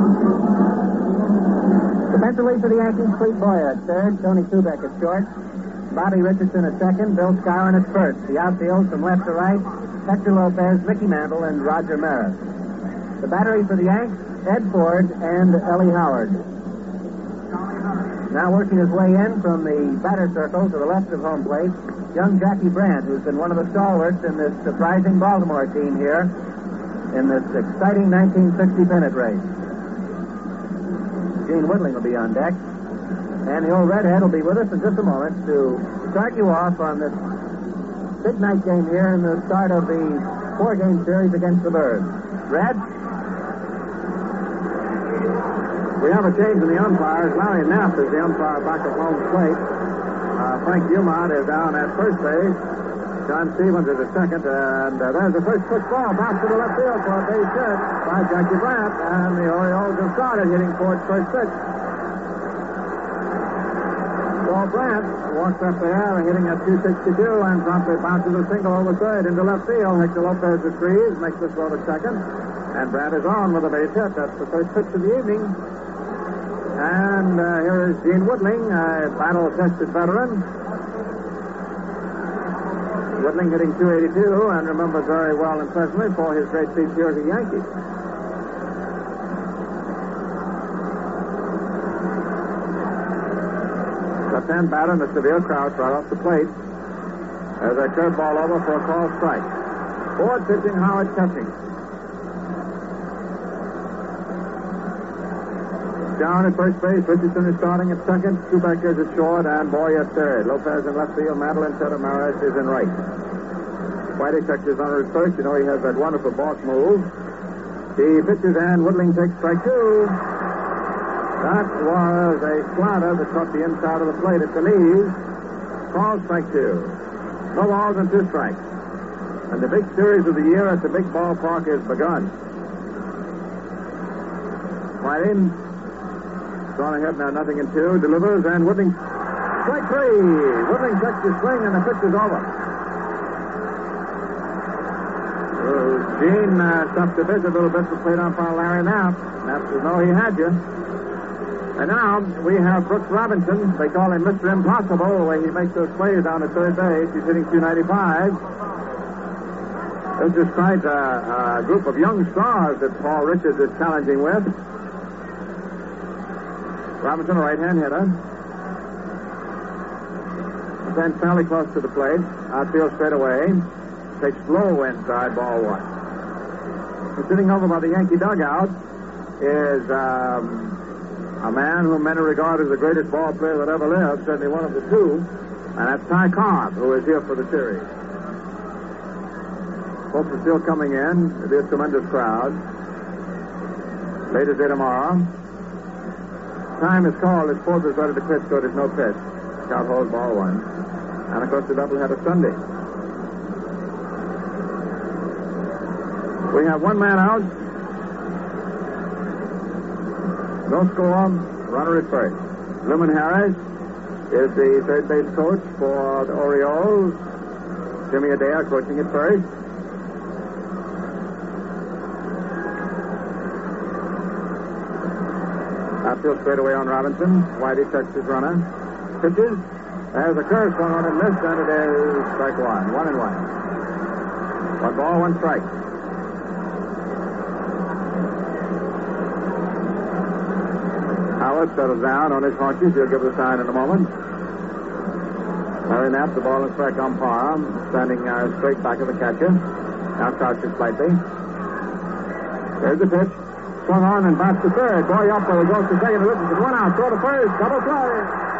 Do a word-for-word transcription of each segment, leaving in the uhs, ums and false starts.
Defensively for the Yankees, Clete Boyer at third, Tony Kubek at short, Bobby Richardson at second, Bill Skowron at first. The outfield from left to right, Hector Lopez, Mickey Mantle, and Roger Maris. The battery for the Yanks, Ed Ford and Ellie Howard. Now working his way in from the batter circle to the left of home plate, young Jackie Brandt, who's been one of the stalwarts in this surprising Baltimore team here in this exciting nineteen sixty pennant race. Gene Woodling will be on deck. And the old redhead will be with us in just a moment to start you off on this big night game here in the start of the four-game series against the Birds. Red? We have a change in the umpires. Larry Knapp is the umpire back at home plate. Uh, Frank Dumont is down at first base. John Stevens is at second. And uh, there's the first quick ball back to the left field for a base hit by Jackie Brandt. And the Orioles have started hitting Ford's first pitch. So Brandt walks up there, hitting at two sixty-two, and promptly bounces a single over third into left field. Hector Lopez retrieves, makes the throw to second, and Brandt is on with a base hit. That's the first pitch of the evening. And uh, here is Gene Woodling, a battle-tested veteran. Woodling hitting two eighty-two, and remembered very well and personally for his great feats here as a Yankee. Left-hand batter and a severe crouch right off the plate. There's a curveball over for a called strike. Ford pitching, Howard catching. Down at first base, Richardson is starting at second. Kubek is at short, and Boyer at third. Lopez in left field, Madeline Teta Maris is in right. Whitey catches under his first. You know he has that wonderful balk move. He pitches, and Woodling takes strike two. That was a slider that caught the inside of the plate at the knees. Call strike two. No balls and two strikes. And the big series of the year at the big ballpark is begun. Whiting, gone ahead now, nothing in two. Delivers, and Woodling, strike three. Woodling checks his swing, and the pitch is over. Uh, Gene uh, stopped the pitch a little bit to plate umpire Larry Knapp. Knapp says, no, he had you. And now we have Brooks Robinson. They call him Mister Impossible, the way he makes those plays down at third base. He's hitting two ninety-five. This is quite a, a group of young stars that Paul Richards is challenging with. Robinson, a right-hand hitter. Then fairly close to the plate. Outfield straight away. Takes slow inside, ball one. And sitting over by the Yankee dugout is... Um, a man whom many regard as the greatest ball player that ever lived, certainly one of the two, and that's Ty Cobb, who is here for the series. Folks are still coming in. It'll be a tremendous crowd. Later day tomorrow. Time is called as Ford is ready to pitch, so there's no pitch. Count holds ball one. And, of course, the doubleheader Sunday. We have one man out. No score, runner at first. Luman Harris is the third base coach for the Orioles. Jimmy Adair coaching at first. Outfield straight away on Robinson. Whitey checks his runner. Pitches. There's a curve swung on and missed, and it is strike one. One and one. One ball, one strike. Howard settles down on his haunches. He'll give the sign in a moment. Larry Knapp, the ball and strike umpire, standing uh, straight back of the catcher. Now crouches slightly. There's the pitch. Swung on and bats to third. Boy up there, goes to second. Richardson, one out. Throw to first. Double play.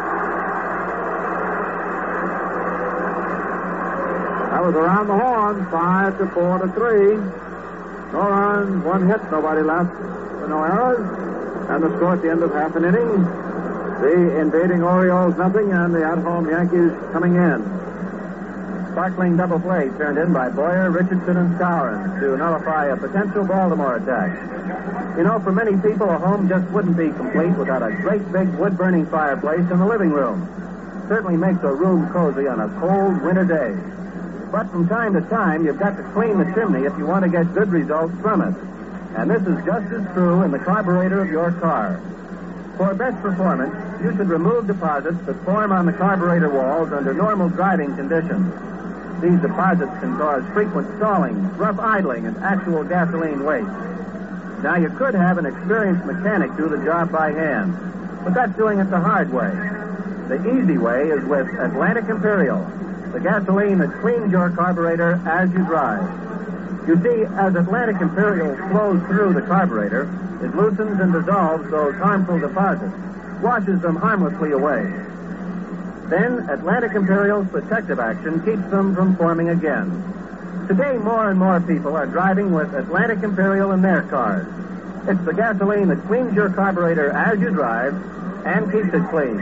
That was around the horn. Five to four to three. No runs, one hit, nobody left. No errors. And the score at the end of half an inning, the invading Orioles nothing, and the at-home Yankees coming in. Sparkling double play turned in by Boyer, Richardson, and Skowron to nullify a potential Baltimore attack. You know, for many people, a home just wouldn't be complete without a great big wood-burning fireplace in the living room. It certainly makes a room cozy on a cold winter day. But from time to time, you've got to clean the chimney if you want to get good results from it. And this is just as true in the carburetor of your car. For best performance, you should remove deposits that form on the carburetor walls under normal driving conditions. These deposits can cause frequent stalling, rough idling, and actual gasoline waste. Now, you could have an experienced mechanic do the job by hand, but that's doing it the hard way. The easy way is with Atlantic Imperial, the gasoline that cleans your carburetor as you drive. You see, as Atlantic Imperial flows through the carburetor, it loosens and dissolves those harmful deposits, washes them harmlessly away. Then, Atlantic Imperial's protective action keeps them from forming again. Today, more and more people are driving with Atlantic Imperial in their cars. It's the gasoline that cleans your carburetor as you drive and keeps it clean.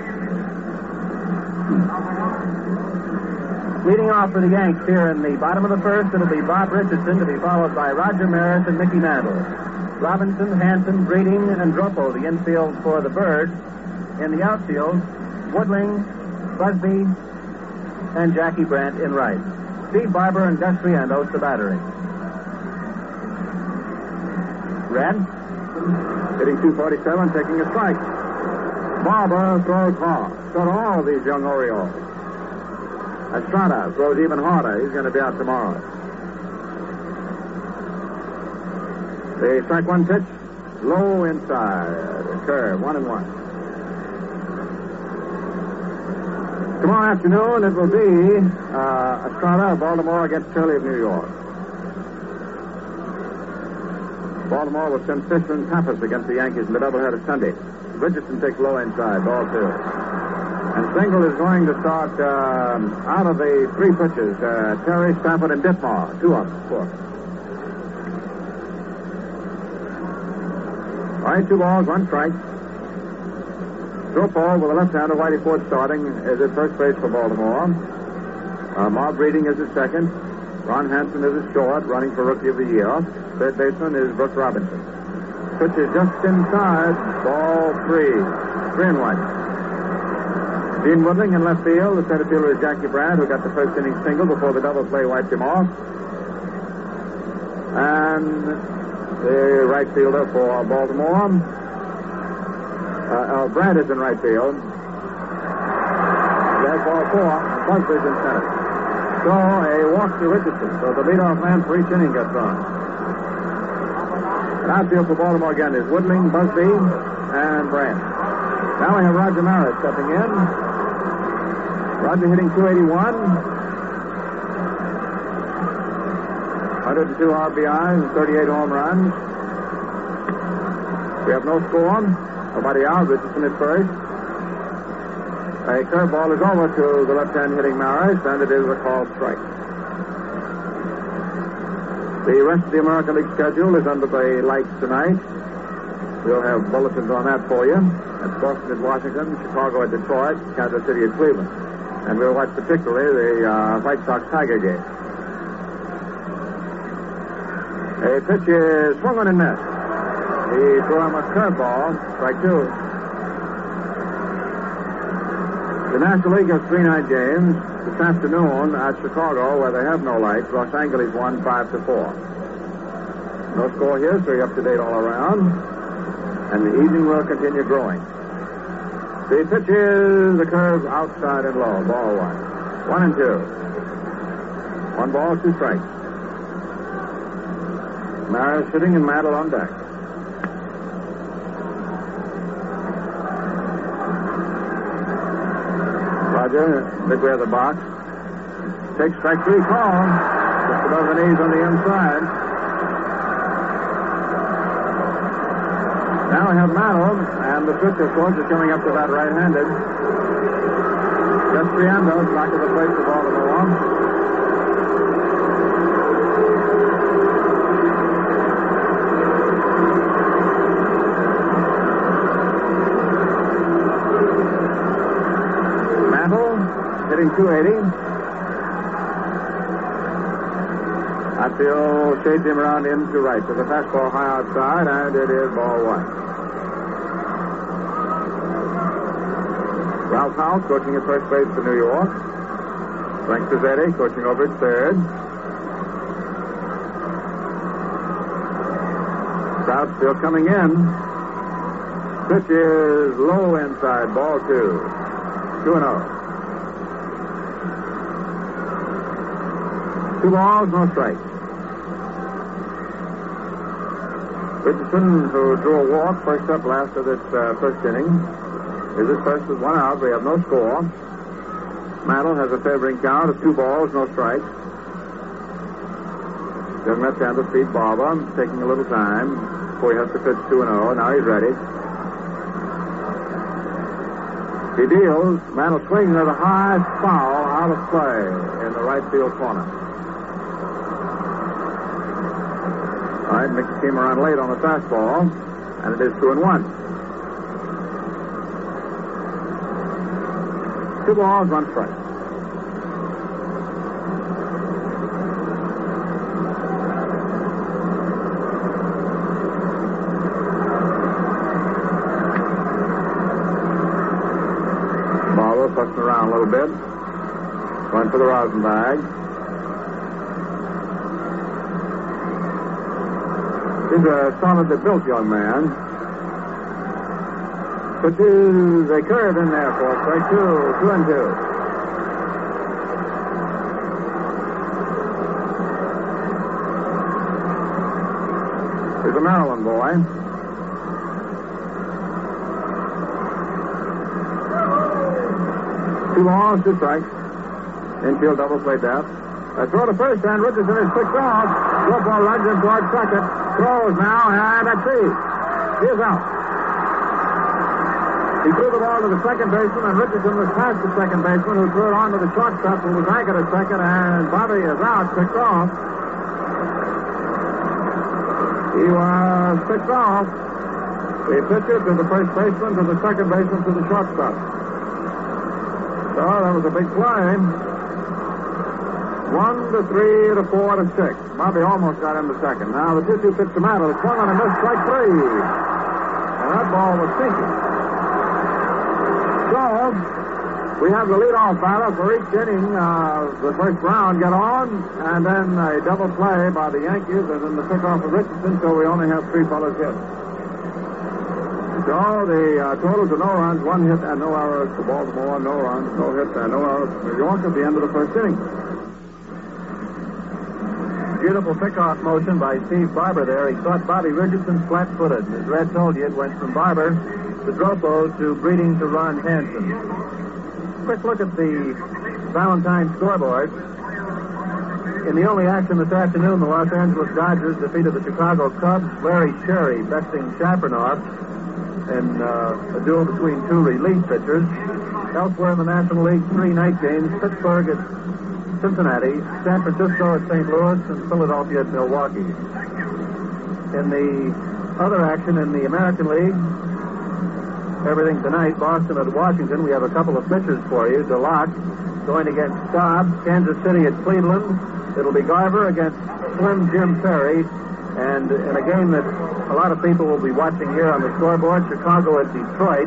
Leading off for the Yanks here in the bottom of the first, it'll be Bob Richardson, to be followed by Roger Maris and Mickey Mantle. Robinson, Hanson, Breeding, and Dropo, the infield for the Birds. In the outfield, Woodling, Busby, and Jackie Brandt in right. Steve Barber and Gus Triandos, the battery. Red. Hitting two forty-seven, taking a strike. Barber throws hard. So do all of these young Orioles. Estrada throws even harder. He's going to be out tomorrow. The strike one pitch, low inside. Curve, one and one. Tomorrow afternoon, it will be uh, Estrada of Baltimore against Shirley of New York. Baltimore will send Fisher and Pappas against the Yankees in the doubleheader Sunday. Richardson takes low inside, ball two. And Stengel is going to start uh, out of the three pitches. Uh, Terry, Stafford, and Ditmar. Two up, four. All right, two balls, one strike. Dropo with a left-hander, Whitey Ford starting, is at first base for Baltimore. Uh, Mark Breeding is at second. Ron Hansen is at short, running for Rookie of the Year. Third baseman is Brooks Robinson. Pitch is just inside. Ball three. Three and one. Gene Woodling in left field. The center fielder is Jackie Brandt, who got the first inning single before the double play wiped him off. And the right fielder for Baltimore. Uh, uh, Brandt is in right field. There's ball four. Busby's in center. So a walk to Richardson. So the leadoff man for each inning gets on. And outfield for Baltimore again is Woodling, Busby, and Brandt. Now we have Roger Maris stepping in. Roger hitting two eighty-one. one oh two R B Is and thirty-eight home runs. We have no score. Nobody out. Richardson at first. A curveball is over to the left-hand hitting Maris, and it is a called strike. The rest of the American League schedule is under the lights tonight. We'll have bulletins on that for you. At Boston at Washington, Chicago at Detroit, Kansas City at Cleveland. And we'll watch particularly the uh, White Sox-Tiger game. A pitch is swung on and missed. He threw him a curveball, strike two. The National League has three night games. This afternoon at Chicago, where they have no lights, Los Angeles won five to four. No score here, so you're up to date all around. And the evening will continue growing. The pitch is the curve outside and low. Ball one. One and two. One ball, two strikes. Maris sitting and Mantle on deck. Roger, big way of the box. Takes strike three call. Just above the knees on the inside. Now we have Mantle, and the switch, of course, is coming up to that right-handed. Just Triandos back to the plate for Baltimore. Hitting two eighty. Outfield shades him around into right. So the fastball high outside, and it is ball one. Ralph House coaching at first base for New York. Frank Pizzetti coaching over at third. Stout still coming in. Pitch is low inside, ball two. Two and oh. Two balls, no strikes. Richardson, who drew a walk, first up last of this uh, first inning, is at first with one out. We have no score. Mantle has a favoring count of two balls, no strikes. Young left-hander Steve Barber taking a little time before he has to pitch two and oh. Now he's ready. He deals. Mantle swings at a high foul out of play in the right field corner. All right, Mickey came around late on the fastball, and it is two and one. Two balls, one strike. Barlow fussing around a little bit. Going for the rosin bag. He's a solidly built young man. Pitches a curve in there for strike two, two and two. He's a Maryland boy. Two balls, two strikes. Infield double play depth. A throw to first, and Richardson is picked off. Short ball runs in towards second. Throws now, and that's it. He is out. He threw the ball to the second baseman, and Richardson was past the second baseman, who threw it on to the shortstop, who was anchored at second, and Bobby is out, picked off. He was picked off. The pitcher to the first baseman, to the second baseman, to the shortstop. So that was a big play. One to three to four to six. Bobby almost got him to second. Now the two two pitch to Mantle. It's swung on a miss, strike three. And that ball was sinking. So we have the leadoff batter for each inning of the first round get on, and then a double play by the Yankees, and then the pickoff of Richardson. So we only have three fellows hit. So the uh, total to no runs, one hit and no errors for Baltimore, no runs, no hits and no errors for New York at the end of the first inning. Beautiful pickoff motion by Steve Barber there. He caught Bobby Richardson flat-footed. As Red told you, it went from Barber to Dropo to Breeding to Ron Hansen. Quick look at the Valentine scoreboard. In the only action this afternoon, the Los Angeles Dodgers defeated the Chicago Cubs. Larry Sherry besting Chapernoff in uh, a duel between two relief pitchers. Elsewhere in the National League, three night games. Pittsburgh at Cincinnati, San Francisco at Saint Louis, and Philadelphia at Milwaukee. In the other action in the American League, everything tonight, Boston at Washington. We have a couple of pitchers for you. DeLocke going against Staub. Kansas City at Cleveland. It'll be Garver against Slim Jim Perry. And in a game that a lot of people will be watching here on the scoreboard, Chicago at Detroit.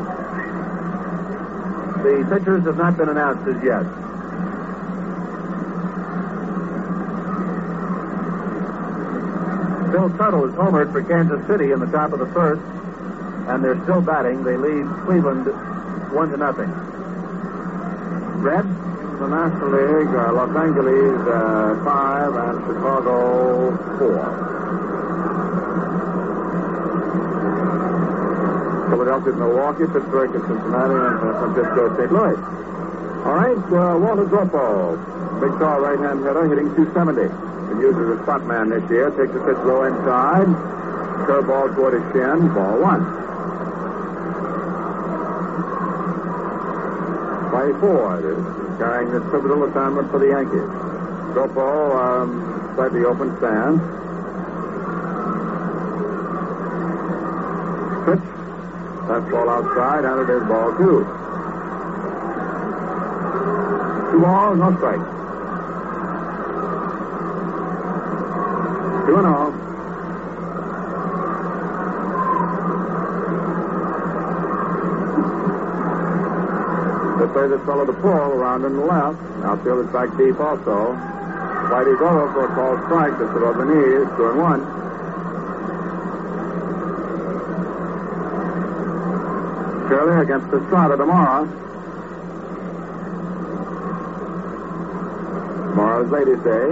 The pitchers have not been announced as yet. Bill Tuttle is homered for Kansas City in the top of the first, and they're still batting. They lead Cleveland one to nothing. Red? The National League, uh, Los Angeles uh, five and Chicago four. Philadelphia at Milwaukee, Pittsburgh at Cincinnati, and San Francisco at Saint Louis. All right, uh, Walter Dropo, big tall right-hand hitter, hitting two seventy. He uses a spot man this year. Takes the pitch low inside. Curveball toward his chin. Ball one. By four, it is. Carrying this pivotal assignment for the Yankees. Dropo, um, slightly open stance. Pitch. Fastball outside, and it is ball two. Two balls, no strikes. Two and all. They play this fellow to pull around in the left. Outfield is back deep also. Whitey's over for a called strike. Just above the knees. Two and one. Curley against Estrada tomorrow. Tomorrow's Ladies' Day.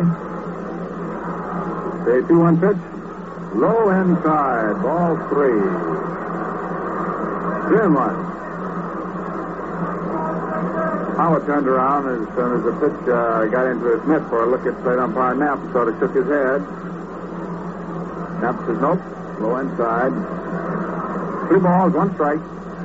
The two one pitch. Low inside. Ball three. Three and one. Howard turned around as soon as the pitch uh, got into his mitt for a look at plate umpire Knapp and sort of shook his head. Knapp says, nope. Low inside. Three balls, one strike.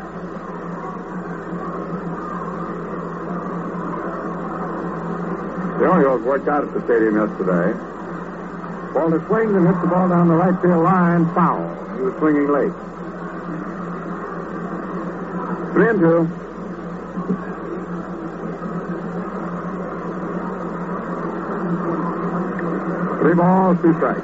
The Orioles worked out at the stadium yesterday. Walter swings and hits the ball down the right field line. Foul. He was swinging late. Three and two. Three balls, two strikes.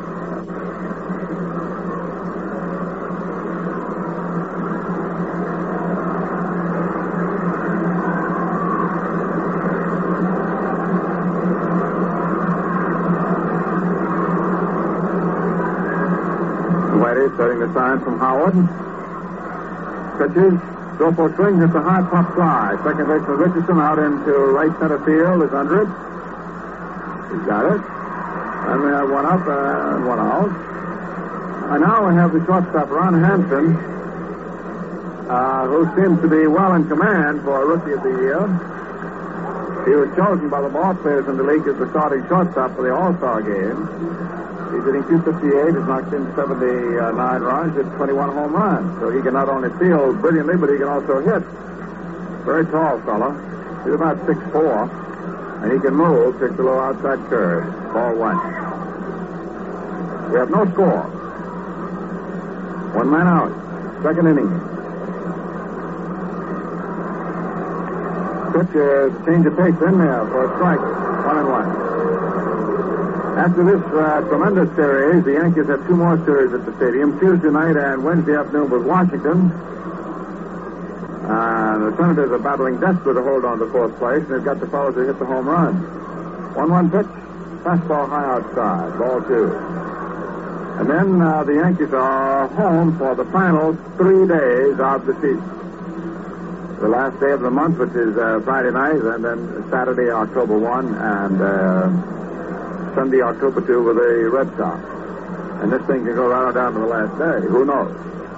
Whitey setting the sign from Howard. Pitches. Go for a swing. Hits a high pop fly. Second baseman Richardson out into right center field is under it. He's got it. And we have one up and one out. And now we have the shortstop, Ron Hansen, uh, who seems to be well in command for a Rookie of the Year. He was chosen by the ball players in the league as the starting shortstop for the All-Star game. He's hitting two fifty-eight, has knocked in seventy-nine runs, hit twenty-one home runs. So he can not only field brilliantly, but he can also hit. Very tall fellow. He's about six foot four. And he can move, takes a little outside curve. Ball one. We have no score. One man out. Second inning. Pitch is change of pace in there for a strike. One and one. After this uh, tremendous series, the Yankees have two more series at the stadium, Tuesday night and Wednesday afternoon with Washington. And the Senators are battling desperate to hold on to fourth place, and they've got the fellows who hit the home run. one one pitch, fastball high outside, ball two. And then uh, the Yankees are home for the final three days of the season. The last day of the month, which is uh, Friday night, and then Saturday, October first, and uh, Sunday, October second with the Red Sox. And this thing can go right on down to the last day. Who knows?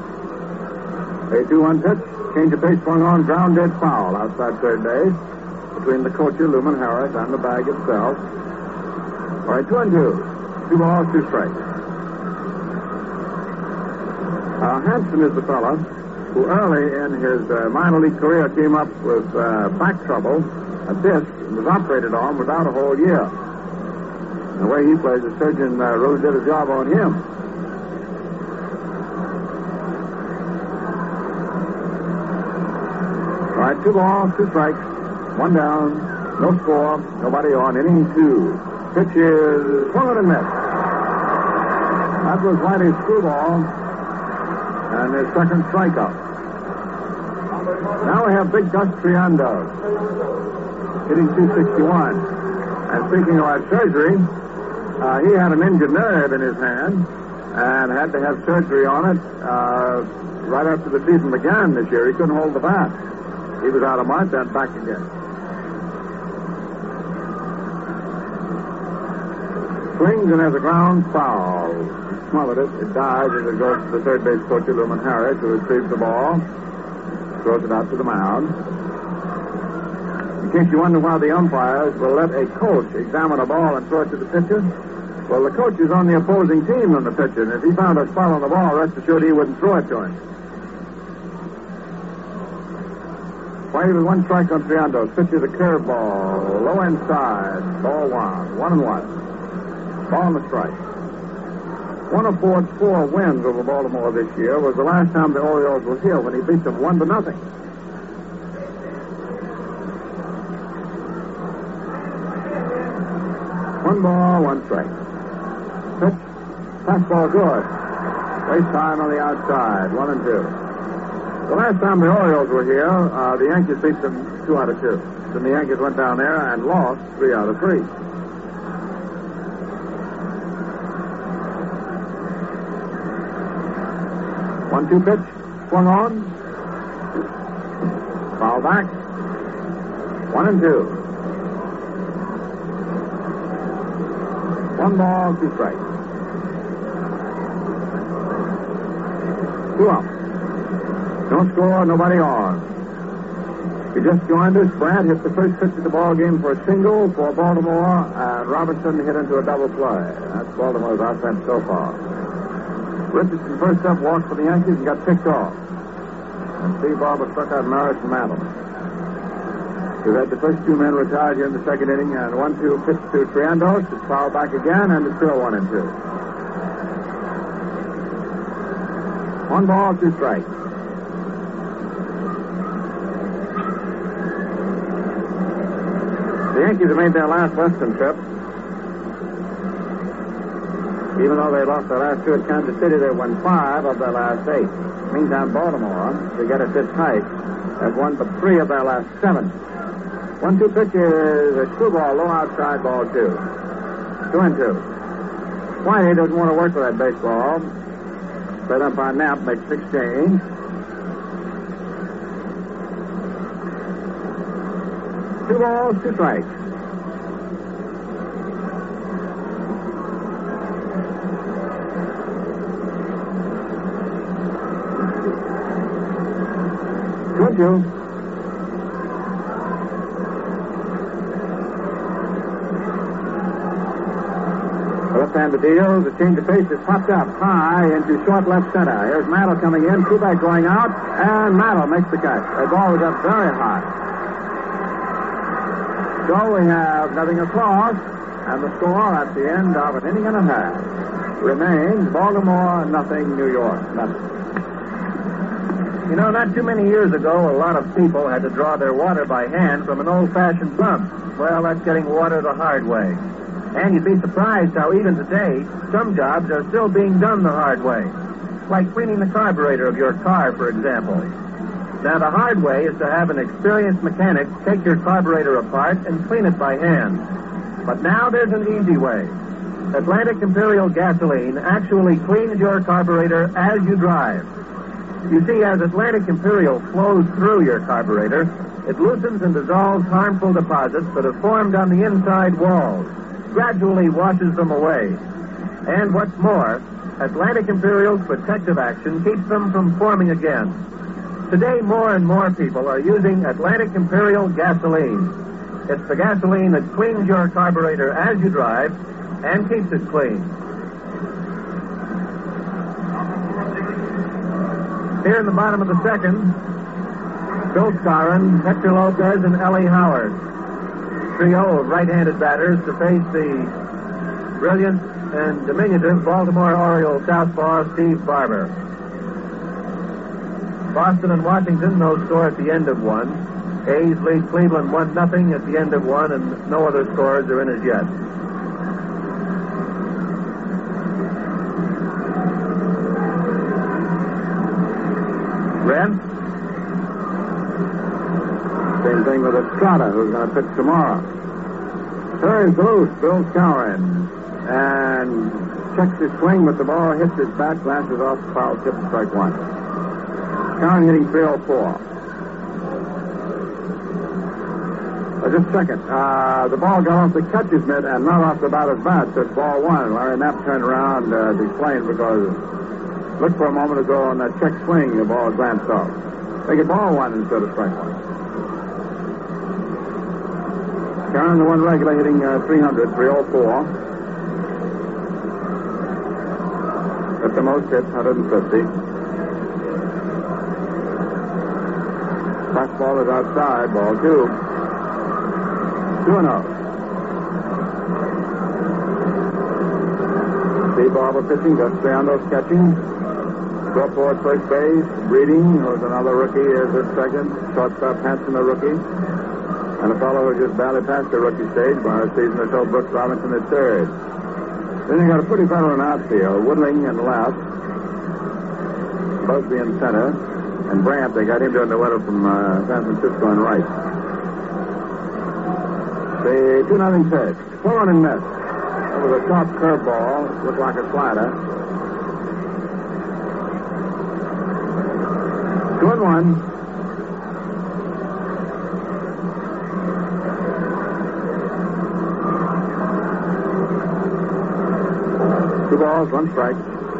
A two one pitch. Change of pace going on, ground dead foul outside third base between the coacher, Luman Harris, and the bag itself. All right, two and two. Two balls, two strikes. Uh, Hansen is the fella who early in his uh, minor league career came up with uh, back trouble, a disc, and was operated on without a whole year. And the way he plays, the surgeon uh, really did a job on him. All right, two balls, two strikes, one down, no score, nobody on, inning two. Pitch is swung and missed. That was Whitey's screwball, and his second strikeout. Now we have Big Gus Triando, hitting two sixty-one. And speaking about surgery, uh, he had an injured nerve in his hand and had to have surgery on it uh, right after the season began this year. He couldn't hold the bat. He was out of March, then back again. Swings and has a ground foul. He smothered it. It dies as it goes to the third base coach, Luman Harris, who retrieves the ball, throws it out to the mound. In case you wonder why the umpires will let a coach examine a ball and throw it to the pitcher, well, the coach is on the opposing team than the pitcher, and if he found a spot on the ball, rest assured he wouldn't throw it to him. Whitey with one strike on Triando. Pitch is a curveball. Low inside. Ball one. One and one. Ball on the strike. One of Ford's four wins over Baltimore this year was the last time the Orioles were here when he beat them one to nothing. One ball, one strike. Pitch. Fastball good. Waste time on the outside. One and two. The last time the Orioles were here, uh, the Yankees beat them two out of two. Then the Yankees went down there and lost three out of three. One two pitch, swung on, Foul back. One and two. One ball, two strikes. Two up. No score, nobody on. He just joined us. Brad hit the first pitch of the ball game for a single for Baltimore, and Robinson hit into a double play. That's Baltimore's offense so far. Richardson first up walked for the Yankees and got picked off. And Steve Barber struck out Maris and Mantle. We've had the first two men retired here in the second inning, and one two pitch to Triandos. It's fouled back again, and it's still one and two. One ball, two strikes. The Yankees have made their last Western trip. Even though they lost their last two at Kansas City, they won five of their last eight. Meantime, Baltimore, to get at this height, has won but three of their last seven. One two pitch is a screwball, low outside, ball two. Two and two. Whitey doesn't want to work with that baseball. Set up on Knapp, makes six change. Two balls, two strikes. Two and two. Left-handed deals. The change of pace is popped up high into short left center. Here's Mantle coming in. Kubek going out, and Mantle makes the catch. The ball was up very high. So we have nothing across, and the score at the end of an inning and a half remains Baltimore nothing, New York nothing. You know, not too many years ago, a lot of people had to draw their water by hand from an old-fashioned pump. Well, that's getting water the hard way. And you'd be surprised how even today, some jobs are still being done the hard way. Like cleaning the carburetor of your car, for example. Now, the hard way is to have an experienced mechanic take your carburetor apart and clean it by hand. But now there's an easy way. Atlantic Imperial Gasoline actually cleans your carburetor as you drive. You see, as Atlantic Imperial flows through your carburetor, it loosens and dissolves harmful deposits that have formed on the inside walls, gradually washes them away. And what's more, Atlantic Imperial's protective action keeps them from forming again. Today, more and more people are using Atlantic Imperial Gasoline. It's the gasoline that cleans your carburetor as you drive and keeps it clean. Here in the bottom of the second, Bill Scarron, Hector Lopez, and Ellie Howard. Trio of right-handed batters to face the brilliant and diminutive Baltimore Orioles southpaw Steve Barber. Boston and Washington, no score at the end of one. A's lead Cleveland one nothing at the end of one, and no other scores are in as yet. Red? Same thing with Estrada, who's going to pitch tomorrow. Turns loose, Bill Scarron, and checks his swing, but the ball hits his bat, glances off the foul tip, and strike one. Scarron hitting three oh four. Uh, just a second. Uh, the ball got off the catcher's mitt and not off the batter's bat, so it's ball one. Larry Knapp turned around uh, to explain because looked for a moment ago on that check swing, the ball glanced off. Make it ball one instead of strike one. Scarron, the one regular, hitting uh, three hundred, three oh four. At the most hits, one fifty. Fastball is outside, ball two. two and oh. Steve Barber pitching, Gus Triandos catching. Drop forward first base, Breeding, who's another rookie, is at second. Shortstop Hanson, a rookie. And a fellow who just barely passed the rookie stage by a season or so, Brooks Robinson at third. Then you got a pretty veteran outfield, Woodling in left, Busby in center, and Brandt, they got him during the winter from uh, San Francisco in right. The two nothing pitch. Full on and miss. That was a sharp curveball, looked like a slider. Two and one. balls, one strike.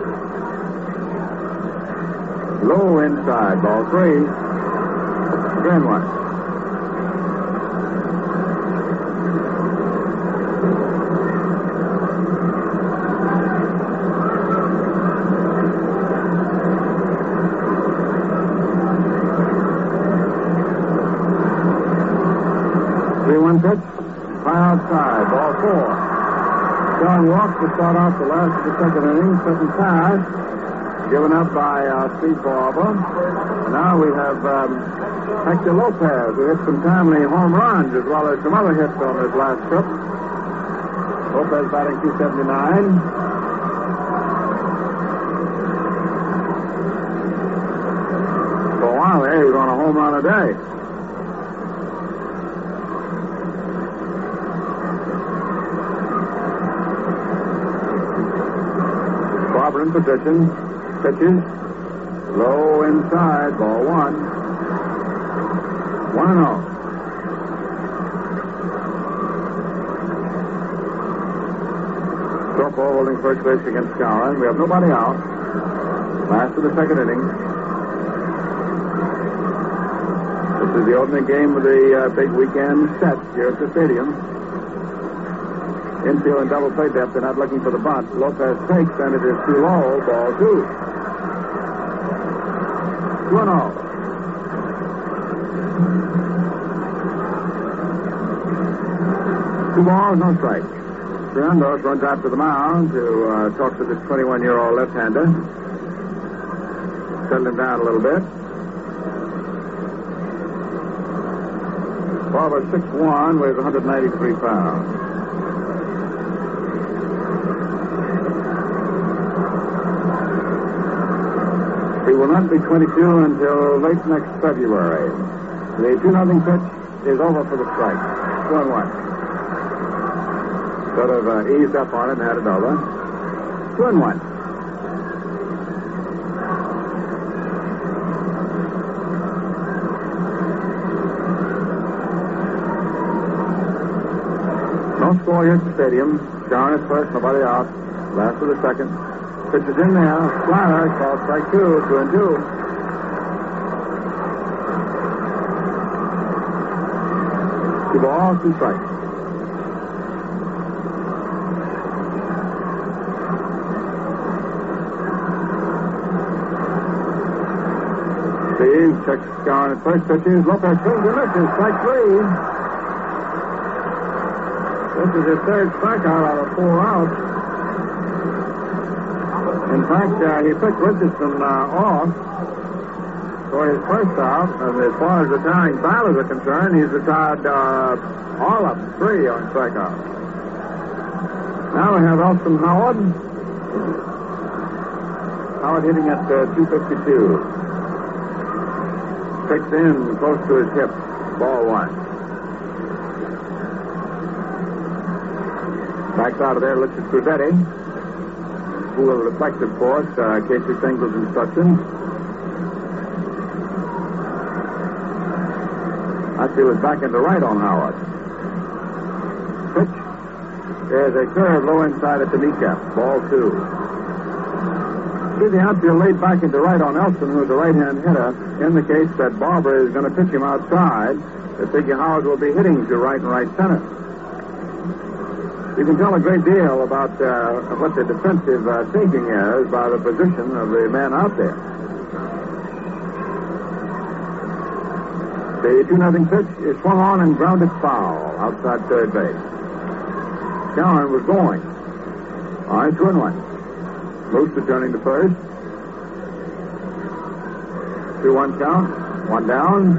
Low inside, ball three. Again one. three one pitch. High outside, ball four. John walks to start off the last of the second inning. Second pass. Given up by uh, Steve Barber. Now we have um, Hector Lopez, who hit some timely home runs as well as some other hits on his last trip. Lopez batting two seventy-nine. For a while there, he was on a home run a day. Barber in position. Pitches. Low inside. Ball one. One and oh. Stropo holding first base against Skowron. We have nobody out. Last of the second inning. This is the opening game of the uh, big weekend set here at the stadium. Infield and double play depth. They're not looking for the bunt. Lopez takes, and it is too low. Ball two. Two and oh. Two balls, no strikes. Fernandez runs out to the mound to uh, talk to this twenty-one-year-old left-hander. Settle him down a little bit. Barber six one, weighs one hundred ninety-three pounds. He will not be twenty-two until late next February. The two nothing pitch is over for the strike. Two and one. Sort of uh, eased up on it and had it over. Two and one. No score here at the stadium. Skowron at first, nobody out. Last of the second. Pitches in there. Slider, called strike two, two and two. Two balls, two strikes. Steve checks Skowron at first. Pitches. Lopez swings and misses. Strike three. This is his third strikeout out of four outs. In fact, uh, he picked Richardson uh, off for his first out, and as far as retiring batters are concerned, he's retired uh, all of them, three on strikeout. Now we have Elston Howard. Howard hitting at uh, two fifty-two. Picks in close to his hip. Ball one. Backs out of there, looks at Cruzetti, who will reflect, of course, uh, Casey Stengler's instructions. Hatfield is back into right on Howard. Pitch. There's a curve low inside at the kneecap. Ball two. See, the outfield laid back into right on Elston, who's a right-hand hitter, indicates that Barber is going to pitch him outside. They figure Howard will be hitting to right and right center. You can tell a great deal about uh, what the defensive uh, thinking is by the position of the man out there. The two nothing pitch is swung on and grounded foul outside third base. Skowron was going. All right, two and one. Moose returning to first. two one count. One down.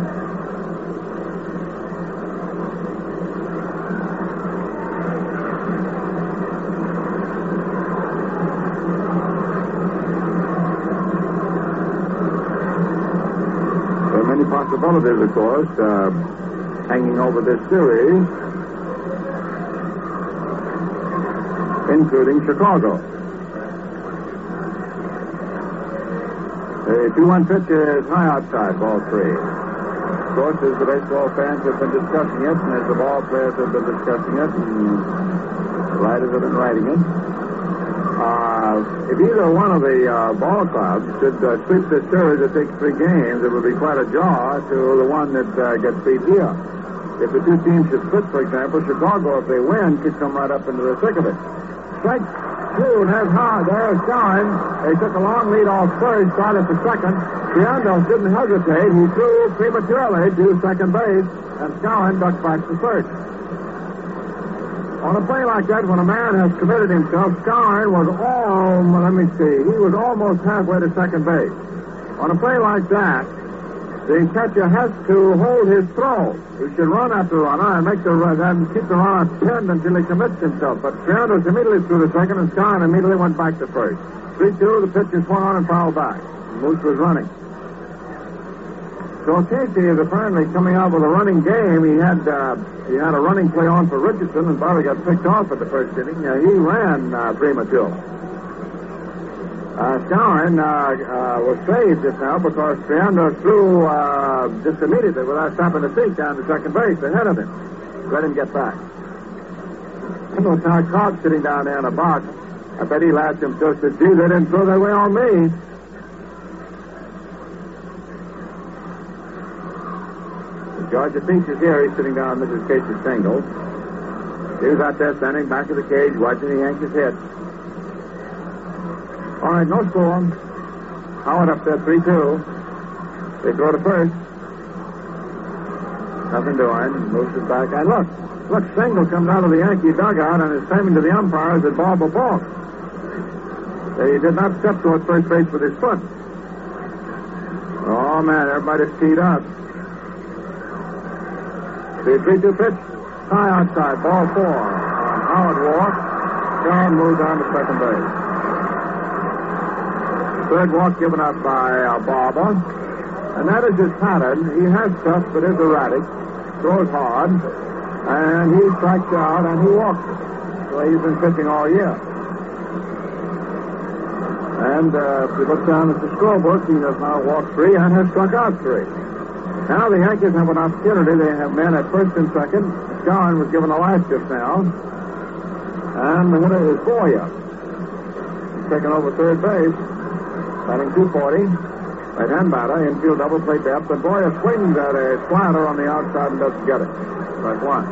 Many possibilities, of course, uh, hanging over this series, including Chicago. The two one pitch is high outside, ball three. Of course, as the baseball fans have been discussing it, and as the ball players have been discussing it, and the writers have been writing it, Uh, if either one of the uh, ball clubs should uh, sweep this series that takes three games, it would be quite a jar to the one that uh, gets beat here. If the two teams should split, for example, Chicago, if they win, could come right up into the thick of it. Strike two, and there's hard. There's Stein. They took a long lead off first, started for second. Triandos didn't hesitate. He threw prematurely to second base, and Scowen ducked back to third. On a play like that, when a man has committed himself, Scowen was all, let me see, he was almost halfway to second base. On a play like that, the catcher has to hold his throw. He should run at the runner and make the run and keep the runner pinned until he commits himself. But Triandos immediately threw the second, and Scowen immediately went back to first. three two, the pitch is swung on and fouled back. Moose was running. So Casey is apparently coming out with a running game. He had uh, he had a running play on for Richardson, and Bobby got picked off at the first inning. Uh, he ran uh, prematurely. Uh, Scowen uh, uh, was saved just now because Triandos threw uh, just immediately without stopping to think down to second base ahead of him. Let him get back. You know, Todd Cobb sitting down there in a box. I bet he laughed himself to gee, they didn't throw their way on me. Georgia Peach is here. He's sitting down on Missus Case's single. He was out there standing back of the cage watching the Yankees hit. All right, no score. Howard up there, three two. They throw to first. Nothing doing. Moves it back. And look, look, Stengel comes out of the Yankee dugout and is claiming to the umpires that ball for ball. He did not step toward first base with his foot. Oh, man, everybody's teed up. The three two pitch. High outside. Ball four. Uh, Howard walks. John moves on to second base. Third walk given up by uh, Barber. And that is his pattern. He has stuff but is erratic. Throws hard. And he strikes out and he walks it. The way he's been pitching all year. And uh, if you look down at the scorebook, he has now walked three and has struck out three. Now the Yankees have an opportunity. They have men at first and second. Scowen was given a life just now. And the hitter is Boyer. He's taken over third base. Batting two forty. Right-hand batter. Infield double play depth. And Boyer swings at a slider on the outside and doesn't get it. Strike one.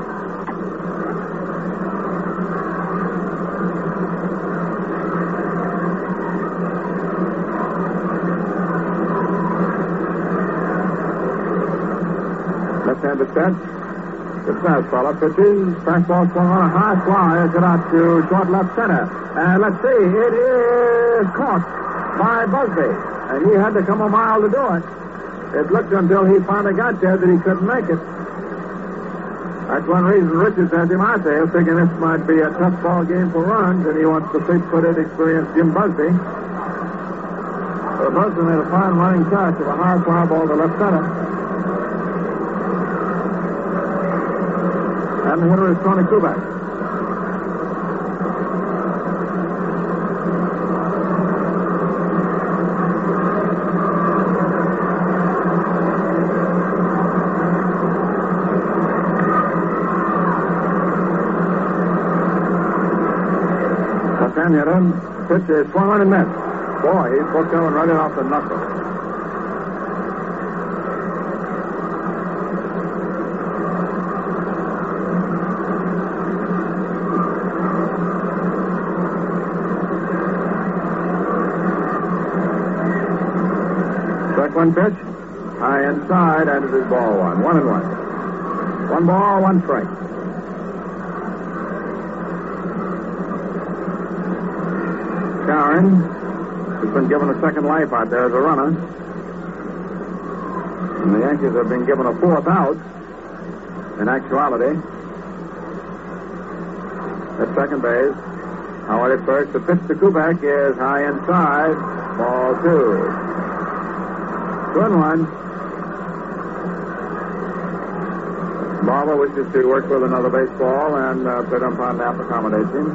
Left-handed set. The fastball pitches. Fastball swung on a high fly. It's out to short left center. And let's see. It is caught by Busby. And he had to come a mile to do it. It looked until he finally got there that he couldn't make it. That's one reason Richard sent him out there, thinking this might be a tough ball game for runs, and he wants the big-footed, experienced Jim Busby. So Busby made a fine running catch of a high fly ball to left center. And the hitter is Tony Kubek. Left-hand hitter. Pitch is swung on and missed. Boy, he's hooked down and right off the knuckle. One pitch, high inside, and it is ball one. One and one. One ball, one strike. Scowen has been given a second life out there as a runner. And the Yankees have been given a fourth out, in actuality. At second base, Howard at first. The pitch to Kubek is high inside, ball two. Good one. Barber wishes to work with another baseball, and uh, plate umpire Knapp accommodates him.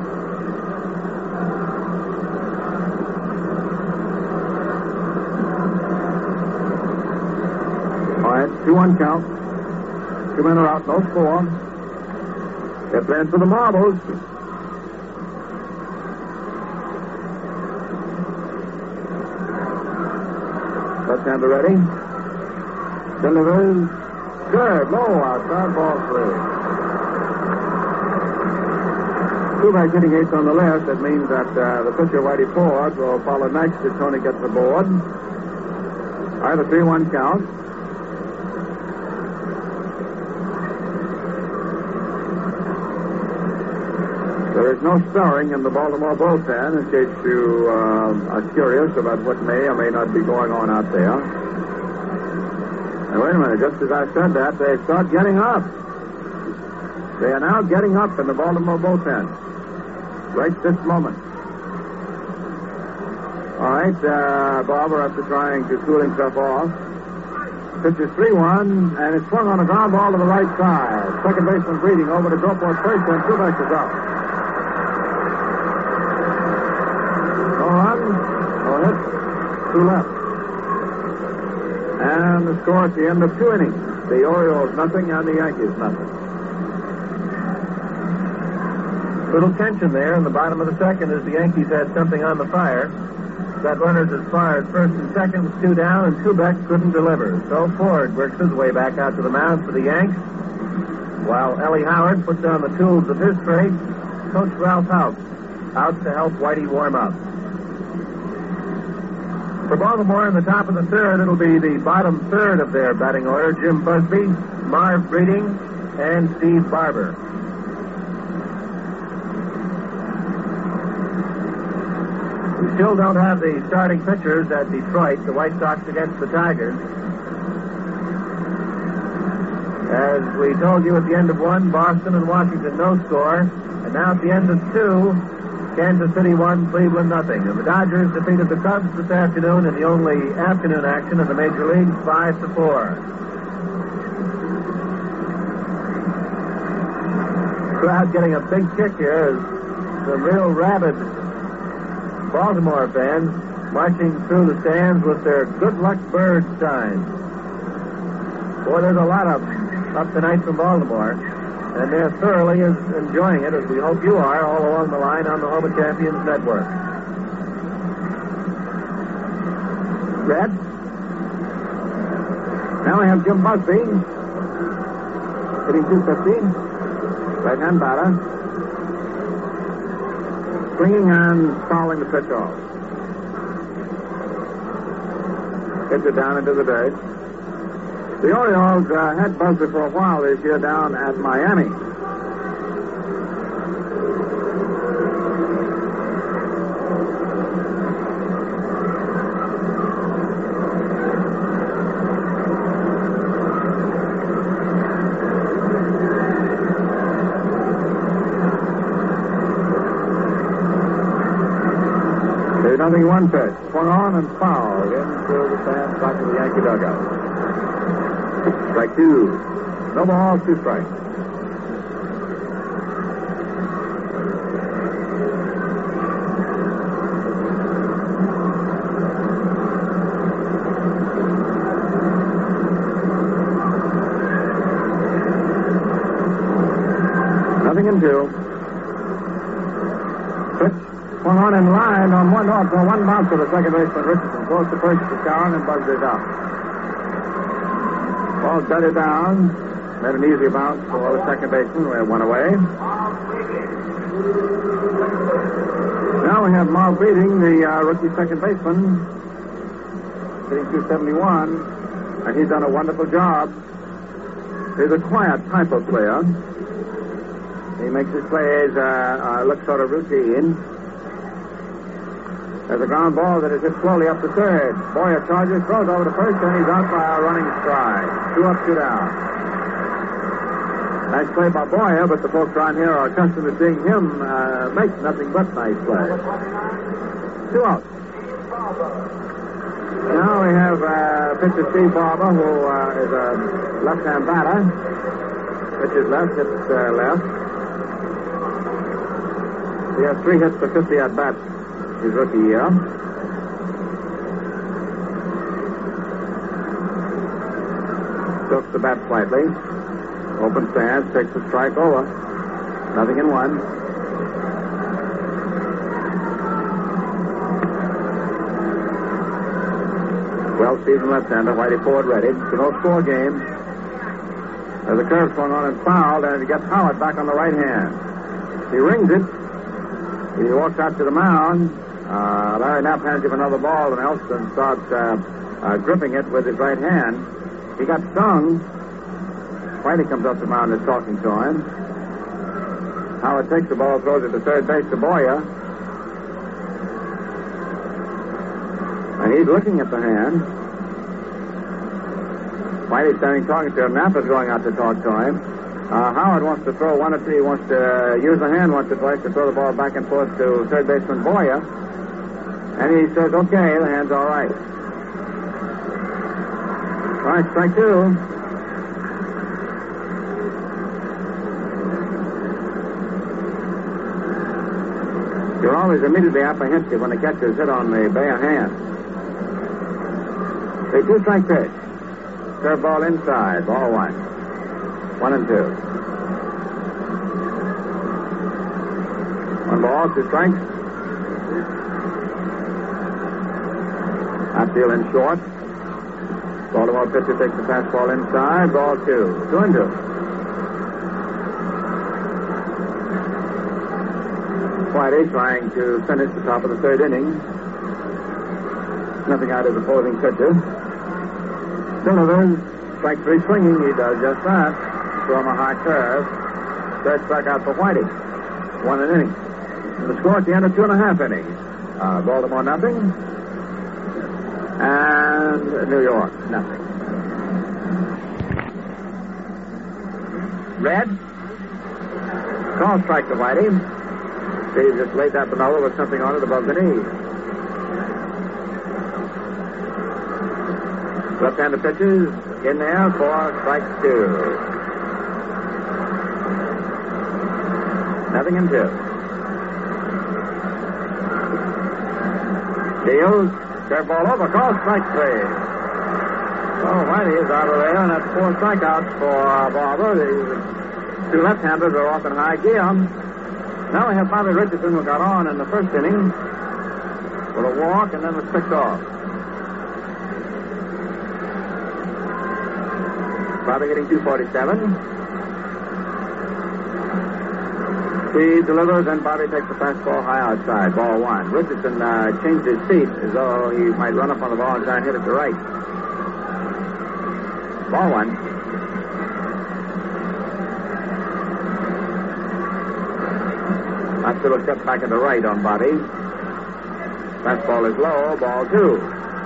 All right, two one count. Two men are out, no score. They're playing for the marbles. Left-hander ready. Delivers. Good. Low outside. Ball three. Two back hitting eighth on the left. That means that uh, the pitcher, Whitey Ford, will follow next if Tony gets aboard. All right, the three one count. There is no stirring in the Baltimore bullpen, in case you uh, are curious about what may or may not be going on out there. Now, wait a minute. Just as I said that, they start getting up. They are now getting up in the Baltimore bullpen. Right this moment. All right, uh, Barber, after trying to cool himself off, pitches three one, and it's swung on a ground ball to the right side. Second baseman breathing over to go for first, and Trubeck is up. No run, no hit, two left. And the score at the end of two innings. The Orioles nothing and the Yankees nothing. Little tension there in the bottom of the second as the Yankees had something on the fire. Got runners as far as first and second with two down, and Trubeck couldn't deliver. So Ford works his way back out to the mound for the Yanks, while Ellie Howard puts on the tools of his trade. Coach Ralph House out to help Whitey warm up. For Baltimore in the top of the third, it'll be the bottom third of their batting order: Jim Busby, Marv Breeding, and Steve Barber. We still don't have the starting pitchers at Detroit, the White Sox against the Tigers. As we told you at the end of one, Boston and Washington no score. And now at the end of two, Kansas City one, Cleveland nothing. And the Dodgers defeated the Cubs this afternoon in the only afternoon action in the major leagues, five to four. Crowd getting a big kick here as some real rabid Baltimore fans marching through the stands with their good luck bird signs. Boy, there's a lot of them up tonight from Baltimore, and they're thoroughly enjoying it, as we hope you are, all along the line on the Home of Champions Network. Red. Now we have Jim Busby hitting two fifty. Right-hand batter. Swinging and fouling the pitch off. Gets it down into the dirt. The Orioles uh, had Busby for a while this year down at Miami. Nothing one pitch. Swung on and fouled into the stands back of the Yankee dugout. Strike two. No balls, two strikes. Nothing in two. Pitch. Swung on and lined on one off for one bounce to the second baseman, Richardson. Goes to first to Cowan and Busby's out. Ball batted down. Made an easy bounce for the second baseman, where it went away. Now we have Marv Breeding, the uh, rookie second baseman, hitting two seventy-one, and he's done a wonderful job. He's a quiet type of player. He makes his plays uh, uh, look sort of routine. There's a ground ball that is hit slowly up the third. Boyer charges, throws over to first, and he's out by a running stride. Two up, two down. Nice play by Boyer, but the folks around here are accustomed to seeing him uh, make nothing but nice plays. Two outs. Now we have uh, pitcher Steve Barber, who uh, is a left-hand batter. Pitches left, hits uh, left. He has three hits for fifty at-bats his rookie year. Tilts the bat slightly. Open stance, takes the strike over. Nothing in one. Well-seasoned left-hander, Whitey Ford ready. It's a no-score game. There's a curve swung on and fouled, and he gets Howard back on the right hand. He rings it. He walks out to the mound. Uh, Larry Knapp hands him another ball, and Elston starts uh, uh, gripping it with his right hand. He got stung. Whitey comes up the mound and is talking to him. Howard takes the ball, throws it to third base to Boyer. And he's looking at the hand. Whitey's standing talking to him. Knapp is going out to talk to him. Uh, Howard wants to throw one or two. He wants to uh, use the hand once or twice to throw the ball back and forth to third baseman Boyer. And he says, okay, the hand's all right. All right, strike two. You're always immediately apprehensive when the catcher's hit on the bare hand. The two-strike pitch. Curveball inside. Ball one. One and two. One ball, two strikes. Outfield in short. Baltimore pitcher takes the fastball inside. Ball two. Two and two. Whitey trying to finish the top of the third inning. Nothing out of the opposing pitcher. Delivers. Strike three swinging. He does just that. Throw him a high curve. Third strikeout for Whitey. One an inning. And the score at the end of two and a half innings. Uh, Baltimore nothing. And New York nothing. Red. Call strike to Whitey. He just laid that Panola with something on it above the knee. Left-handed pitches in there for strike two. Nothing in two. Deals. Curveball over. Call strike three. Oh, Whitey is out of there, and that's four strikeouts for uh, Barber. The two left-handers are off in high gear. Now we have Bobby Richardson, who got on in the first inning with a walk and then was picked off. Bobby hitting two forty-seven. He delivers, and Bobby takes the fastball high outside. Ball one. Richardson uh, changed his seat as though he might run up on the ball and try and hit it to right. Ball one. Hospital steps back at the right on Bobby. Fastball is low. Ball two.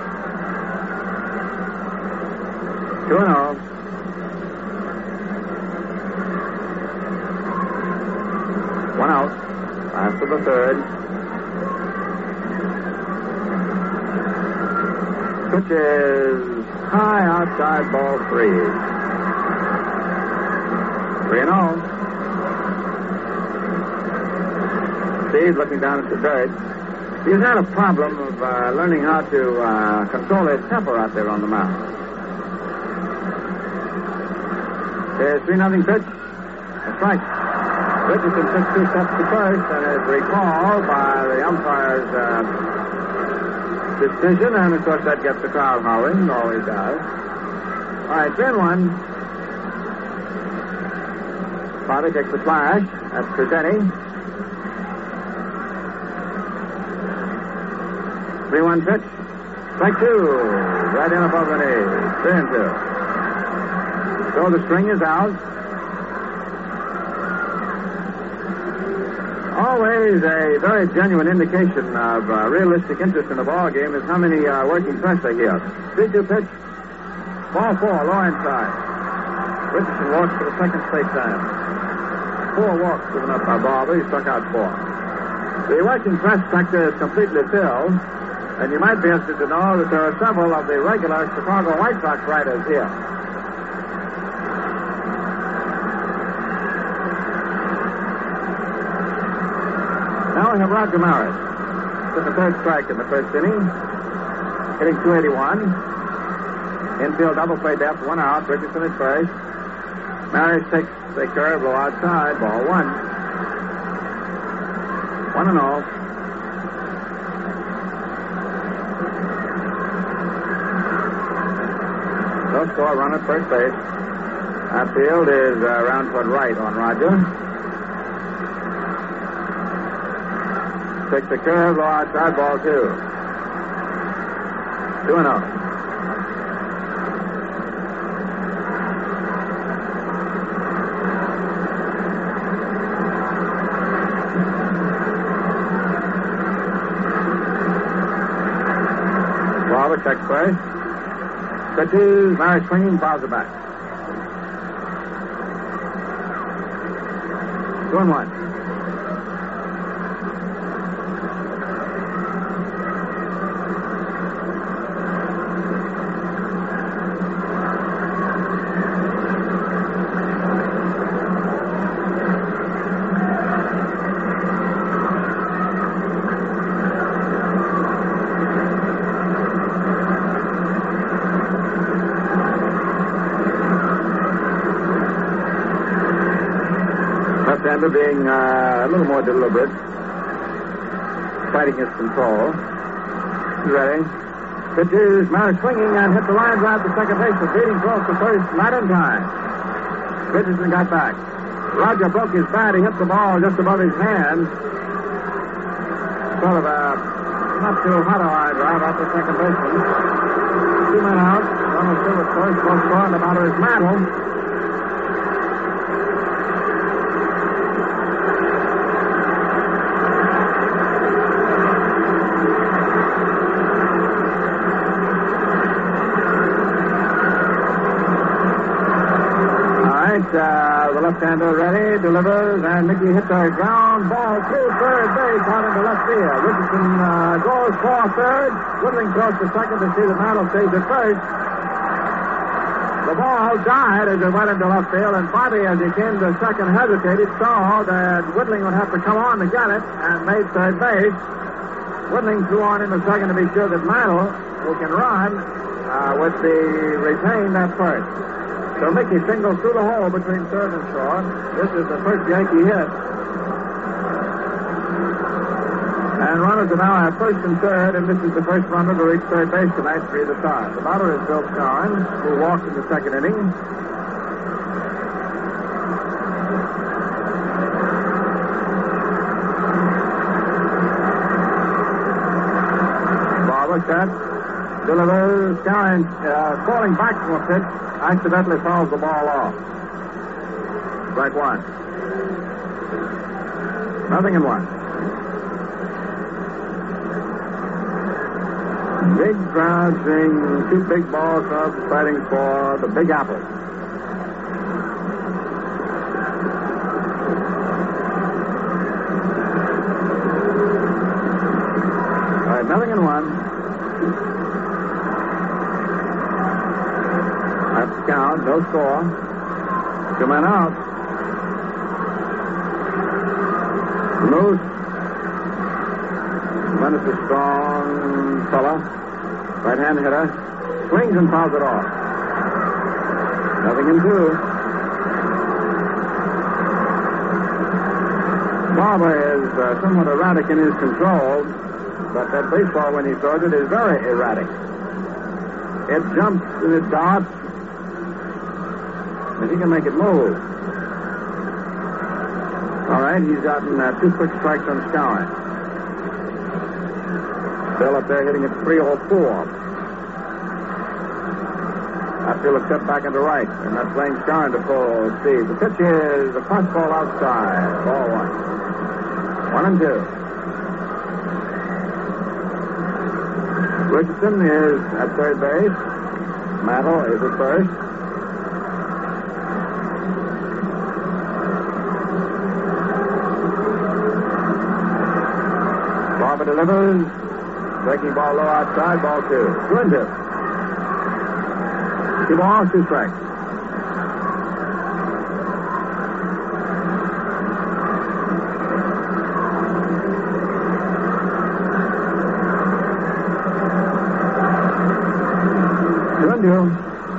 Two and oh. One out. After the third. Pitch is high outside. Ball three. Three and oh. Steve looking down at the dirt. He's had a problem of uh, learning how to uh, control his temper out there on the mound. There's three nothing pitch. A strike. Richardson took two steps to first and is recalled by the umpire's uh, decision, and of course that gets the crowd howling. Always does. All right, three and one. Bobby takes the flash. That's presenting. three one pitch. Strike two. Right in above the knee. Three and two. So the string is out. Always a very genuine indication of uh, realistic interest in the ball game is how many uh, working press they hear. three two pitch. Ball four. Low inside. Richardson walks to the second straight time. Four walks given up by Barber. He struck out four. The working press sector is completely filled. And you might be interested to know that there are several of the regular Chicago White Sox writers here. Now we have Roger Maris. Took the third strike in the first inning. Hitting two eighty-one. Infield double play depth, one out. Richardson at first. Maris takes the curve, low outside. Ball one. One and all. No score, run at first base. Outfield is uh, round toward right on Roger. Takes the curve, low outside, ball two. Two and oh. Barber checks first. Pitches, Maris swinging, fouls it back. Two and one. Left-hander being uh, a little more deliberate, fighting his control. He's ready. Pitches, Maris swinging and hit the line drive to second base. The beating close to first, not in time. Richardson got back. Roger broke his bat. He hit the ball just above his hand. Sort of a not too hot a line drive out to second baseman. Two men out. One is still at first. Both scoring about his mantle. Uh, the left-hander ready, delivers, and Mickey hits a ground ball through third base out into left field. Richardson uh, goes for third. Woodling throws to second to see the Mantle stays at first. The ball died as it went into left field, and Bobby, as he came to second, hesitated, saw that Woodling would have to come on to get it, and made third base. Woodling threw on into second to be sure that Mantle, who can run, uh, would be retained at first. So Mickey singles through the hole between third and short. This is the first Yankee hit. And runners are now at first and third, and this is the first runner to reach third base tonight for either side. The batter is Bill Scarn, who walked in the second inning. Barber set, delivers, Scarn uh, falling back from a pitch. Accidentally fouls the ball off. Strike one. Nothing in one. Big crowd seeing two big ball clubs fighting for the Big Apple. All right, nothing in one. Count, no score. Two men out. Moose. Menace is a strong fella. Right-hand hitter. Swings and fouls it off. Nothing in two. Barber is uh, somewhat erratic in his control, but that baseball, when he throws it, is very erratic. It jumps and it darts. And he can make it move. All right, he's gotten uh, two quick strikes on Scowen. Bill up there hitting at three oh four. Outfield is set back into right, and that's playing Scowen to full speed. The pitch is a fastball outside. Ball one. One and two. Richardson is at third base. Mantle is at first. Barber delivers. Breaking ball low outside, ball two. Two and two. Two balls, two strikes. Two and two.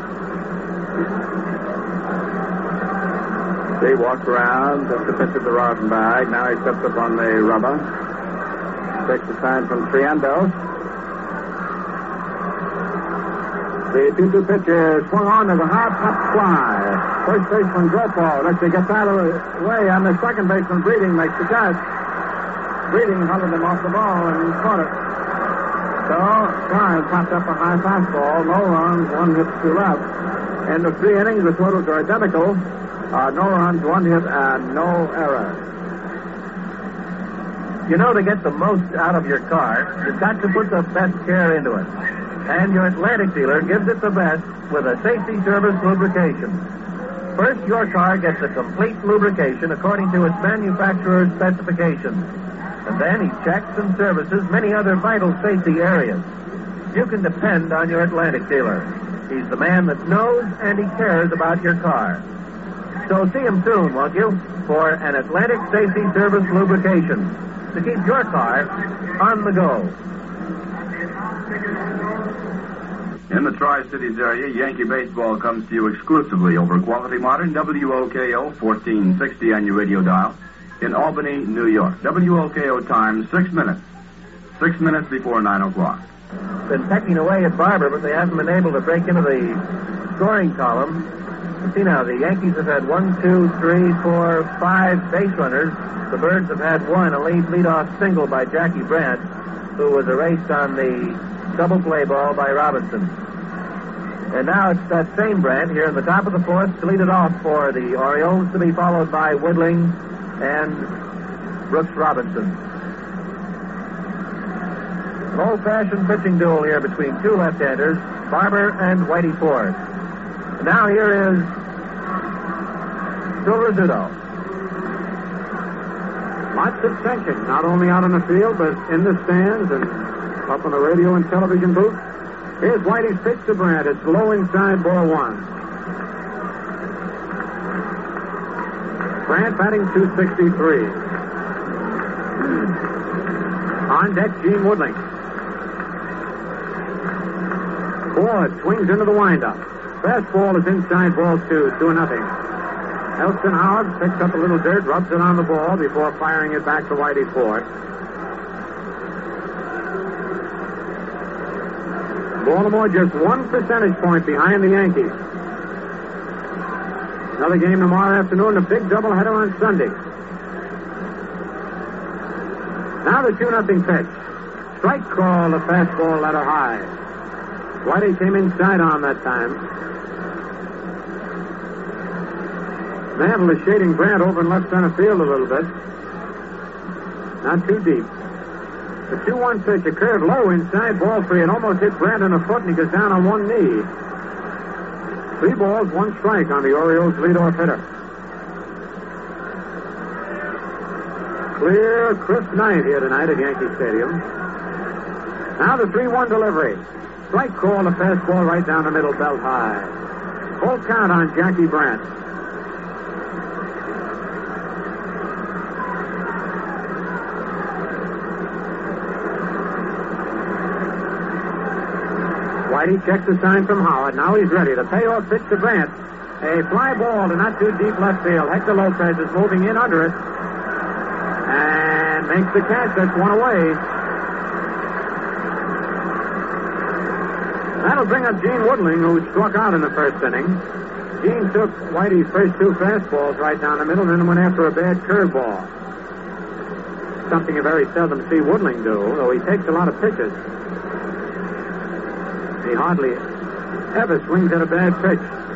He walks around, took the pitch of the rotten bag. Now he steps up on the rubber. Takes the sign from Triendo. The two two pitch is swung on to the hot up fly. First baseman Gropo lets it get out of the way, and the second baseman Breeding makes the catch. Breeding held him off the ball and caught it. So, Klein popped up a high fastball. No runs, one hit, two left. In the three innings, the totals are identical. Uh, no runs, one hit, and no errors. You know, to get the most out of your car, you've got to put the best care into it. And your Atlantic dealer gives it the best with a safety service lubrication. First, your car gets a complete lubrication according to its manufacturer's specifications. And then he checks and services many other vital safety areas. You can depend on your Atlantic dealer. He's the man that knows and he cares about your car. So see him soon, won't you, for an Atlantic Safety Service lubrication to keep your car on the go. In the Tri-Cities area, Yankee baseball comes to you exclusively over Quality Modern W O K O fourteen sixty on your radio dial in Albany, New York. W O K O time, six minutes. Six minutes before nine o'clock. Been pecking away at Barber, but they haven't been able to break into the scoring column. You see now, the Yankees have had one, two, three, four, five base runners. The Birds have had one, a lead leadoff single by Jackie Brandt, who was erased on the double play ball by Robinson. And now it's that same Brandt here in the top of the fourth to lead it off for the Orioles, to be followed by Woodling and Brooks Robinson. An old-fashioned pitching duel here between two left-handers, Barber and Whitey Ford. And now here is Phil Rizzuto. Lots of tension, not only out on the field, but in the stands and up on the radio and television booth. Here's Whitey's pitch to Brandt. It's low inside, ball one. Brandt batting two sixty-three. On deck, Gene Woodling. Ford swings into the windup. Fastball is inside, ball two, two and nothing. Elston Howard picks up a little dirt, rubs it on the ball before firing it back to Whitey Ford. Baltimore just one percentage point behind the Yankees. Another game tomorrow afternoon, a big doubleheader on Sunday. Now the two nothing pitch. Strike call, the fastball letter high. Whitey came inside on that time. Mantle is shading Brandt over in left center field a little bit. Not too deep. The two one pitch, a curve low inside, ball three. It almost hit Brandt in the foot, and he goes down on one knee. Three balls, one strike on the Orioles' leadoff hitter. Clear, crisp night here tonight at Yankee Stadium. Now the three one delivery. Strike call, the fastball right down the middle, belt high. Full count on Jackie Brandt. Whitey checks the sign from Howard. Now he's ready. The payoff pitch to Brandt. A fly ball to not too deep left field. Hector Lopez is moving in under it. And makes the catch. That's one away. That'll bring up Gene Woodling, who struck out in the first inning. Gene took Whitey's first two fastballs right down the middle and then went after a bad curveball. Something you very seldom see Woodling do, though he takes a lot of pitches. He hardly ever swings at a bad pitch.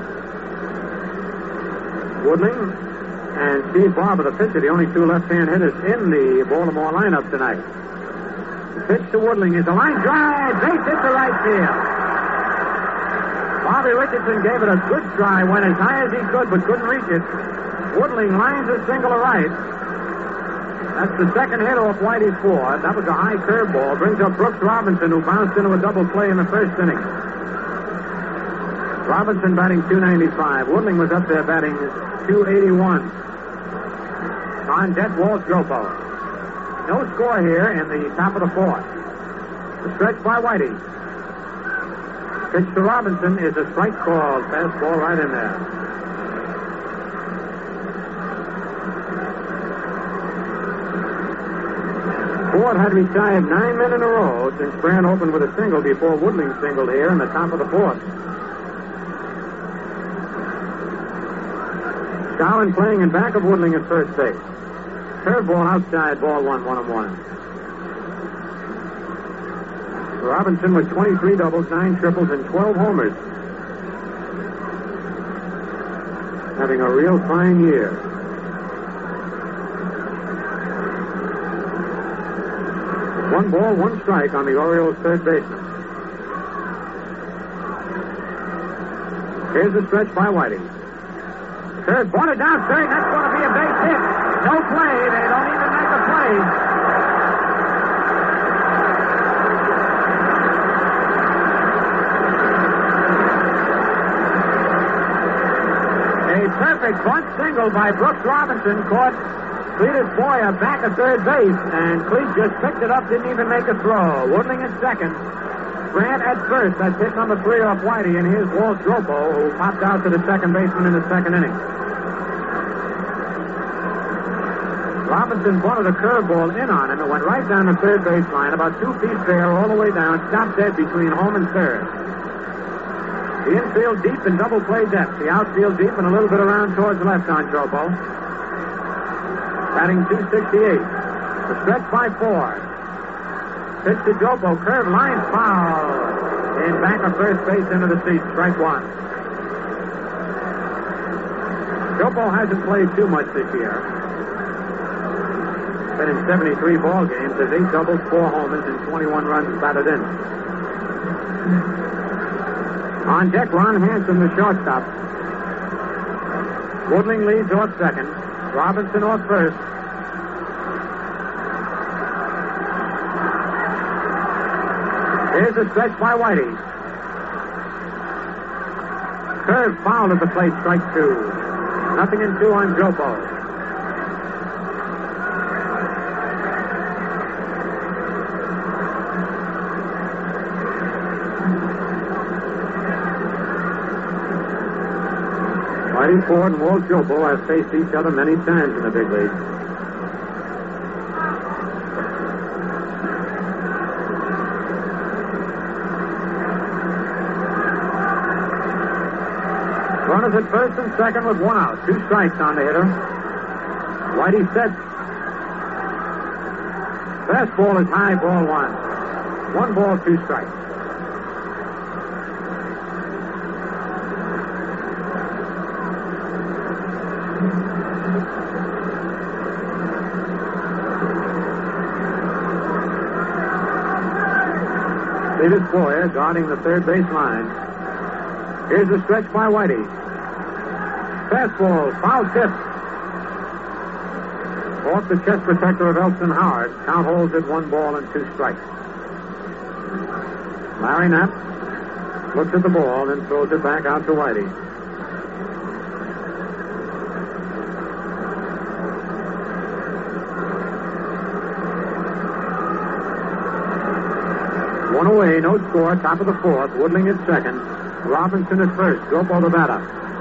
Woodling and Steve Barber, the pitcher, the only two left-hand hitters in the Baltimore lineup tonight. The pitch to Woodling is a line drive. Base hit to right field. Bobby Richardson gave it a good try, went as high as he could, but couldn't reach it. Woodling lines a single to right. That's the second hit off Whitey Ford. That was a high curveball. Brings up Brooks Robinson, who bounced into a double play in the first inning. Robinson batting two ninety-five. Woodling was up there batting two eighty-one. On deck, Walt Gropo. No score here in the top of the fourth. The stretch by Whitey. Pitch to Robinson is a strike call. Fastball right in there. Ford had retired nine men in a row since Brandt opened with a single before Woodling singled here in the top of the fourth. Scowron playing in back of Woodling at first base. Curveball outside, ball one, one and one. Robinson with twenty-three doubles, nine triples, and twelve homers. Having a real fine year. One ball, one strike on the Orioles' third baseman. Here's the stretch by Whiting. Curve, bought it down third. That's going to be a base hit. No play. They don't even make a play. A perfect bunt single by Brooks Robinson caught Cletus Boyer back at third base, and Cleet just picked it up, didn't even make a throw. Woodling at second. Brandt at first. That's hit number three off Whitey, and here's Walt Dropo, who popped out to the second baseman in the second inning. Robinson bunted a curveball in on him. It went right down the third baseline, about two feet there, all the way down, stopped dead between home and third. The infield deep in double play depth. The outfield deep and a little bit around towards left on Dropo. Batting two sixty-eight. The stretch by four. Pitch to Dropo. Curve line foul. In back of first base into the seat. Strike one. Dropo hasn't played too much this year. Been in seventy-three ball games. Has eight doubles, four homers, and twenty-one runs batted in. On deck, Ron Hansen, the shortstop. Woodling leads off second. Robinson off first. Here's a stretch by Whitey. Curve foul at the plate, strike two. Nothing in two on Dropo. Whitey Ford and Walt Dropo have faced each other many times in the big league. Runners at first and second with one out. Two strikes on the hitter. Whitey set. Fastball is high, ball one. One ball, two strikes. Cletus Boyer guarding the third base line. Here's the stretch by Whitey. Fastball, foul tip. Off the chest protector of Elston Howard. Count holds it one ball and two strikes. Larry Knapp looks at the ball and throws it back out to Whitey. One away, no score, top of the fourth. Woodling at second. Robinson at first. Dropo the batter.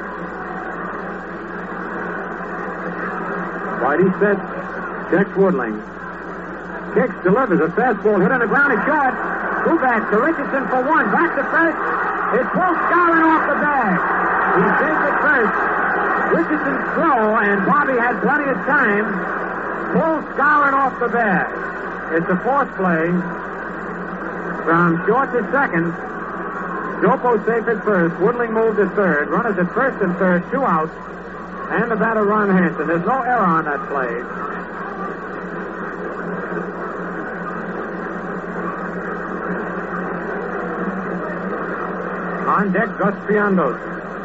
Whitey sets. Checks Woodling. Kicks, delivers. A fastball hit on the ground. It's short. Two back to Richardson for one. Back to first. It pulls Scowron off the bag. He saves it first. Richardson's slow, and Bobby had plenty of time. Pulls Scowron off the bag. It's a fourth play. From short to second. Dropo safe at first. Woodling moved to third. Runners at first and third. Two outs. And the batter, Ron Hansen. There's no error on that play. On deck, Gus Piandos.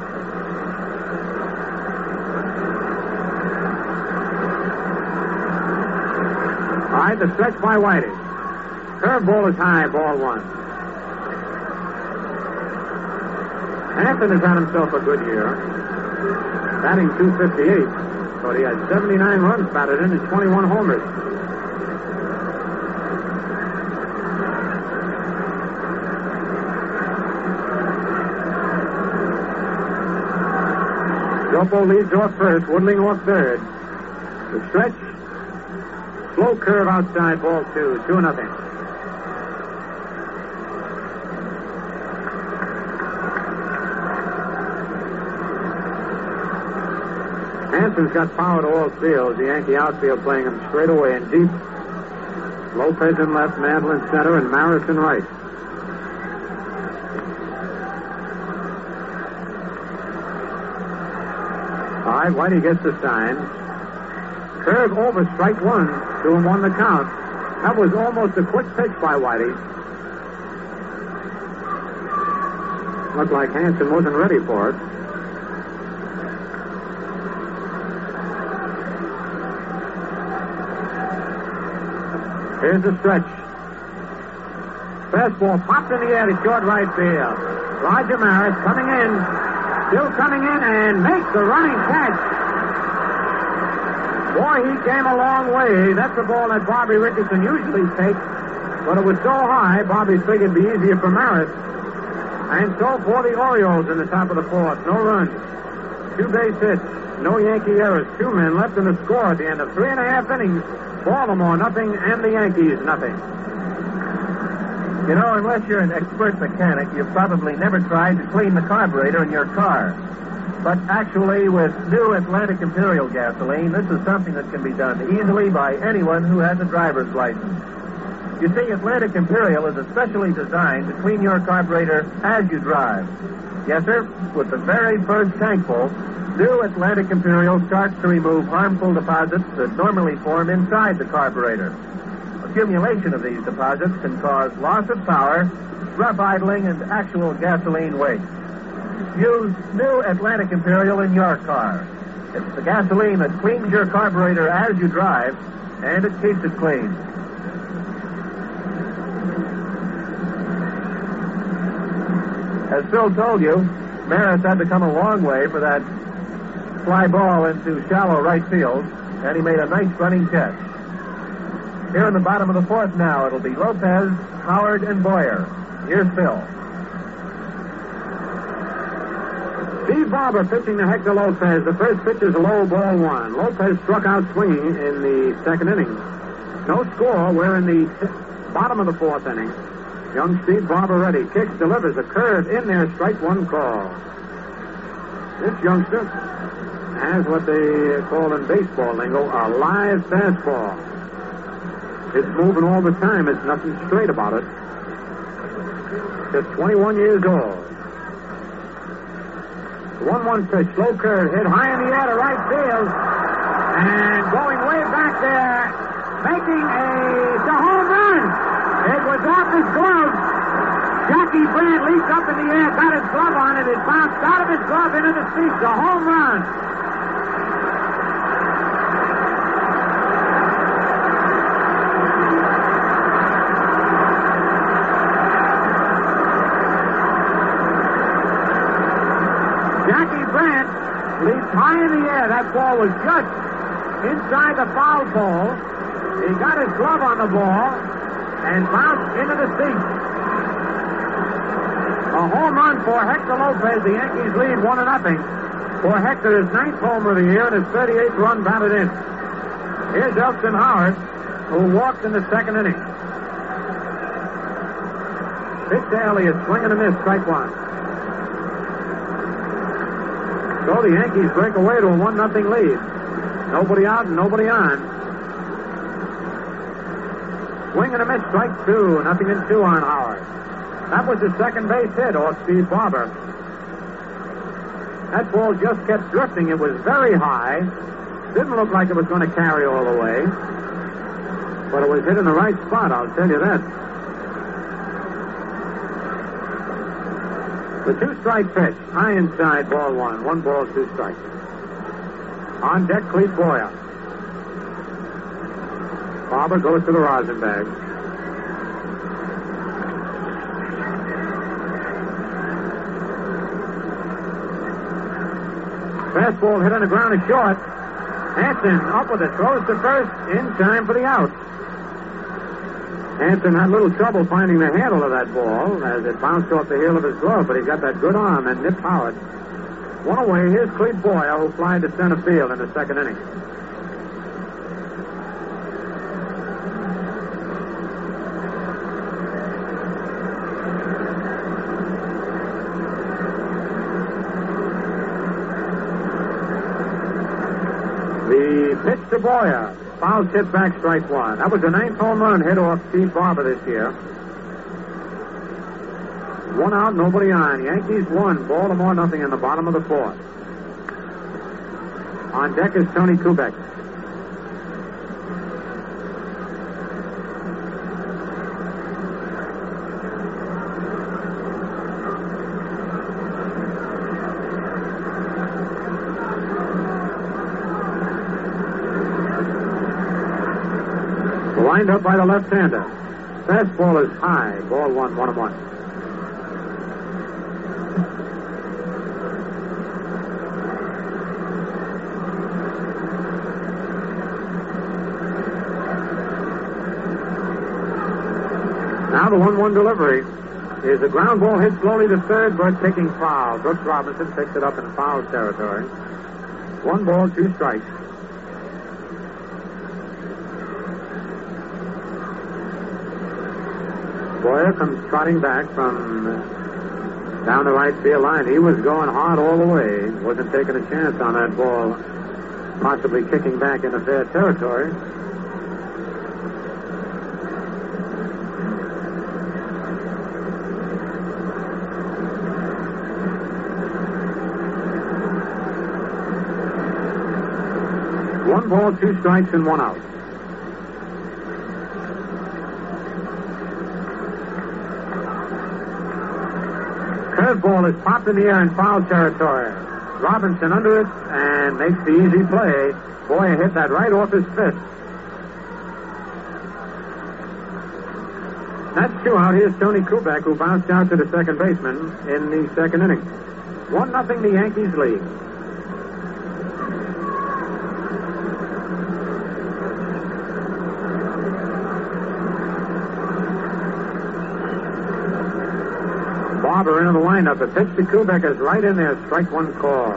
All right, the stretch by Whitey. Curveball is high, ball one. Hampton has had himself a good year. Batting two fifty-eight. But he had seventy-nine runs batted in and twenty-one homers. Dropo leads off first. Woodling off third. The stretch. slow curve outside, ball two, two nothing. Hanson's got power to all fields. The Yankee outfield playing him straight away and deep. Lopez in left, Mantle in center, and Maris in right. All right, Whitey gets the sign. Curve over, strike one. Two and one the count. That was almost a quick pitch by Whitey. Looked like Hanson wasn't ready for it. Here's the stretch. Fastball popped in the air to short right field. Roger Maris coming in. Still coming in and makes the running catch. Boy, he came a long way. That's a ball that Bobby Richardson usually takes. But it was so high, Bobby figured it'd be easier for Maris. And so for the Orioles in the top of the fourth. No runs. Two base hits. No Yankee errors. Two men left in the score at the end of three and a half innings. Baltimore nothing and the Yankees nothing. You know, unless you're an expert mechanic, you've probably never tried to clean the carburetor in your car. But actually, with new Atlantic Imperial gasoline, this is something that can be done easily by anyone who has a driver's license. You see, Atlantic Imperial is especially designed to clean your carburetor as you drive. Yes, sir, with the very first tankful, new Atlantic Imperial starts to remove harmful deposits that normally form inside the carburetor. Accumulation of these deposits can cause loss of power, rough idling, and actual gasoline waste. Use new Atlantic Imperial in your car. It's the gasoline that cleans your carburetor as you drive, and it keeps it clean. As Phil told you, Maris had to come a long way for that fly ball into shallow right field, and he made a nice running catch. Here in the bottom of the fourth now, it'll be Lopez, Howard, and Boyer. Here's Phil. Steve Barber pitching to Hector Lopez. The first pitch is a low ball one. Lopez struck out swinging in the second inning. No score. We're in the bottom of the fourth inning. Young Steve Barber ready. Kicks, delivers a curve in there. Strike one call. This youngster has what they call in baseball lingo a live fastball. It's moving all the time. There's nothing straight about it. Just twenty-one years old. one one pitch, slow curve, hit high in the air to right field. And going way back there, making a, a home run. It was off his glove. Jackie Brandt leaped up in the air, got his glove on it. It bounced out of his glove into the seats. A home run. Jackie Brandt leaped high in the air. That ball was just inside the foul pole. He got his glove on the ball and bounced into the seats. A home run for Hector Lopez. The Yankees lead one to nothing. For Hector, his ninth homer of the year and his thirty-eighth run batted in. Here's Elston Howard, who walked in the second inning. Pitch to Elliott, swing and a miss, strike one. So the Yankees break away to a one nothing lead. Nobody out and nobody on. Swing and a miss, strike two. Nothing in two on Howard. That was the second base hit off Steve Barber. That ball just kept drifting. It was very high. Didn't look like it was going to carry all the way. But it was hit in the right spot, I'll tell you that. The two-strike pitch. High inside, ball one. One ball, two strikes. On deck, Clete Boyer. Barber goes to the rosin bag. Fastball hit on the ground is short. Hanson up with it. Throws to first in time for the out. Hanson had a little trouble finding the handle of that ball as it bounced off the heel of his glove, but he got that good arm and nipped Howard. One away. Here's Clete Boyer, who flied to center field in the second inning. Pitch to Boyer. Foul hit back, strike one. That was the ninth home run hit off Steve Barber this year. One out, nobody on. Yankees won. Baltimore nothing in the bottom of the fourth. On deck is Tony Kubek. Lined up by the left-hander. Fastball is high. Ball one, one and one. Now the one one delivery is a ground ball hit slowly to third, but taking foul. Brooks Robinson picks it up in foul territory. One ball, two strikes. Boyer comes trotting back from down the right field line. He was going hard all the way. Wasn't taking a chance on that ball, possibly kicking back into fair territory. One ball, two strikes, and one out. Curveball is popped in the air in foul territory. Robinson under it and makes the easy play. Boyer hit that right off his fist. That's two out. Here's Tony Kubek, who bounced out to the second baseman in the second inning. One nothing the Yankees lead. Barber into the windup. The pitch to Kubek is right in there. Strike one call.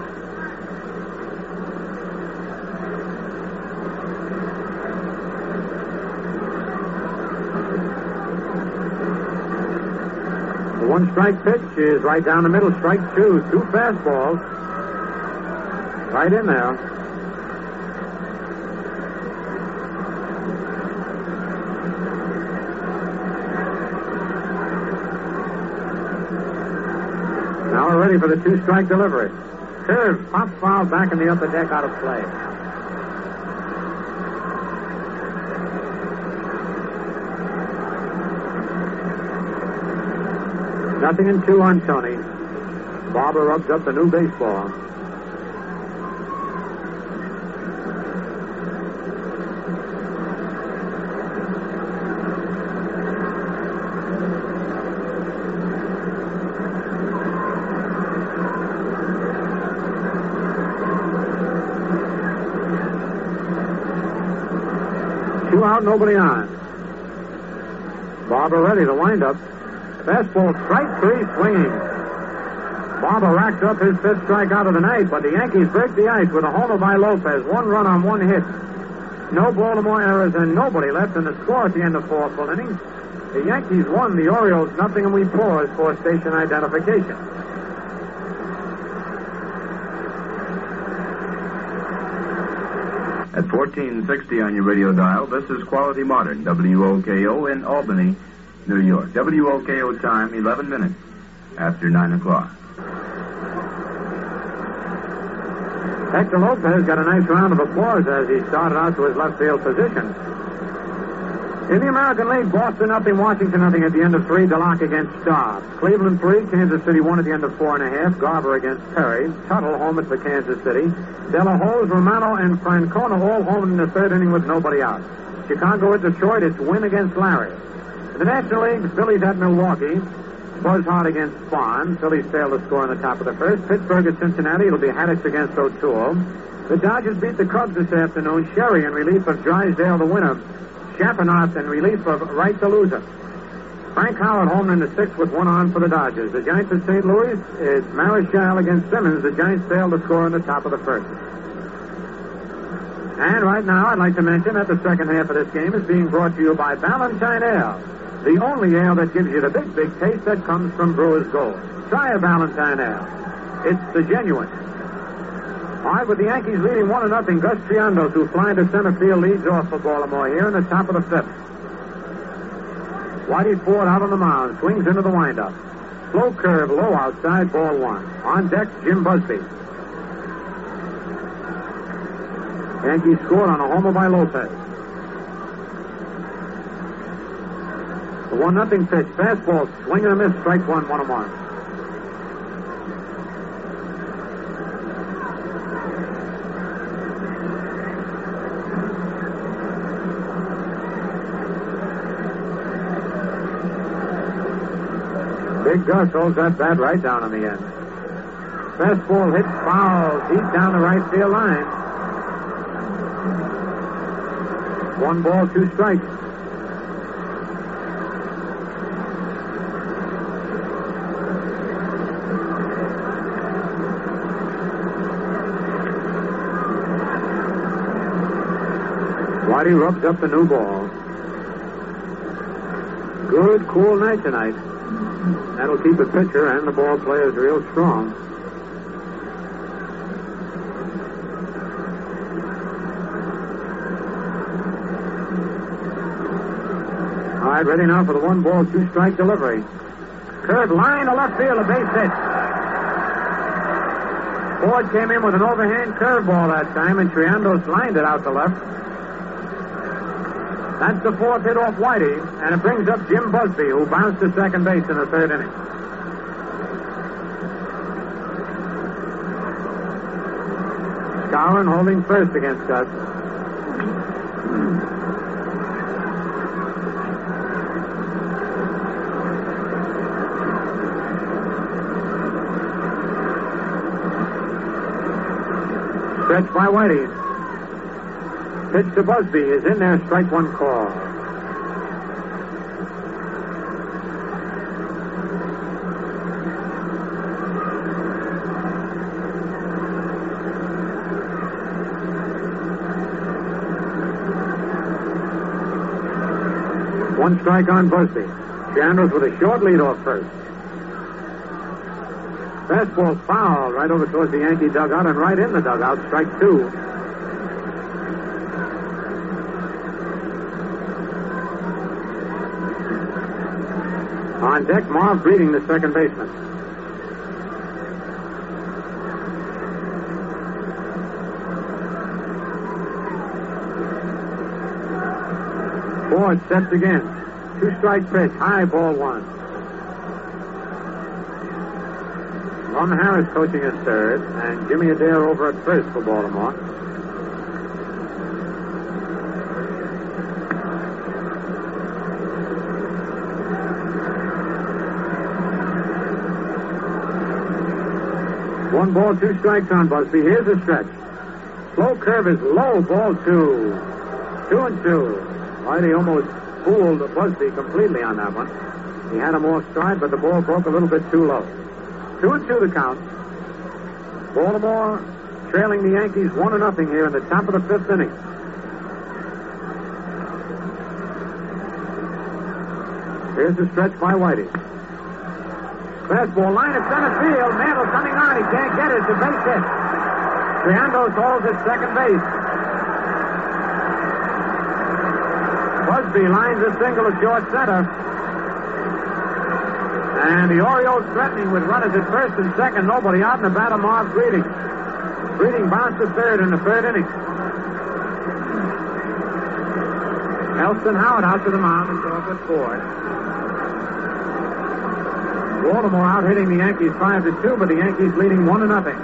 The one strike pitch is right down the middle. Strike two. Two fastballs. Right in there. Now we're ready for the two-strike delivery. Curve, pop foul back in the upper deck, out of play. Nothing in two on Tony. Barber rubs up the new baseball. Two out, nobody on. Barber ready to wind up. Fastball, strike three, swinging. Barber racks up his fifth strikeout of the night, but the Yankees break the ice with a homer by Lopez. One run on one hit. No Baltimore errors and nobody left in the score at the end of four full innings. The Yankees won, the Orioles nothing, and we pause for station identification. At fourteen sixty on your radio dial, this is Quality Modern, W O K O in Albany, New York. W O K O time, eleven minutes after nine o'clock. Hector Lopez got a nice round of applause as he started out to his left field position. In the American League, Boston nothing, Washington nothing at the end of three. DeLocke against Starr. Cleveland three, Kansas City one at the end of four and a half. Garber against Perry. Tuttle homered for Kansas City. De La Hoz, Romano, and Francona all homered in the third inning with nobody out. Chicago at Detroit, it's win against Larry. In the National League, the Phillies at Milwaukee. Buzz Hart against Bond. Phillies failed to score in the top of the first. Pittsburgh at Cincinnati. It'll be Haddix against O'Toole. The Dodgers beat the Cubs this afternoon. Sherry in relief of Drysdale, the winner. Chappanoff in relief of Wright, the loser. Frank Howard home in the sixth with one on for the Dodgers. The Giants at Saint Louis, it's Marichal against Simmons. The Giants failed to score in the top of the first. And right now, I'd like to mention that the second half of this game is being brought to you by Ballantine Ale, the only ale that gives you the big, big taste that comes from Brewer's Gold. Try a Ballantine Ale. It's the genuine. All right, with the Yankees leading one to nothing, Gus Triandos, who flying to center field, leads off for Baltimore here in the top of the fifth. Whitey Ford out on the mound, swings into the windup. Slow curve, low outside, ball one. On deck, Jim Busby. Yankees scored on a homer by Lopez. The one nothing pitch, fastball, swing and a miss, strike one, one and one. Big Gus holds that bat right down on the end. Fastball hits foul deep down the right field line. One ball, two strikes. Whitey rubs up the new ball. Good, cool night tonight. That'll keep the pitcher and the ball players real strong. All right, ready now for the one ball, two strike delivery. Curve line to left field, a base hit. Ford came in with an overhand curveball that time, and Triandos lined it out to left. That's the fourth hit off Whitey, and it brings up Jim Busby, who bounced to second base in the third inning. Skowron holding first against Gus. Stretch by Whitey. Pitch to Busby is in there, strike one call. One strike on Busby. Triandos with a short lead off first. Fastball foul right over towards the Yankee dugout and right in the dugout, strike two. On deck, Marv Breeding, the second baseman. Ford steps again. Two-strike pitch, high, ball one. Lum Harris coaching at third, and Jimmy Adair over at first for Baltimore. One ball, two strikes on Busby. Here's a stretch. Slow curve is low, ball two. Two and two. Whitey almost fooled Busby completely on that one. He had him off stride, but the ball broke a little bit too low. Two and two the count. Baltimore trailing the Yankees one to nothing here in the top of the fifth inning. Here's the stretch by Whitey. Fastball line at center field. Mantle coming on. He can't get it. It's a base hit. Triandos holds at second base. Busby lines a single to short center. And the Orioles threatening with runners at first and second. Nobody out in the bat of Marv Breeding. Breeding bounced to third in the third inning. Elston Howard out to the mound and off at Ford. Baltimore out hitting the Yankees five to two, but the Yankees leading one to nothing.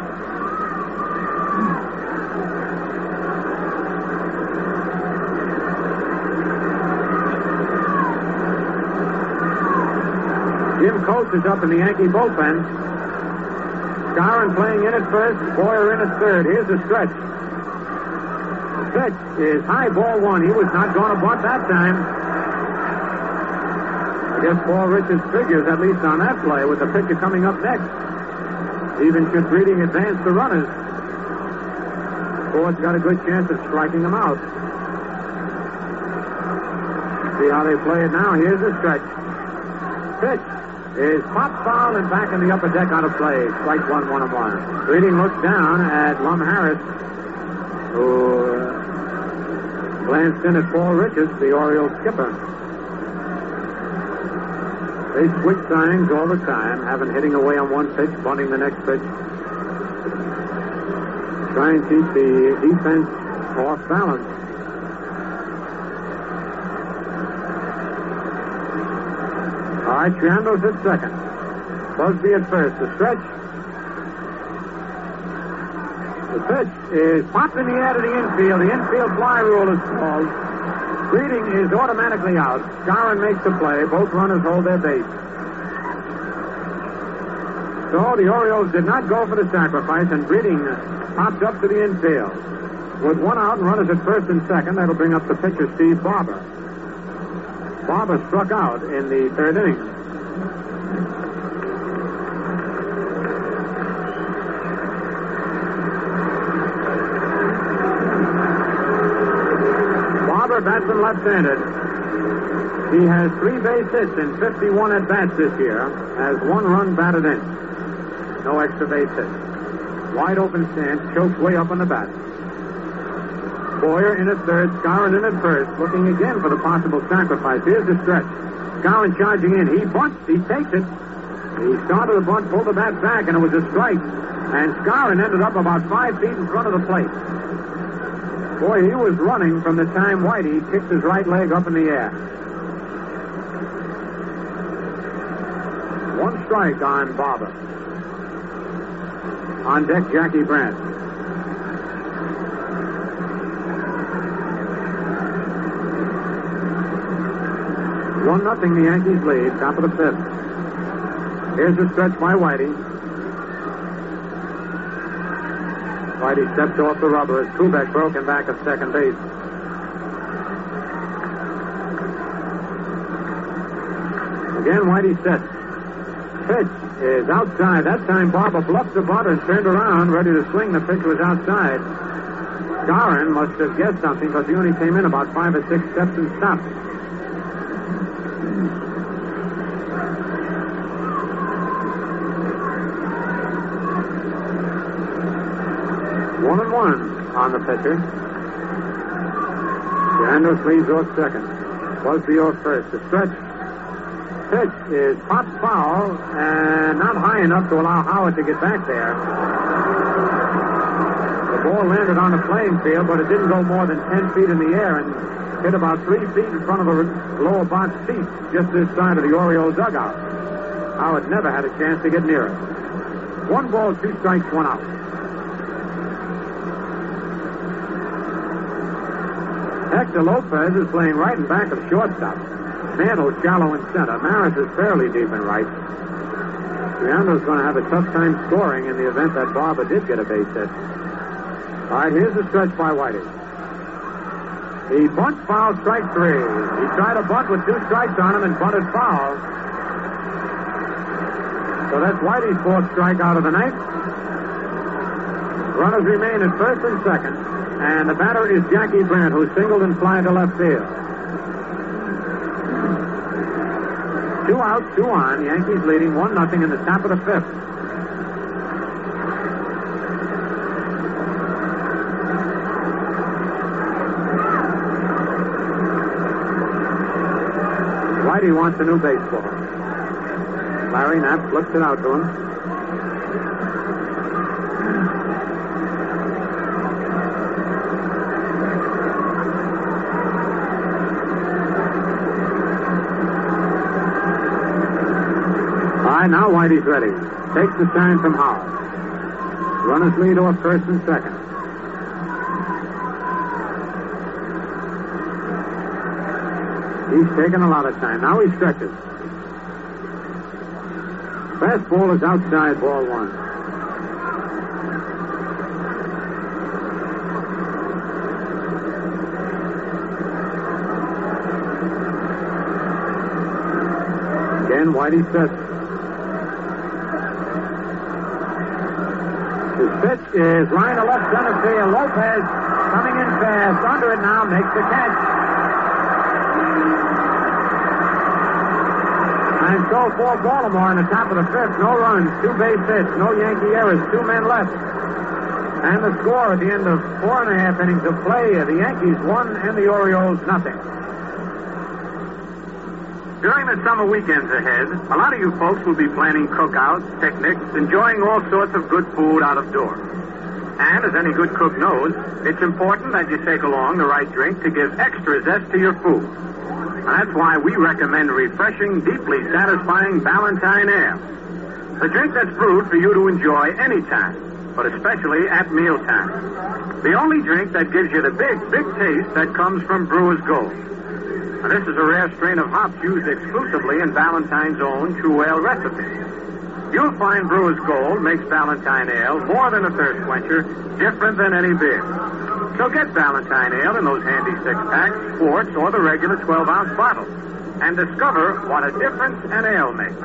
Jim Coates is up in the Yankee bullpen. Skowron playing in at first, Boyer in at third. Here's the stretch. The stretch is high, ball one. He was not going to bunt that time. I guess Paul Richards figures, at least on that play, with the pitcher coming up next. Even should Breeding advance the runners, Ford's got a good chance of striking them out. See how they play it now. Here's the stretch. Pitch. is popped foul and back in the upper deck out of play. Strike one, one and one. Breeding looks down at Lum Harris, who uh, glanced in at Paul Richards, the Orioles skipper. They switch signs all the time, having hitting away on one pitch, bunting the next pitch. Try and keep the defense off balance. All right, Triando's at second. Busby at first. The stretch. The pitch is popped in the air to the infield. The infield fly rule is called. Breeding is automatically out. Skowron makes the play. Both runners hold their base. So the Orioles did not go for the sacrifice, and Breeding popped up to the infield. With one out and runners at first and second, that'll bring up the pitcher, Steve Barber. Barber struck out in the third inning. Barber bats and left-handed. He has three base hits in fifty-one at-bats this year, has one run batted in. No extra base hits. Wide open stance, chokes way up on the bat. Boyer in at third, Skowron in at first, looking again for the possible sacrifice. Here's the stretch. Skowron charging in. He bunts. He takes it. He started the bunt, pulled the bat back, and it was a strike. And Skowron ended up about five feet in front of the plate. Boy, he was running from the time Whitey kicked his right leg up in the air. One strike on Barber. On deck, Jackie Brandt. One nothing, the Yankees lead, top of the fifth. Here's the stretch by Whitey. Whitey steps off the rubber as Kubek broken back at second base. Again, Whitey sets. Pitch is outside. That time Barber bluffed the bunt and turned around, ready to swing. The pitch was outside. Skowron must have guessed something because he only came in about five or six steps and stopped. One and one on the pitcher. Triandos leads off second. Busby off first. The stretch. Pitch is popped foul and not high enough to allow Howard to get back there. The ball landed on the playing field, but it didn't go more than ten feet in the air and hit about three feet in front of a lower box seat just this side of the Orioles dugout. Howard never had a chance to get near it. One ball, two strikes, one out. Hector Lopez is playing right in back of shortstop. Mantle shallow in center. Maris is fairly deep in right. Triando's going to have a tough time scoring in the event that Barber did get a base hit. All right, here's the stretch by Whitey. He bunts foul, strike three. He tried a bunt with two strikes on him and bunted foul. So that's Whitey's fourth strikeout of the night. Runners remain at first and second. And the batter is Jackie Brandt, who singled and fly to left field. Two out, two on. Yankees leading one nothing in the top of the fifth. Whitey wants a new baseball. Larry Knapp flips it out to him. Now Whitey's ready. Takes the sign from Howard. Runners lead off first and second. He's taking a lot of time. Now he stretches. Fastball is outside, ball one. Again, Whitey sets. His pitch is line to left center field. Lopez coming in fast. Under it now. Makes the catch. And so for Baltimore in the top of the fifth, no runs, two base hits, no Yankee errors, two men left. And the score at the end of four and a half innings of play, the Yankees one and the Orioles nothing. During the summer weekends ahead, a lot of you folks will be planning cookouts, picnics, enjoying all sorts of good food out of doors. And as any good cook knows, it's important that you take along the right drink to give extra zest to your food. And that's why we recommend refreshing, deeply satisfying Ballantine Ale. The drink that's brewed for you to enjoy anytime, but especially at mealtime. The only drink that gives you the big, big taste that comes from Brewer's Gold. Now, this is a rare strain of hops used exclusively in Ballantine's own True Ale recipe. You'll find Brewer's Gold makes Ballantine Ale more than a thirst quencher, different than any beer. So get Ballantine Ale in those handy six-packs, quarts, or the regular twelve-ounce bottle, and discover what a difference an ale makes.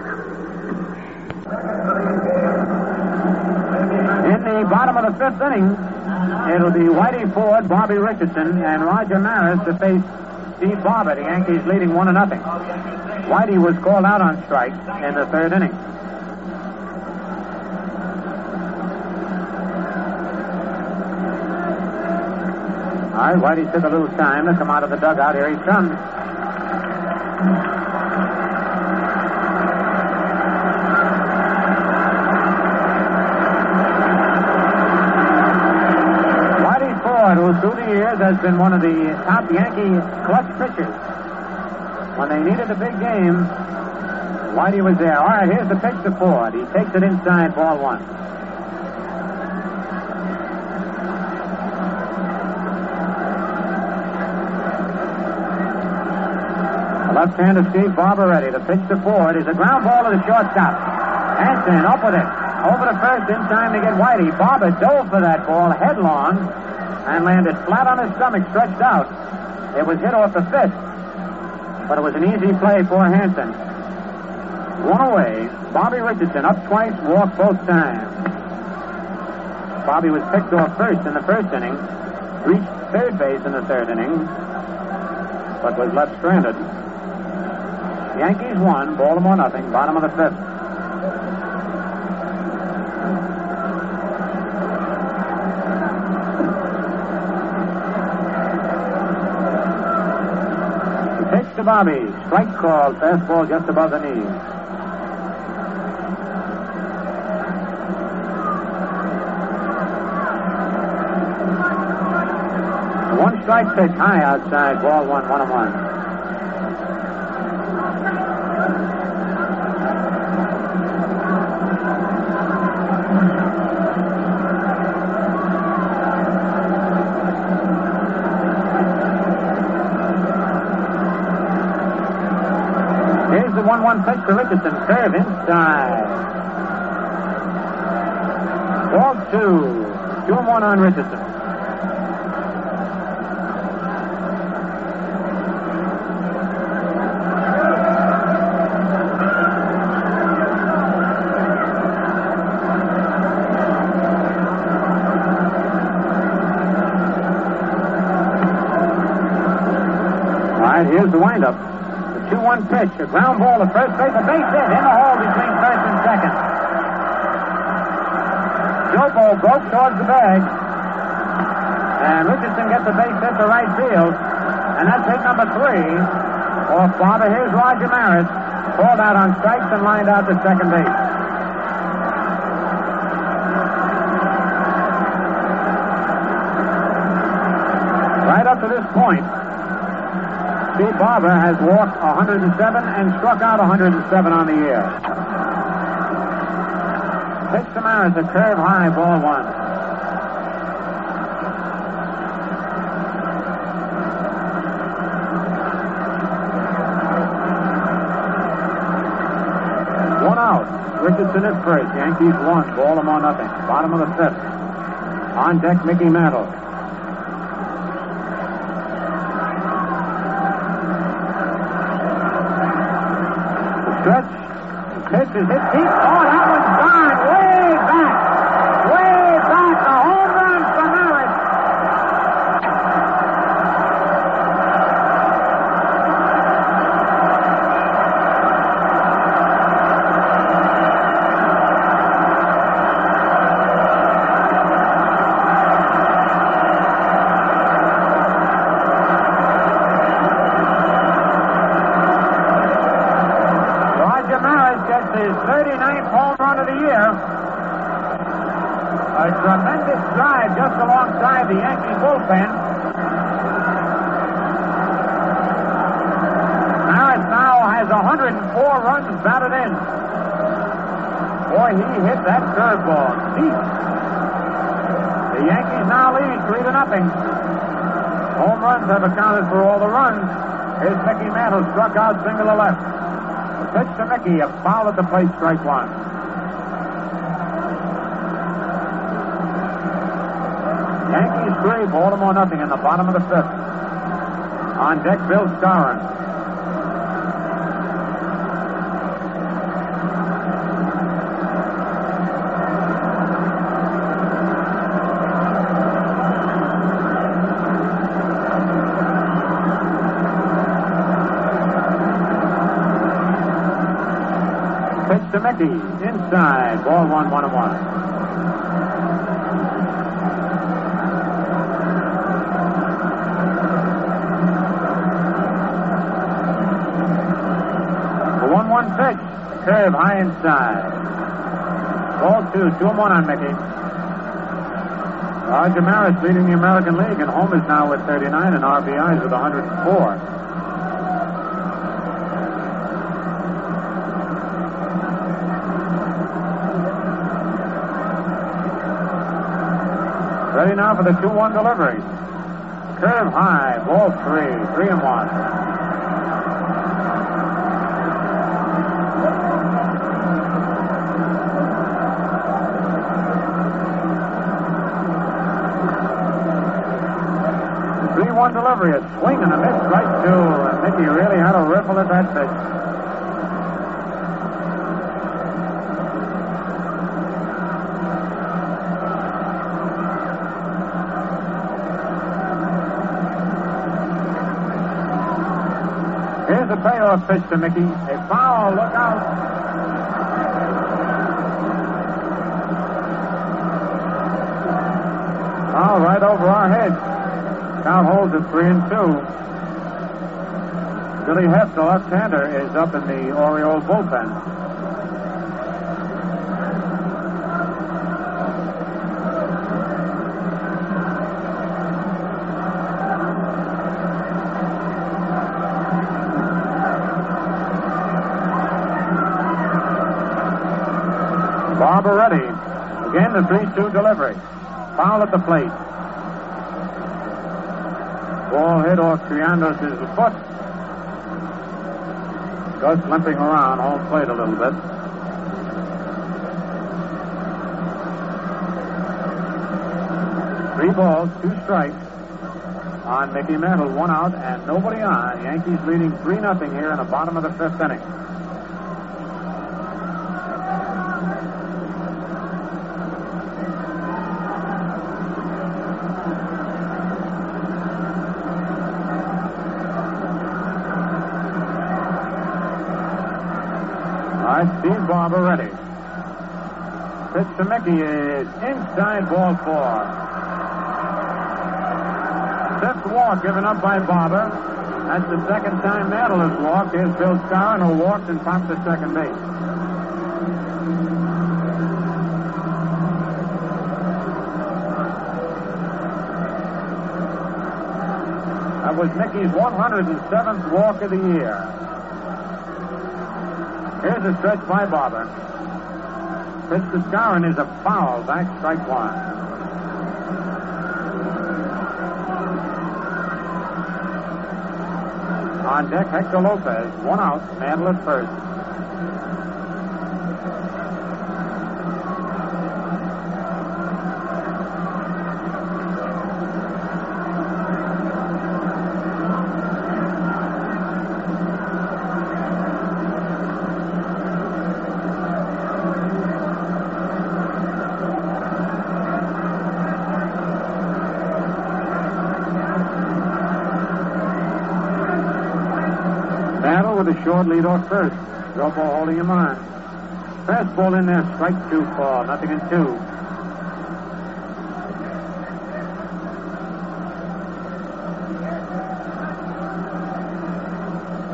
In the bottom of the fifth inning, it'll be Whitey Ford, Bobby Richardson, and Roger Maris to face Steve Barber, the Yankees leading one to nothing. Whitey was called out on strike in the third inning. All right, Whitey took a little time to come out of the dugout. Here he comes. Whitey Ford, who through the years has been one of the top Yankee clutch pitchers. When they needed a big game, Whitey was there. All right, here's the pitch to Ford. He takes it inside, ball one. Left-hander Steve Barber ready. The pitch to Ford is a ground ball to the shortstop. Hanson up with it. Over to first in time to get Whitey. Barber dove for that ball headlong and landed flat on his stomach, stretched out. It was hit off the fist, but it was an easy play for Hanson. One away. Bobby Richardson up twice, walked both times. Bobby was picked off first in the first inning, reached third base in the third inning, but was left stranded. Yankees won, Baltimore nothing, bottom of the fifth. The pitch to Bobby, strike called, fastball just above the knee. The one strike pitch high outside, ball one, one and one. The one one pitch to Richardson. Serve inside. Ball two. Two and one on Richardson. All right, here's the windup. two one pitch, a ground ball to first base, a base hit in the hole between first and second. Jopo broke towards the bag, and Richardson gets a base hit to right field, and that's hit number three off Barber. Here's Roger Maris, called out on strikes and lined out to second base. Right up to this point, Steve Barber has walked one hundred seven and struck out one hundred seven on the year. Pitch to Maris, a curve high, ball one. One out. Richardson at first. Yankees one, Baltimore nothing. Bottom of the fifth. On deck, Mickey Mantle. Stretch. The pitch is hit deep. Oh, that one's gone. Way back. Way back. A home run for Maris. A tremendous drive just alongside the Yankee bullpen. Maris now has one hundred four runs batted in. Boy, he hit that curveball deep. The Yankees now lead three to nothing. Home runs have accounted for all the runs. Here's Mickey Mantle, struck out single to left. The pitch to Mickey, a foul at the plate, strike one. Yankees three, Baltimore nothing in the bottom of the fifth. On deck, Bill Skowron. Pitch to Mickey, inside, ball one, one and one. The one one pitch, curve high inside. Ball two, two and one on Mickey. Roger Maris leading the American League, and homers now with thirty-nine and R B Is with one hundred four. Ready now for the two one delivery. Curve high, ball three, three and one. three one delivery, a swing and a miss right to, and Mickey really had a ripple at that pitch. Here's the payoff pitch to Mickey. A foul, look out. Foul right over our heads. Count holds at three and two. Billy Heft, the left-hander, is up in the Orioles bullpen. Barberetti. Again, the three two delivery. Foul at the plate. Ball hit off Triandos' foot. Gus limping around home plate a little bit. Three balls, two strikes on Mickey Mantle, one out and nobody on. Yankees leading three nothing here in the bottom of the fifth inning. Steve Barber ready. Pitch to Mickey is inside, ball four. Fifth walk given up by Barber. That's the second time Mantle has walked. Here's Bill Skowron, who walked and popped to second base. That was Mickey's one hundred seventh walk of the year. Here's a stretch by Barber. Pitch to Skowron is a foul. Back, strike one. On deck, Hector Lopez. One out. Mantle at first. With a short lead off first. Drop ball holding him on. Fastball in there, strike two for nothing in two.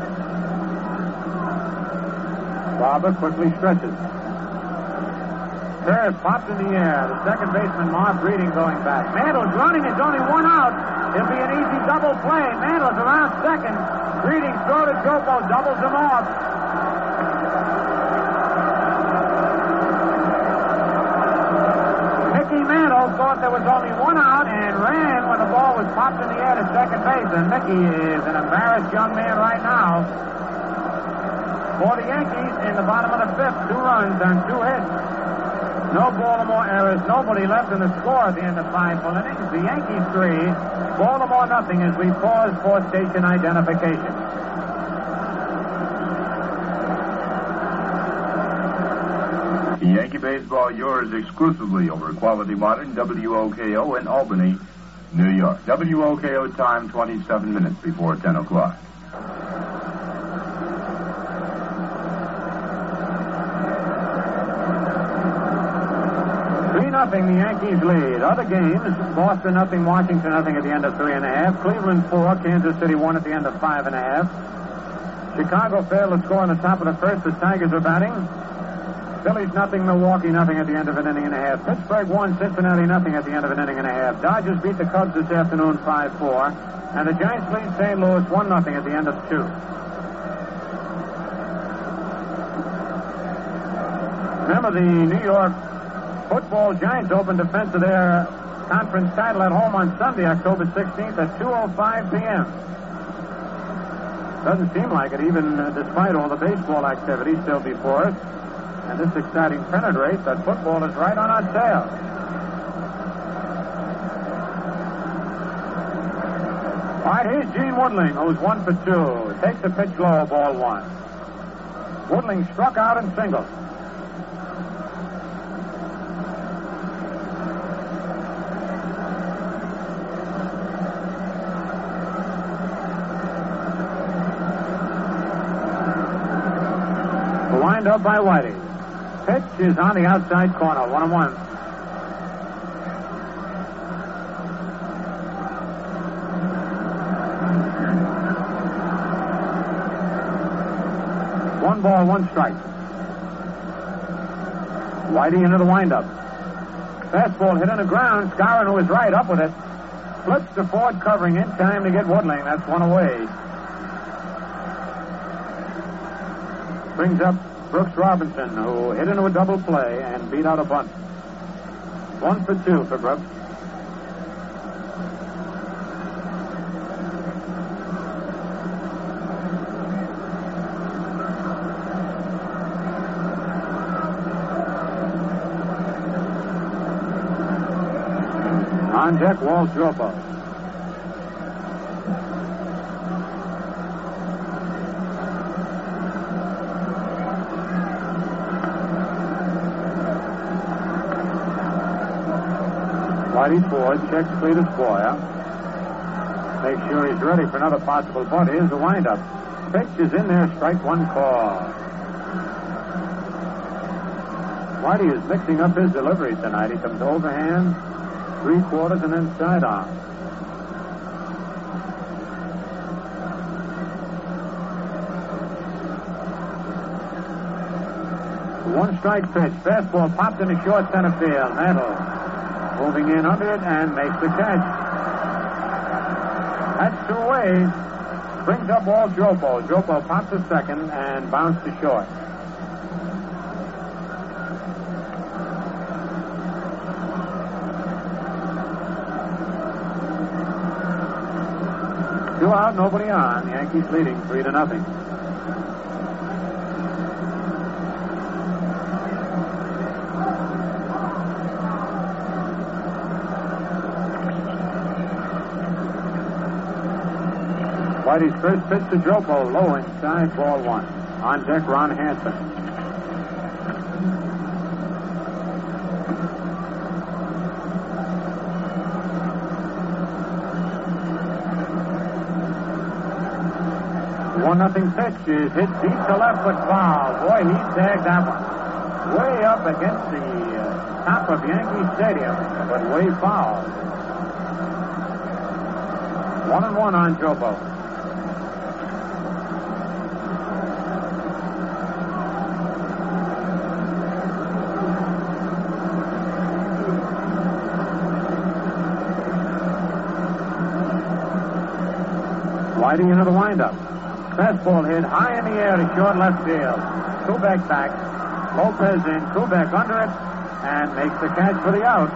Barber quickly stretches. Third popped in the air. The second baseman, Marv Breeding, going back. Mantle's running. It's only one out. It'll be an easy double play. Mantle's around second. Breeding's throw to Jopo doubles him off. Mickey Mantle thought there was only one out and ran when the ball was popped in the air to second base. And Mickey is an embarrassed young man right now. For the Yankees, in the bottom of the fifth, two runs and two hits. No Baltimore errors, nobody left in the score at the end of five full innings. The Yankees three, Baltimore nothing as we pause for station identification. Yankee Baseball, yours exclusively over Quality Modern, W O K O in Albany, New York. W O K O time, twenty-seven minutes before ten o'clock. Nothing, the Yankees lead. Other games, Boston nothing, Washington nothing at the end of three and a half. Cleveland four, Kansas City one at the end of five and a half. Chicago failed to score in the top of the first. The Tigers are batting. Phillies nothing, Milwaukee nothing at the end of an inning and a half. Pittsburgh one, Cincinnati nothing at the end of an inning and a half. Dodgers beat the Cubs this afternoon five four. And the Giants lead Saint Louis one nothing at the end of two. Remember the New York Football Giants open defense of their conference title at home on Sunday, October sixteenth at two oh five p.m. Doesn't seem like it, even uh, despite all the baseball activity still before us. And this exciting pennant race, that football is right on our tail. All right, here's Gene Woodling, who's one for two. Takes a pitch low, ball one. Woodling struck out and singled. Up by Whitey. Pitch is on the outside corner. One and one. One ball, one strike. Whitey into the windup. Fastball hit on the ground. Skowron, who is right, up with it. Flips to Ford, covering in time to get Woodling. That's one away. Brings up Brooks Robinson, who hit into a double play and beat out a bunt. One for two for Brooks. On deck, Walt Jopo. Whitey Ford checks Cletus Boyer. Make sure he's ready for another possible bunt. Here's the windup. Pitch is in there, strike one call. Whitey is mixing up his delivery tonight. He comes overhand, three quarters, and then sidearm. One strike pitch. Fastball popped into short center field. Mantle moving in under it and makes the catch. That's two away. Brings up Walt Jopo. Jopo pops to second and bounced to short. Two out, nobody on. Yankees leading three to nothing. Whitey's first pitch to Jopo, low inside, ball one. On deck, Ron Hansen. One nothing pitch is hit deep to left, but foul. Boy, he tagged that one way up against the uh, top of Yankee Stadium, but way foul. One and one on Jopo. Whitey into the windup. Fastball hit high in the air to short left field. Kubek back. Lopez in. Kubek under it and makes the catch for the out.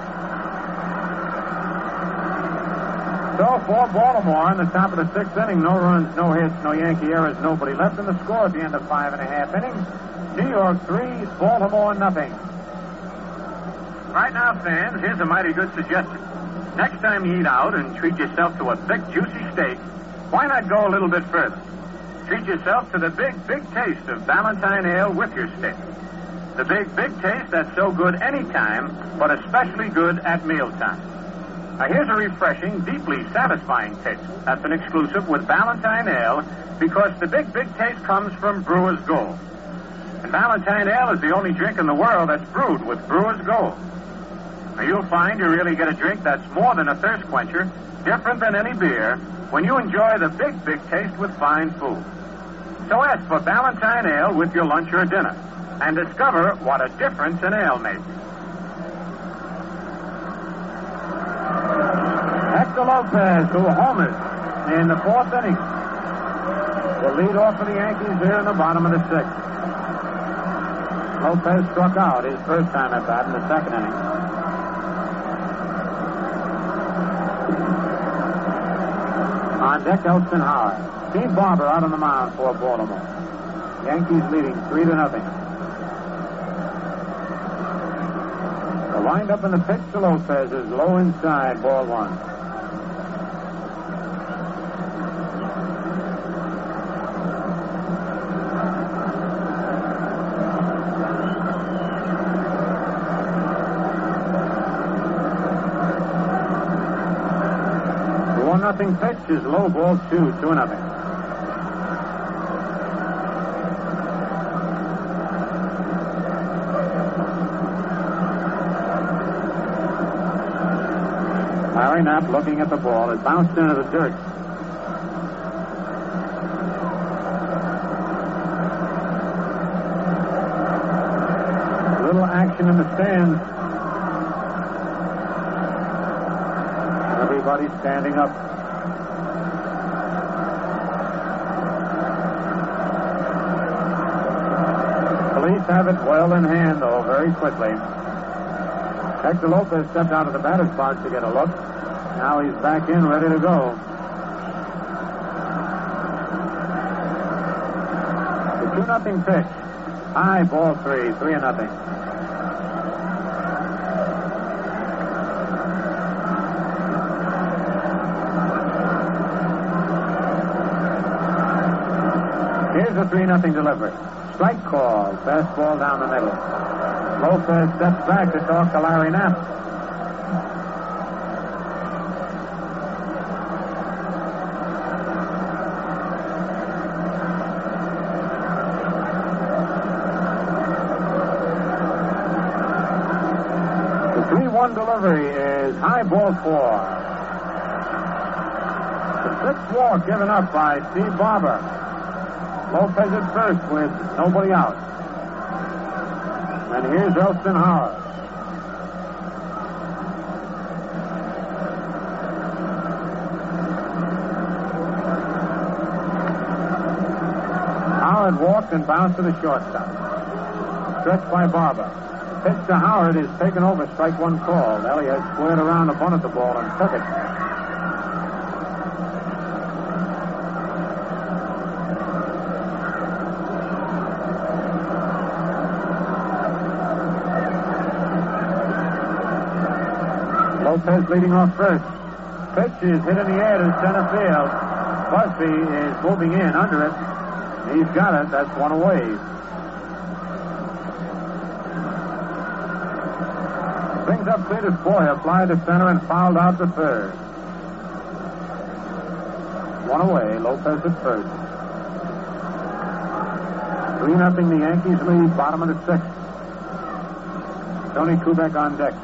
So for Baltimore in the top of the sixth inning, no runs, no hits, no Yankee errors, nobody left in the score at the end of five and a half innings. New York three, Baltimore nothing. Right now, fans, here's a mighty good suggestion. Next time you eat out and treat yourself to a thick, juicy steak, why not go a little bit further? Treat yourself to the big, big taste of Valentine Ale with your steak. The big, big taste that's so good any time, but especially good at mealtime. Now, here's a refreshing, deeply satisfying taste that's an exclusive with Valentine Ale because the big, big taste comes from Brewers Gold. And Valentine Ale is the only drink in the world that's brewed with Brewers Gold. Now, you'll find you really get a drink that's more than a thirst quencher, different than any beer, when you enjoy the big, big taste with fine food. So ask for Valentine Ale with your lunch or dinner and discover what a difference an ale makes. Hector Lopez, who homers in the fourth inning, will lead off for the Yankees here in the bottom of the sixth. Lopez struck out his first time at bat in the second inning. On deck, Elston Howard. Steve Barber out on the mound for Baltimore. Yankees leading three to nothing. The windup and the pitch to Lopez is low inside, ball one. The one nothing pitch is low, ball two, two nothing. Larry Knapp looking at the ball. It bounced into the dirt. A little action in the stands. Everybody standing up. Police have it well in hand, though, very quickly. Hector Lopez stepped out of the batter's box to get a look. Now he's back in, ready to go. The two nothing pitch. High, ball three, three and nothing. Here's the three nothing delivery. Strike call. Fastball down the middle. Lopez steps back to talk to Larry Knapp. The three one delivery is high, ball four. The sixth walk given up by Steve Barber. Lopez at first with nobody out. And here's Elston Howard. Howard walked and bounced to the shortstop. Stretched by Barber. Pitch to Howard is taken over, strike one called. Elliott squared around the bunt of the ball and took it. Lopez leading off first. Pitch is hit in the air to center field. Busby is moving in under it. He's got it. That's one away. Brings up Cletus Boyer, fly to center and fouled out to third. One away. Lopez at first. Three nothing. The Yankees lead. Bottom of the sixth. Tony Kubek on deck.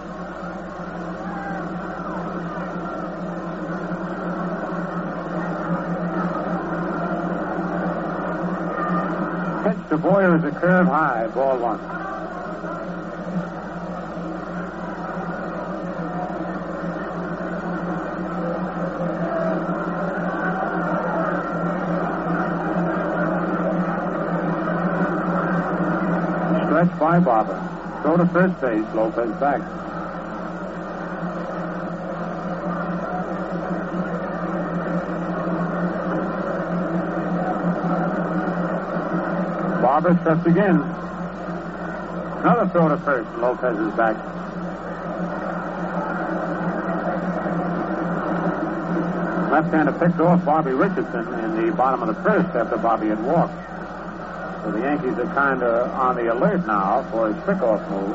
To Boyer is a curve high, ball one. by Barber. Throw to first base. Lopez back. Barber steps again. Another throw to first. Lopez is back. Left-hander picked off Bobby Richardson in the bottom of the first after Bobby had walked. So the Yankees are kind of on the alert now for his pick-off move.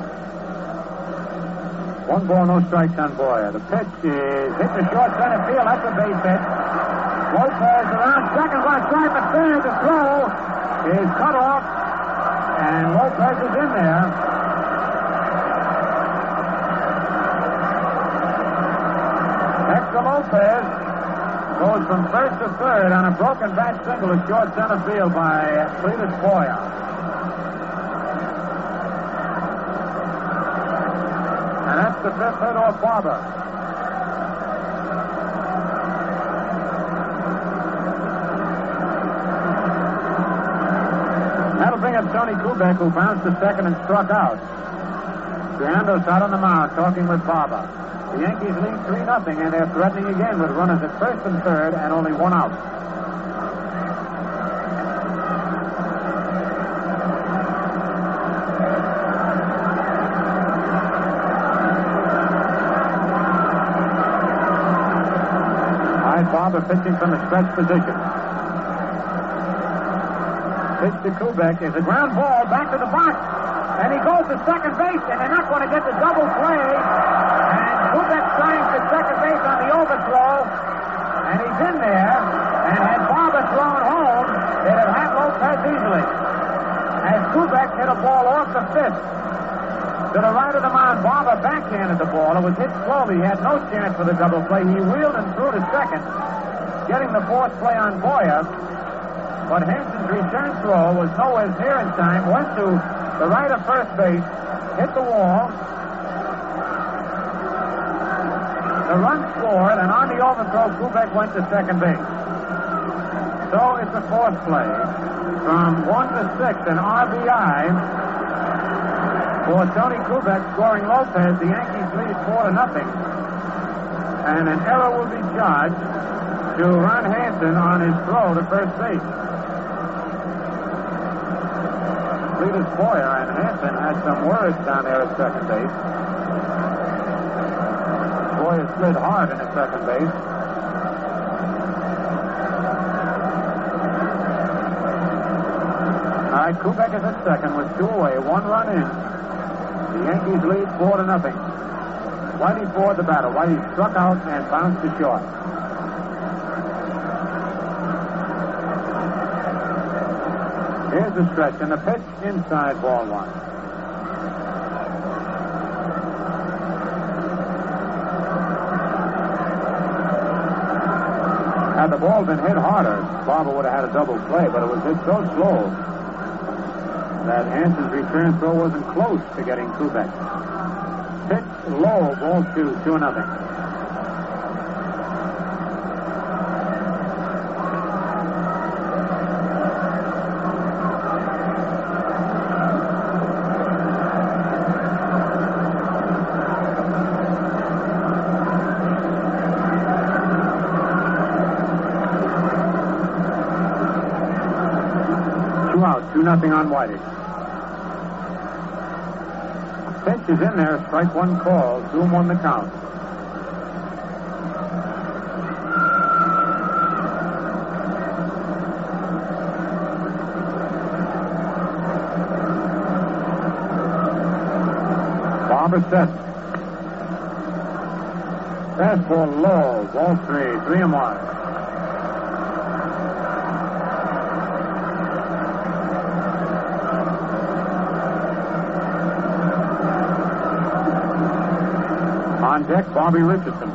One ball, no strikes on Boyer. The pitch is hit to short center field. That's a base hit. Lopez around second, going to try for third. The throw is cut off, and Lopez is in there. Hector Lopez goes from first to third on a broken bat single to short center field by Cletus Boyer. And that's the fifth hit off Barber. That'll bring up Tony Kubek, who bounced to second and struck out. Triando's out on the mound talking with Barber. The Yankees lead three nothing, and they're threatening again with runners at first and third and only one out. All right, Barber pitching from the stretch position. Pitch to Kubek is a ground ball back to the box, and he goes to second base, and they're not going to get the double play. Kubek trying for second base on the overthrow, and he's in there, and had Barber thrown home, they'd have had Lopez easily. As Kubek hit a ball off the fifth to the right of the mound, Barber backhanded the ball. It was hit slowly. He had no chance for the double play. He wheeled and threw to second, getting the fourth play on Boyer, but Hanson's return throw was nowhere near in time, went to the right of first base, hit the wall. The run scored, and on the overthrow, Kubek went to second base. So it's a fourth play. From one to six, an R B I for Tony Kubek scoring Lopez. The Yankees lead four to nothing. And an error will be charged to Ron Hansen on his throw to first base. Cletus Boyer and Hansen had some words down there at second base. Boyer slid hard in at second base. All right, Kubek is at second with two away, one run in. The Yankees lead four to nothing. Whitey Ford the batter. Whitey struck out and bounced to short. Here's the stretch, and the pitch inside ball one. Had the ball been hit harder, Barber would have had a double play, but it was hit so slow that Hanson's return throw wasn't close to getting Kubek. Pitch low, ball two, two nothing. Two nothing on Whitey. Pitch is in there. Strike one call. Zoom won the count. Barber set. Fastball low. Ball three. Three and one. On deck, Bobby Richardson.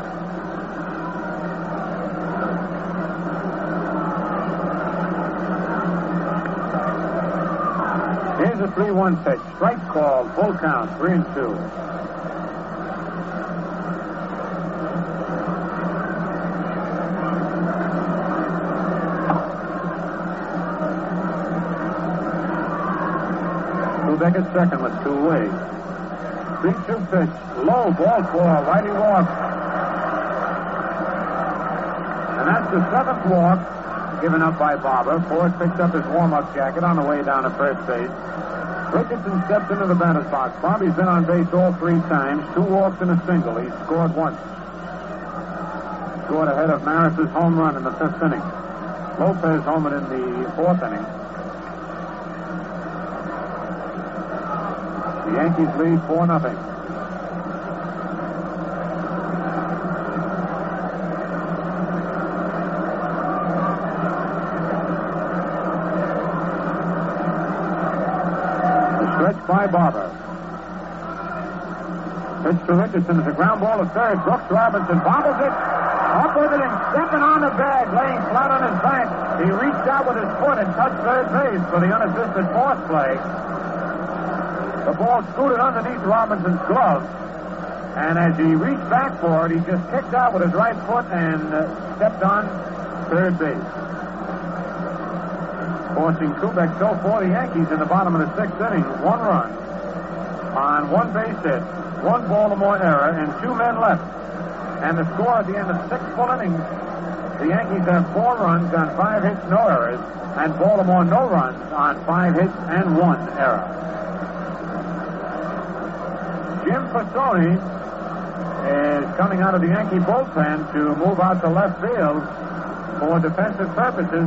Here's a three one pitch. Strike call, full count, three and two. Plesac at second with two away. three two pitch. Low ball four. Righty walk. And that's the seventh walk given up by Barber. Ford picks up his warm-up jacket on the way down to first base. Richardson steps into the batter's box. Bobby's been on base all three times. Two walks and a single. He scored once. Scored ahead of Maris's home run in the fifth inning. Lopez homered in the fourth inning. The Yankees lead four nothing. Stretch by Barber. Pitch to Richardson. It's a ground ball to third. Brooks Robinson bobbles it. Up with it and stepping on the bag, laying flat on his back. He reached out with his foot and touched third base for the unassisted force play. The ball scooted underneath Robinson's glove. And as he reached back for it, he just kicked out with his right foot and uh, stepped on third base. Forcing Kubek so for the Yankees in the bottom of the sixth inning. One run on one base hit, one Baltimore error, and two men left. And the score at the end of six full innings, the Yankees have four runs on five hits, no errors, and Baltimore no runs on five hits and one error. Jim Pisoni is coming out of the Yankee bullpen to move out to left field for defensive purposes.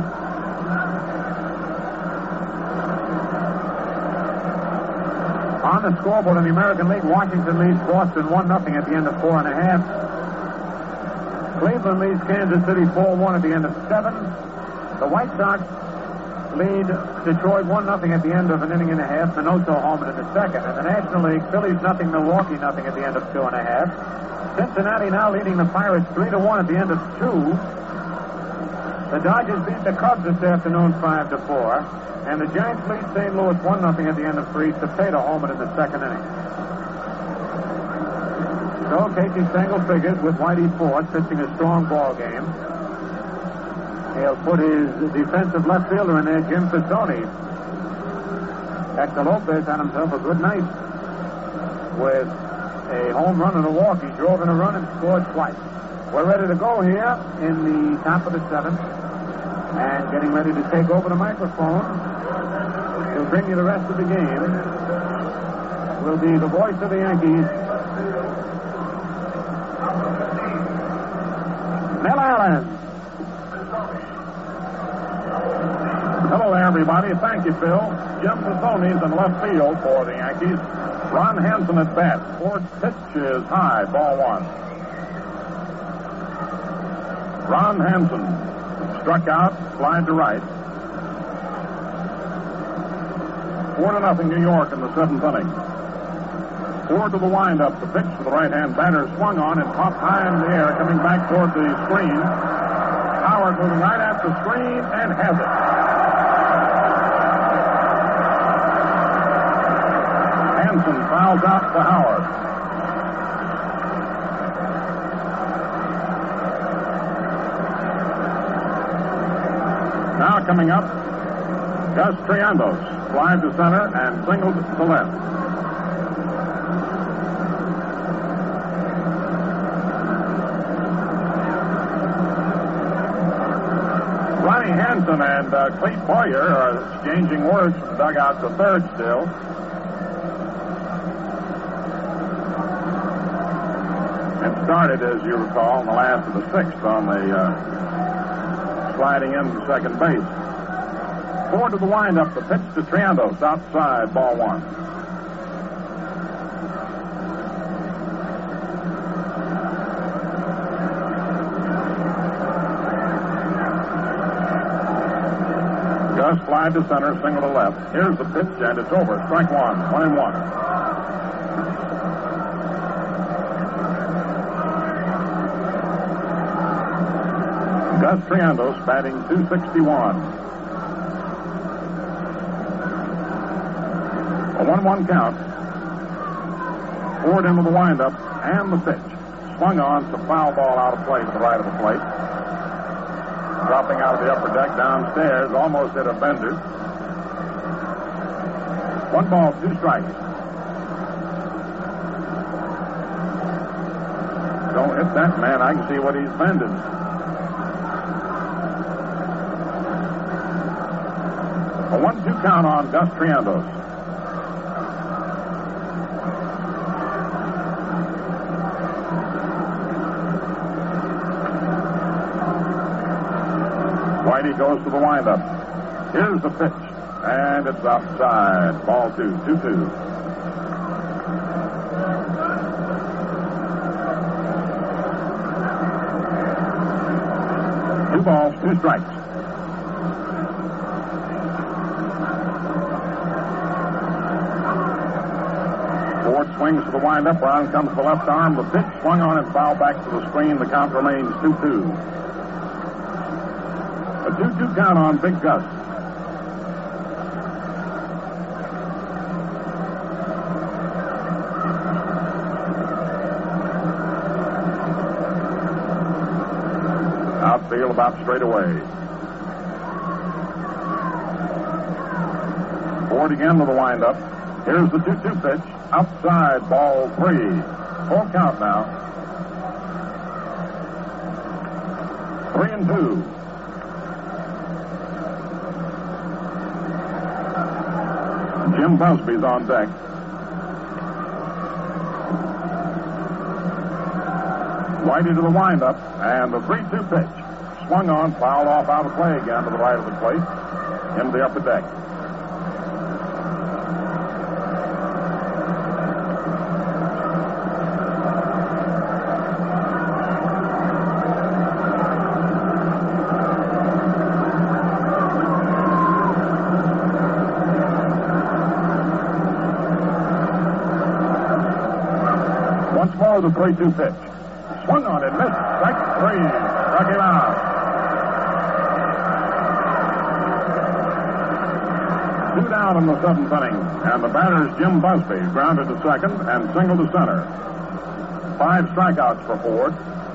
On the scoreboard in the American League, Washington leads Boston one nothing at the end of four and a half. Cleveland leads Kansas City four one at the end of seven. The White Sox lead Detroit one nothing at the end of an inning and a half. Minoso homered in the second. In the National League, Phillies nothing, Milwaukee nothing at the end of two and a half. Cincinnati now leading the Pirates three to one at the end of two. The Dodgers beat the Cubs this afternoon five to four. And the Giants lead Saint Louis one nothing at the end of three. Cepeda homered in the second inning. So Casey Stengel figures with Whitey Ford pitching a strong ball game. He'll put his defensive left fielder in there, Jim Pisoni. Hector Lopez had himself a good night with a home run and a walk. He drove in a run and scored twice. We're ready to go here in the top of the seventh. And getting ready to take over the microphone to bring you the rest of the game will be the voice of the Yankees, Mel Allen. Hello there, everybody. Thank you, Phil. Jim Pisoni's in left field for the Yankees. Ron Hansen at bat. Ford's pitch is high, ball one. Ron Hansen struck out, slide to right. Four to nothing, New York in the seventh inning. Four to the windup. The pitch to the right-hand batter swung on and popped high in the air, coming back toward the screen. Howard moving right at the screen and has it. Hansen fouls out to Howard. Now coming up, Gus Triandos, fly to center and singled to left. Ronnie Hansen and uh, Clete Boyer are exchanging words from dugout to third still. It started, as you recall, in the last of the sixth on the uh, sliding into second base. Four to the windup, the pitch to Triandos, outside, ball one. Gus fly to center, single to left. Here's the pitch, and it's over. Strike one, one and one. Gus Triandos batting two sixty-one. A one one count. Ford into the windup and the pitch. Swung on, some foul ball out of play to the right of the plate. Dropping out of the upper deck downstairs, almost hit a bender. One ball, two strikes. Don't hit that man. I can see what he's bending. A one two count on Gus Triandos. Whitey goes to the windup. Here's the pitch. And it's outside. Ball two. two two. Two balls, two strikes. Ford swings to the windup. Round comes the left arm. The pitch swung on and fouled back to the screen. The count remains two two. A two two count on Big Gus. Outfield about straight away. Ford again to the windup. Here's the two two pitch. Outside, ball three. Full count now. Three and two. Jim Busby's on deck. Whitey to the windup, and the three two pitch. Swung on, fouled off out of play again to the right of the plate, into the upper deck. Once more, the three two pitch. Swung on and missed. Strike three. Struck him out. Two down in the seventh inning, and the batter's Jim Busby grounded to second and singled to center. Five strikeouts for Ford.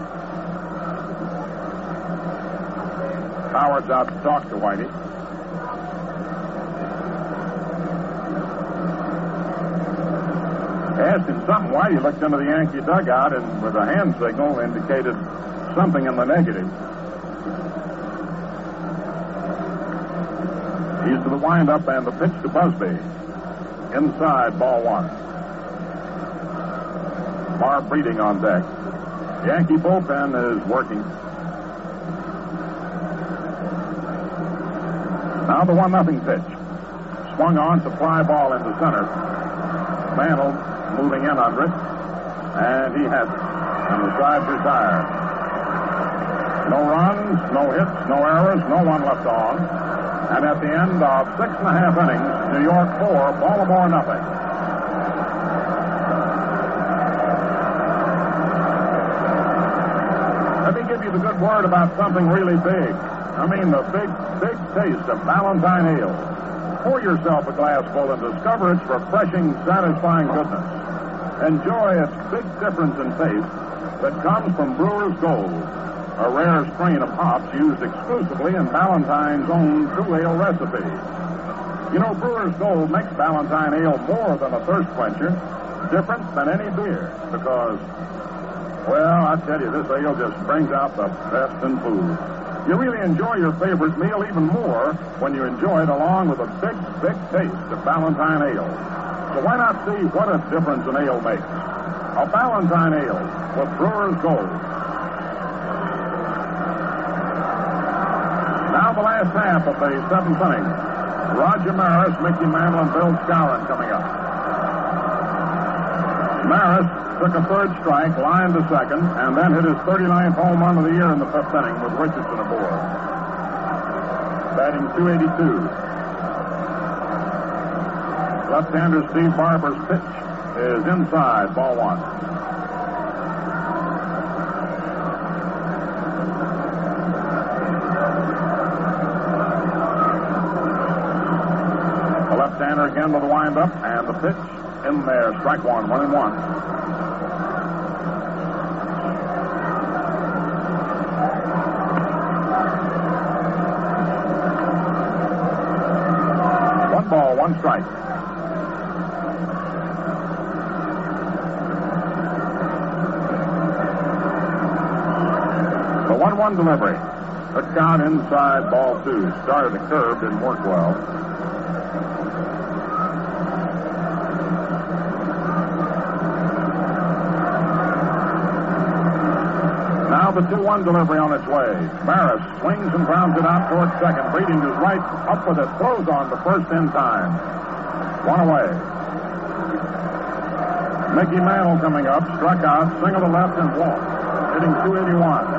Howard's out to talk to Whitey. Asked him something. Whitey looked into the Yankee dugout and with a hand signal indicated something in the negative. He's to the windup and the pitch to Busby. Inside, ball one. Marv Breeding on deck. Yankee bullpen is working. Now the one nothing pitch. Swung on to fly ball into center. Mantle moving in under it, and he has it. And the side's retired. No runs, no hits, no errors, no one left on. And at the end of six and a half innings, New York four, Baltimore nothing. Let me give you the good word about something really big. I mean the big, big taste of Ballantine Ale. Pour yourself a glass full and discover its refreshing, satisfying goodness. Enjoy its big difference in taste that comes from Brewer's Gold, a rare strain of hops used exclusively in Ballantine's own true ale recipe. You know, Brewer's Gold makes Ballantine Ale more than a thirst quencher, different than any beer, because, well, I tell you, this ale just brings out the best in food. You really enjoy your favorite meal even more when you enjoy it along with a big, big taste of Ballantine Ale. So why not see what a difference an ale makes? A Ballantine Ale with Brewer's Gold. Now the last half of the seventh inning. Roger Maris, Mickey Mantle, and Bill Skowron coming up. Maris took a third strike, lined to second, and then hit his thirty-ninth home run of the year in the fifth inning with Richardson aboard. Batting two eighty-two. Left-hander Steve Barber's pitch is inside, ball one. The left-hander again to the windup, and the pitch in there, strike one, one and one. One ball, one strike. one one delivery. Took out inside ball two. Started a curve, didn't work well. Now the two one delivery on its way. Maris swings and grounds it out towards second. Breeding is right up with it. Throws on to first in time. One away. Mickey Mantle coming up. Struck out. Single to left and walked. Hitting two eighty-one.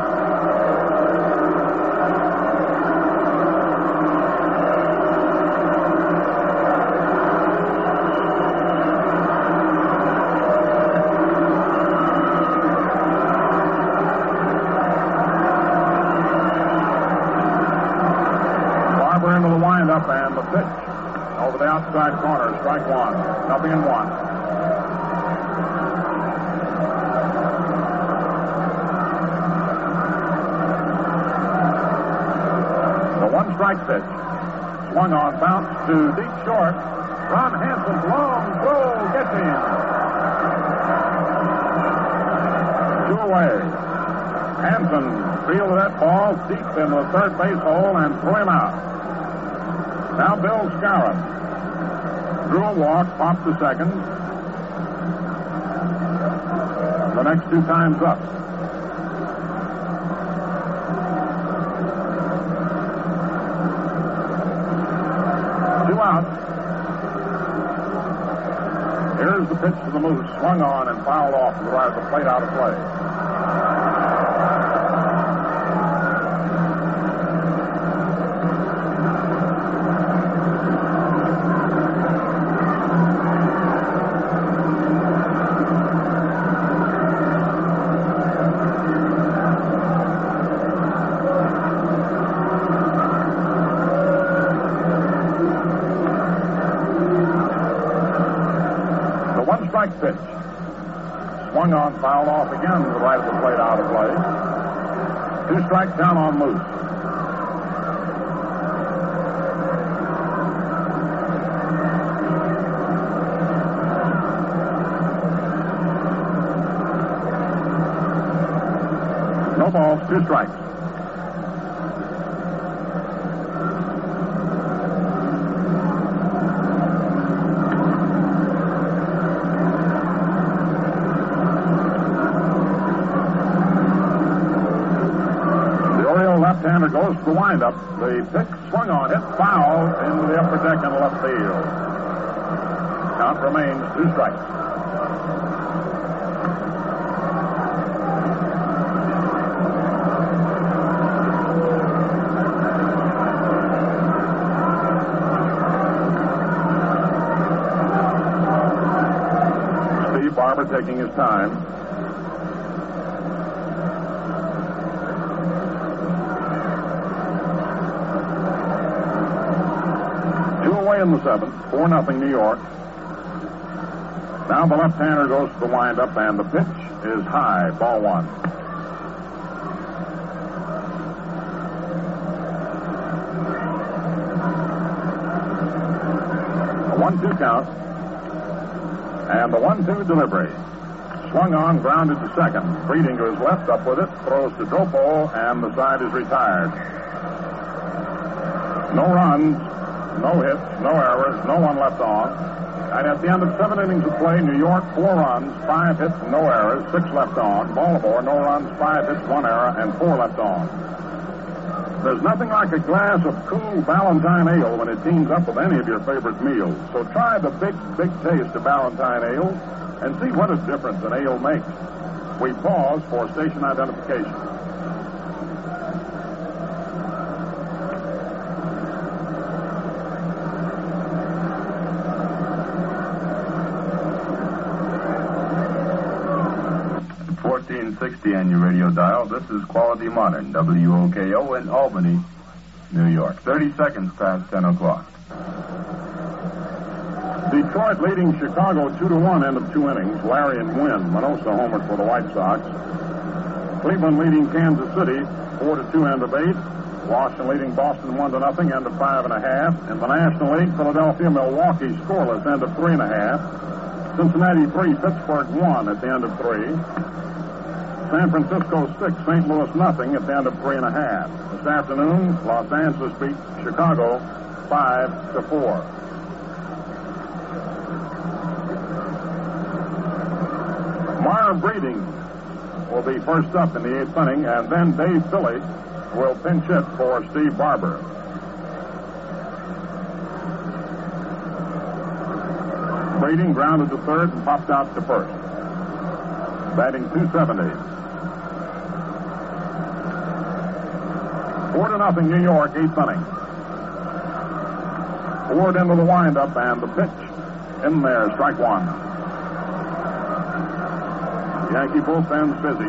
And the pitch over the outside corner, strike one. Nothing in one. The one strike pitch. Swung on, bounced to deep short. Ron Hansen's long throw gets in. Two away. Hansen fielded that ball deep into the third base hole and threw him out. Now Bill Skowron drew a walk, popped to second. The next two times up. Two out. Here's the pitch to the Moose. Swung on and fouled off to the right of the plate, out of play. Pitch. Swung on, fouled off again to the right of the plate, out of play. Two strikes down on Moose. No balls, two strikes. Left-hander goes to the windup. The pitch swung on, hit foul into the upper deck in left field. Count remains two strikes. Steve Barber taking his time. In the seventh, four nothing New York. Now the left-hander goes to the windup, and the pitch is high, ball one. A one two count, and the one two delivery. Swung on, grounded to second. Breeding to his left, up with it, throws to Dropo, and the side is retired. No runs. No hits, no errors, no one left on. And at the end of seven innings of play, New York, four runs, five hits, no errors, six left on. Baltimore, no runs, five hits, one error, and four left on. There's nothing like a glass of cool Ballantine ale when it teams up with any of your favorite meals. So try the big, big taste of Ballantine ale and see what a difference an ale makes. We pause for station identification. fourteen sixty on your radio dial. This is Quality Modern, W O K O in Albany, New York. thirty seconds past ten o'clock. Detroit leading Chicago two to one, end of two innings. Larry and Wynn. Minoso homered for the White Sox. Cleveland leading Kansas City four to two, end of eight. Washington leading Boston one to nothing, end of five and a half. In the National League, Philadelphia, Milwaukee scoreless, end of three and a half. Cincinnati three, Pittsburgh one at the end of three. San Francisco six, Saint Louis nothing at the end of three and a half. This afternoon, Los Angeles beat Chicago five to four. Marv Breeding will be first up in the eighth inning, and then Dave Philly will pinch hit for Steve Barber. Breeding grounded to third and popped out to first. Batting two seventy. Four to nothing, New York, eighth inning. Ford into the windup, and the pitch in there, strike one. Yankee bullpen's busy.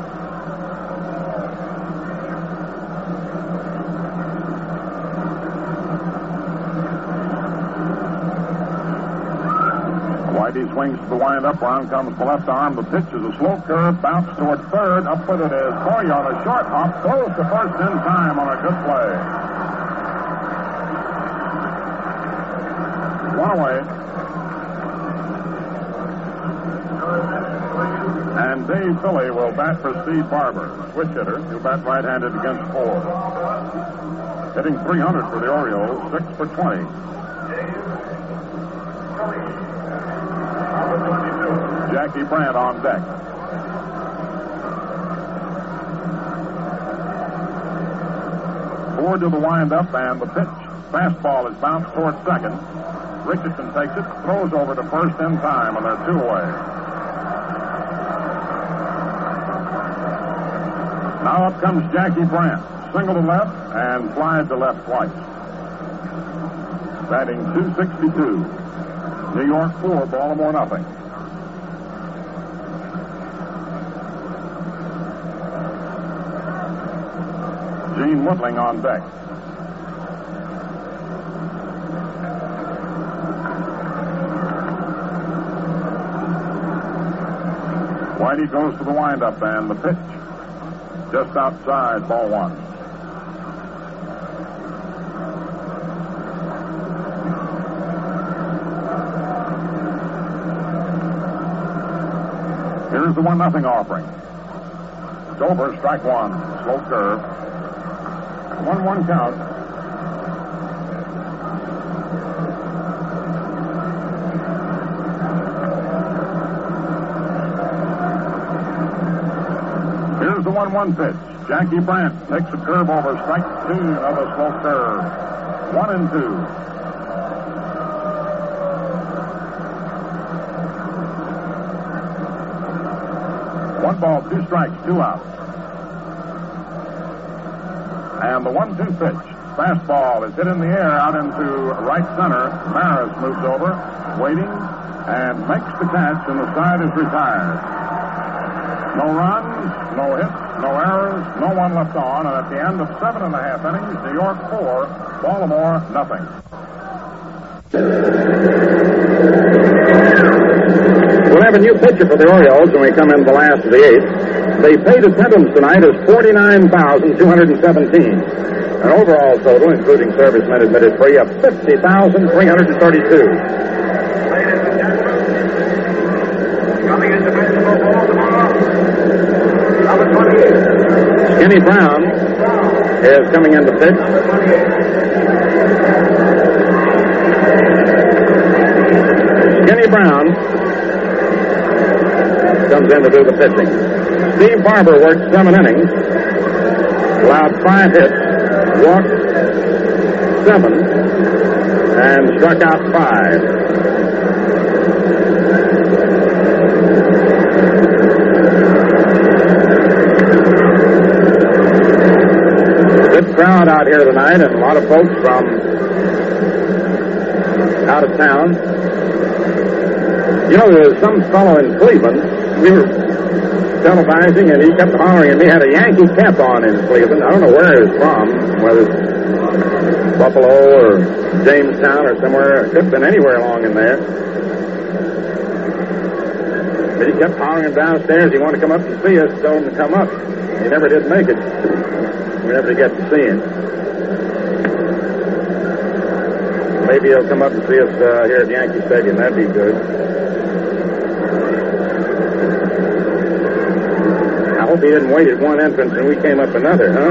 Whitey swings to the windup. Round comes the left arm. The pitch is a slow curve. Bounce toward third. Up with it is Boyer on a short hop. Goes to first in time on a good play. One away. And Dave Philly will bat for Steve Barber, switch hitter. He'll bat right-handed against Ford. Hitting three hundred for the Orioles, six for twenty. Jackie Brandt on deck. Ford to the windup, and the pitch. Fastball is bounced toward second. Richardson takes it, throws over to first in time, and they're two away. Now up comes Jackie Brandt. Single to left and flied to left twice. Batting two sixty-two. New York four, Baltimore nothing. Gene Woodling on deck. Whitey goes to the windup, and the pitch just outside, ball one. Here's the one nothing offering. It's over, strike one. Slow curve. One one count. Here's the one one pitch. Jackie Brandt takes a curve over, strike two, another slow curve. One and two. One ball, two strikes, two outs. And the one two pitch. Fastball is hit in the air out into right center. Maris moves over, waiting, and makes the catch, and the side is retired. No runs, no hits, no errors, no one left on, and at the end of seven and a half innings, New York four, Baltimore nothing. We'll have a new pitcher for the Orioles when we come in the last of the eighth. The paid attendance tonight is forty-nine thousand two hundred seventeen. An overall total, including servicemen admitted free, of fifty thousand three hundred thirty-two. Coming into baseball, Baltimore, number twenty-eight. Skinny Brown is coming in to pitch. Skinny Brown comes in to do the pitching. Steve Barber worked seven innings, allowed five hits, walked seven, and struck out five. Good crowd out here tonight, and a lot of folks from out of town. You know, there was some fellow in Cleveland. We were televising, and he kept hollering at me. Had a Yankee cap on in Cleveland. I don't know where he's from, whether it's Buffalo or Jamestown or somewhere. It could have been anywhere along in there. But he kept hollering downstairs. He wanted to come up and see us, told him to come up. He never did make it. We never did get to see him. Maybe he'll come up and see us uh, here at Yankee Stadium. That'd be good. hope he didn't wait at one entrance and we came up another, huh?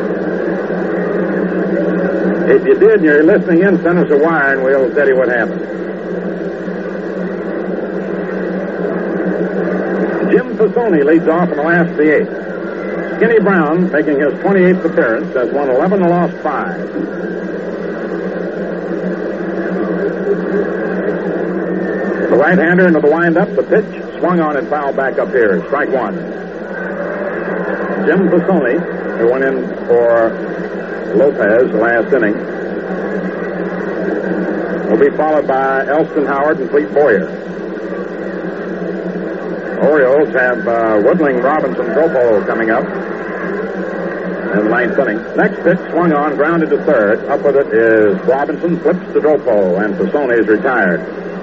If you did and you're listening in, send us a wire and we'll tell you what happened. Jim Fasoni leads off in the last of the eighth. Skinny Brown, making his twenty-eighth appearance, has won eleven and lost five. The right-hander into the windup, the pitch, swung on and fouled back up here. Strike one. Jim Fasoni, who went in for Lopez the last inning, will be followed by Elston Howard and Clete Boyer. Orioles have uh, Woodling, Robinson, Dropo coming up in the ninth inning. Next pitch swung on, grounded to third. Up with it is Robinson, flips to Dropo, and Fasoni is retired.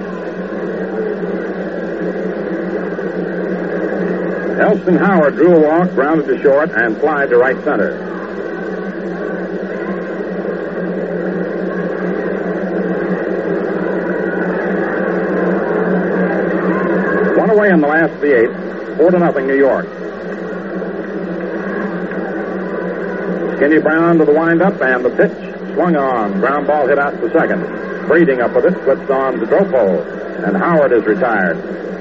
Elston Howard drew a walk, grounded to short, and flied to right center. One away in the last of the eighth, four to nothing New York. Skinny Brown to the windup, and the pitch swung on. Ground ball hit out to second. Breeding up with it, flips on to Dropo, and Howard is retired.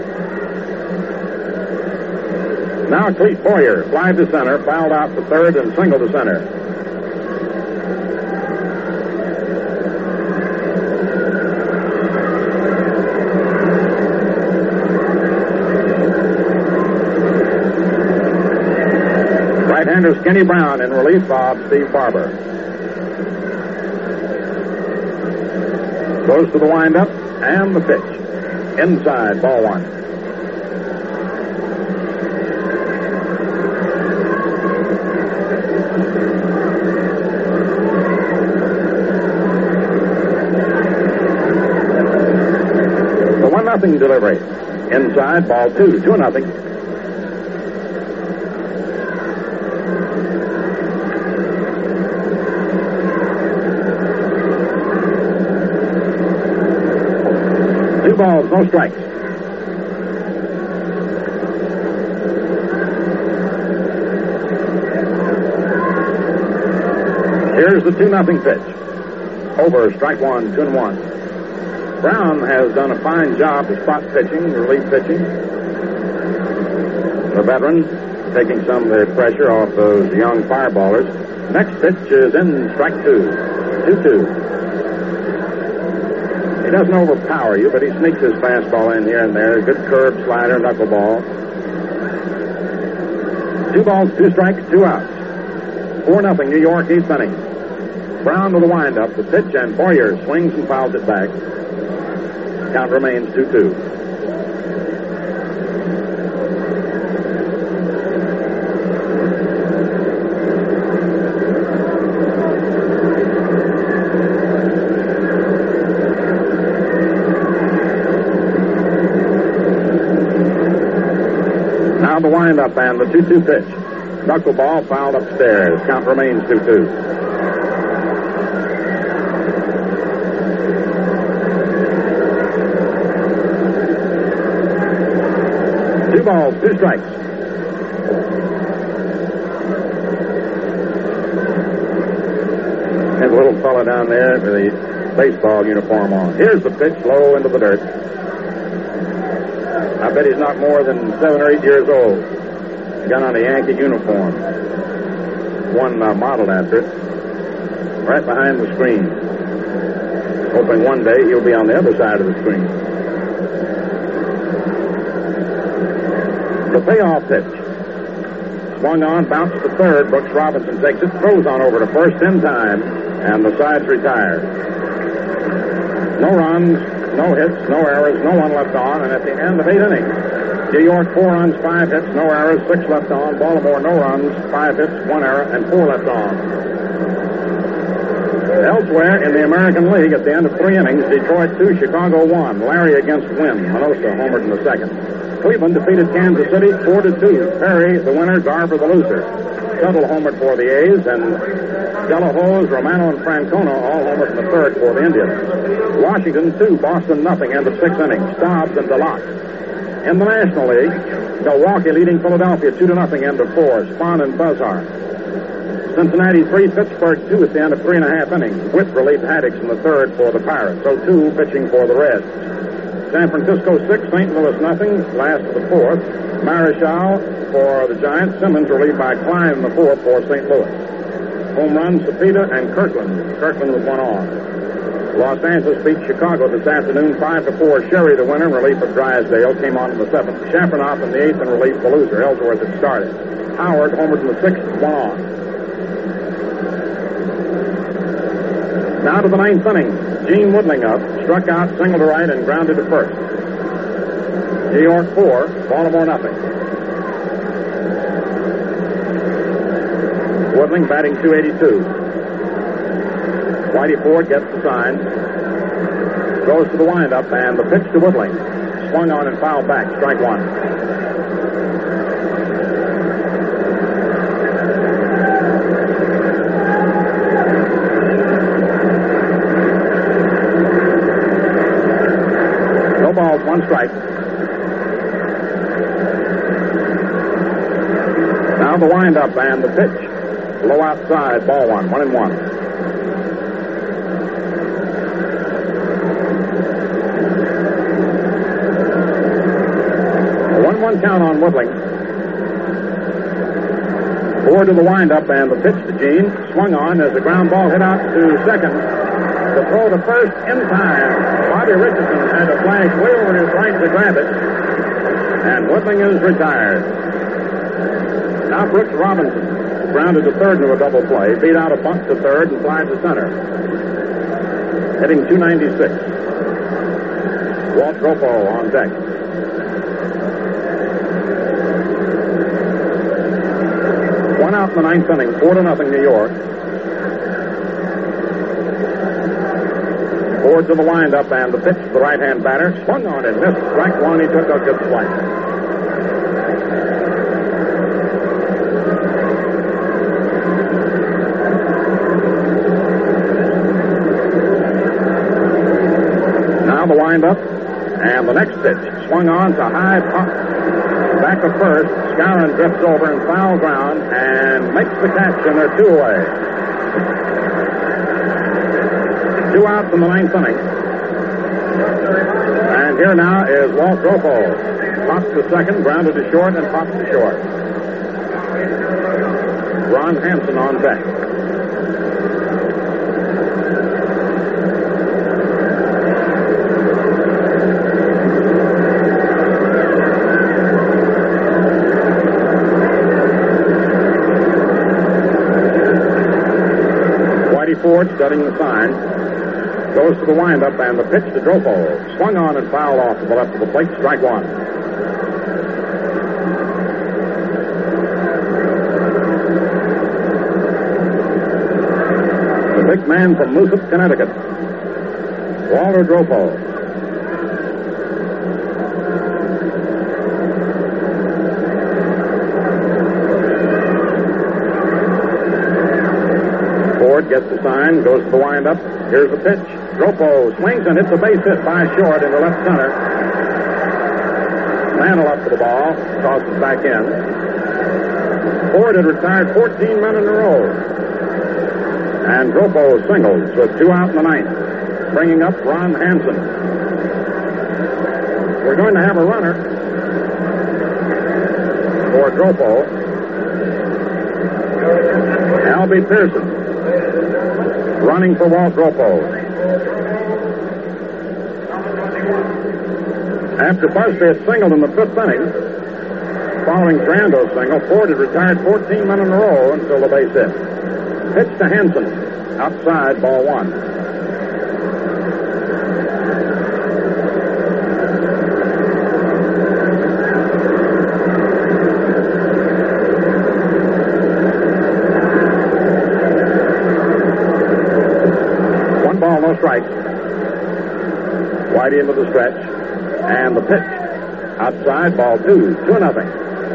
Now Clete Boyer flied to center, fouled out to third, and singled to center. Right-hander Skinny Brown in relief of Steve Barber. Goes to the windup and the pitch. Inside, ball one. The one nothing delivery. Inside, ball two, two nothing. Two balls, no strikes. Here's the two nothing pitch. Over, strike one, two and one. Brown has done a fine job of spot pitching, relief pitching. The veteran taking some of the pressure off those young fireballers. Next pitch is in strike two. two two. He doesn't overpower you, but he sneaks his fastball in here and there. Good curve, slider, knuckleball. Two balls, two strikes, two outs. Four nothing New York, eighth inning. Brown to the windup, the pitch, and Boyer swings and fouls it back. Count remains two two. Now the windup and the two two pitch. Knuckleball fouled upstairs. Count remains two two. Two balls, two strikes. There's a little fella down there with the baseball uniform on. Here's the pitch, low into the dirt. I bet he's not more than seven or eight years old. Got on a Yankee uniform. One uh, modeled after it. Right behind the screen. Hoping one day he'll be on the other side of the screen. The payoff pitch. Swung on, bounced to third. Brooks Robinson takes it, throws on over to first in time, and the side's retired. No runs, no hits, no errors, no one left on, and at the end of eight innings, New York four runs, five hits, no errors, six left on. Baltimore no runs, five hits, one error, and four left on. Elsewhere in the American League, at the end of three innings, Detroit two, Chicago one. Larry against Wynn. Minoso homered in the second. Cleveland defeated Kansas City four to two. Perry, the winner, Garver, the loser. Tuttle homered for the A's, and Delahose, Romano, and Francona all homered in the third for the Indians. Washington two, Boston nothing, end of six innings. Stobbs and DeLock. In the National League, Milwaukee leading Philadelphia two to nothing end of four. Spahn and Buzhardt. Cincinnati three, Pittsburgh two at the end of three and a half innings. Witt relieved Haddix in the third for the Pirates. So two pitching for the Reds. San Francisco six, Saint Louis nothing. Last of the fourth. Marichal for the Giants. Simmons relieved by Klein in the fourth for Saint Louis. Home runs, Cepeda and Kirkland. Kirkland with one on. Los Angeles beat Chicago this afternoon five to four. Sherry, the winner, in relief of Drysdale, came on in the seventh. Chaffanoff in the eighth in relief for loser. Ellsworth had started. Howard homered in the sixth with one on. Now to the ninth inning. Gene Woodling up, struck out, singled to right, and grounded to first. New York four, Baltimore nothing. Woodling batting two eighty-two. Whitey Ford gets the sign. Goes to the windup, and the pitch to Woodling. Swung on and fouled back, strike one. No balls, one strike. Now the windup and the pitch. Low outside, ball one, one and one. A one one count on Woodling. Forward to the windup and the pitch to Gene. Swung on as the ground ball hit out to second. The throw to first in time. Bobby Richardson had a flash way over his right to grab it. And Woodling is retired. Now Brooks Robinson grounded to third into a double play, beat out a bunt to third and flies to center. Hitting two ninety-six. Walt Dropo on deck. One out in the ninth inning, four to nothing New York. Forward to the windup and the pitch to the right-hand batter. Swung on and missed. Strike one, he took a good swing. The windup, and the next pitch swung on to high pop. Back to first. Skowron drifts over in foul ground and makes the catch, and they're two away. Two outs in the ninth inning. And here now is Walt Dropo. Pops to second, grounded to short, and pops to short. Ron Hansen on deck. Ford studying the sign. Goes to the windup and the pitch to Dropo. Swung on and fouled off to the left of the plate. Strike one. The big man from Moosop, Connecticut. Walter Dropo. Gets the sign, goes to the windup. Here's the pitch. Dropo swings and hits a base hit by short into left center. Mantle up to the ball, tosses back in. Ford had retired fourteen men in a row. And Dropo singles with two out in the ninth, bringing up Ron Hansen. We're going to have a runner for Dropo. Albie Pearson. Running for Walt Dropo. After Busby had singled in the fifth inning, following Trando's single, Ford had retired fourteen men in a row until the base hit. Pitch to Hansen. Outside, ball one. No strikes. Whitey into the stretch. And the pitch. Outside, ball two. Two nothing.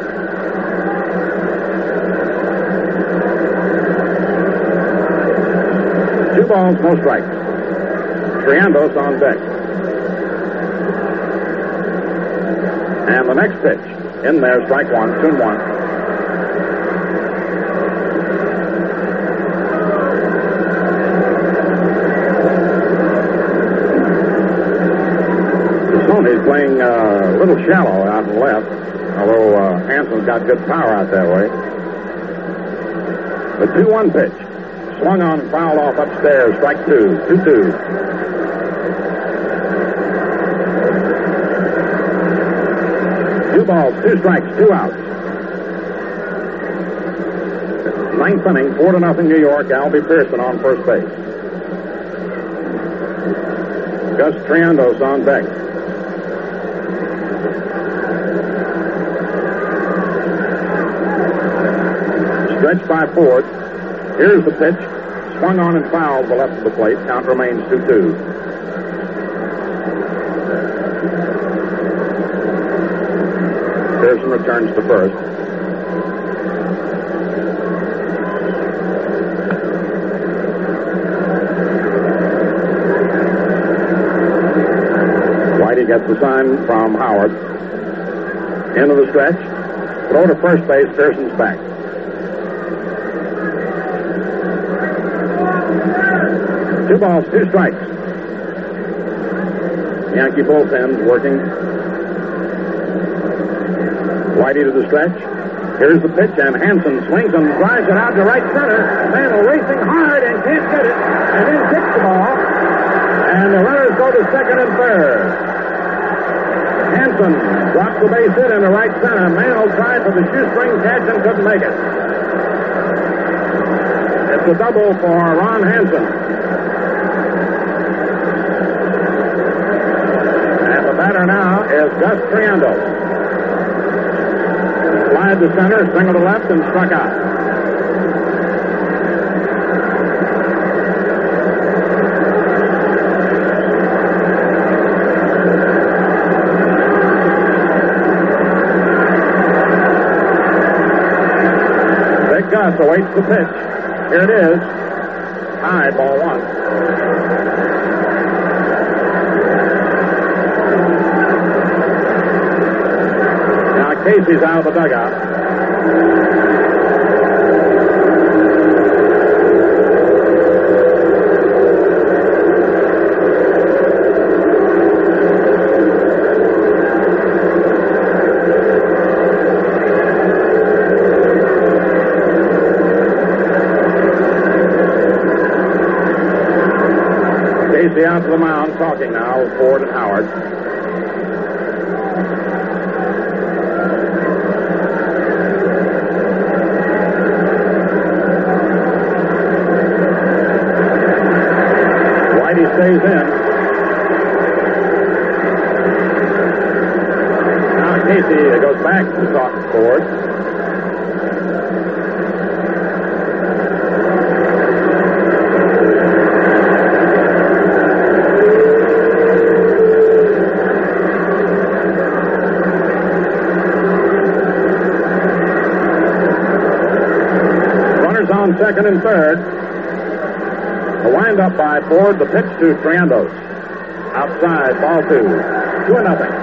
Two balls, no strikes. Triandos on deck. And the next pitch. In there, strike one, two and one. He's playing uh, a little shallow out and left, although uh, Hanson's got good power out that way. The two one pitch. Swung on and fouled off upstairs. Strike two. two two. Two balls, two strikes, two outs. Ninth inning, four to nothing New York. Albie Pearson on first base. Gus Triandos on deck. Stretched by Ford. Here's the pitch. Swung on and fouled the left of the plate. Count remains two two. Pearson returns to first. Whitey gets the sign from Howard. Into the stretch. Throw to first base. Pearson's back. Two balls, two strikes. Yankee bullpen's working. Whitey to the stretch. Here's the pitch, and Hanson swings and drives it out to right center. Mantle racing hard and can't get it, and then kicks the ball. And the runners go to second and third. Hanson drops the base hit into right center. Mantle tried for the shoestring catch and couldn't make it. It's a double for Ron Hanson. Batter now is Gus Triandos. Slide to center, single to left, and struck out. Big Gus awaits the pitch. Here it is. High, ball one. Casey's out of the dugout. Casey out to the mound, talking now with Ford and Howard. Stays in. Now Casey goes back to talk to Ford. Runners on second and third. The wind-up by Ford, the pitch to Triandos. Outside, ball two. Two and nothing.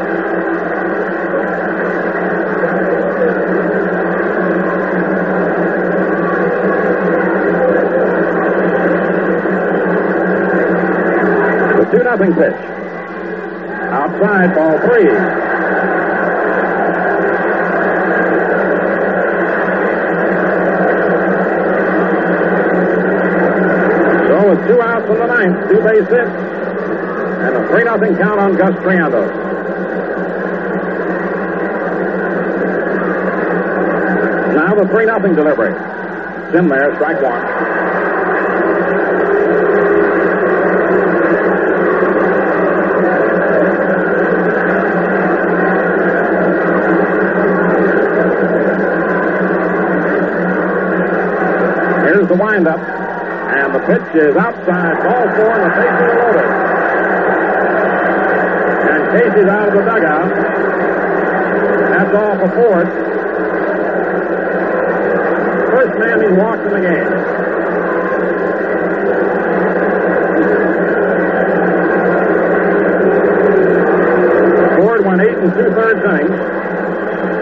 The two nothing pitch. Outside, ball three. With two outs in the ninth, two base hits, and a three nothing count on Gus Triandos. Now the three nothing delivery. It's in there, strike one. Here's the windup. And the pitch is outside, ball four, and the bases are loaded. And Casey's out of the dugout. That's all for Ford. First man he's walked in the game. Ford went eight and two-thirds innings.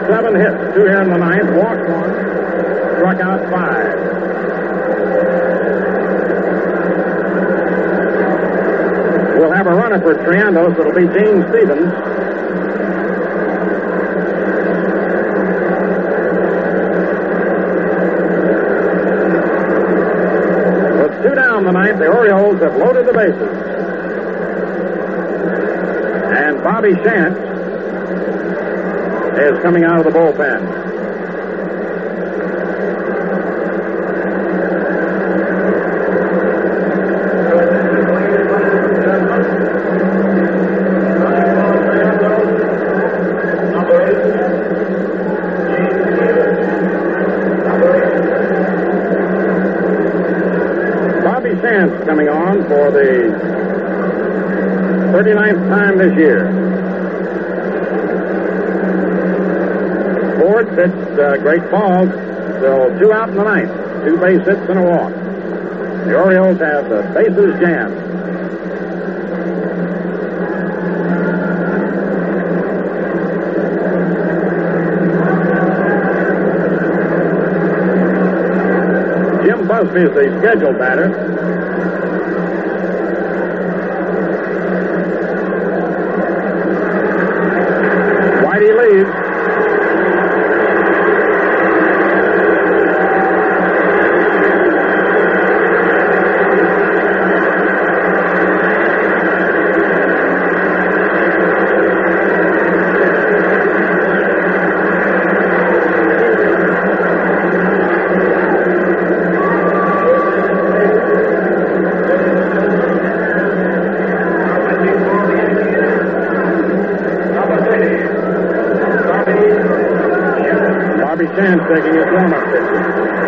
seven hits, two here in the ninth, walked one, struck out five. We'll have a runner for Triandos. It'll be Gene Stevens. With two down the ninth, the Orioles have loaded the bases. And Bobby Shantz is coming out of the bullpen. Bobby Shantz coming on for the thirty-ninth time this year. Ford pitched uh, great balls, so two out in the ninth, two base hits and a walk. The Orioles have the bases jammed. Jim Busby is the scheduled batter. Whitey leads. Bobby Shantz taking his warm-up pitches.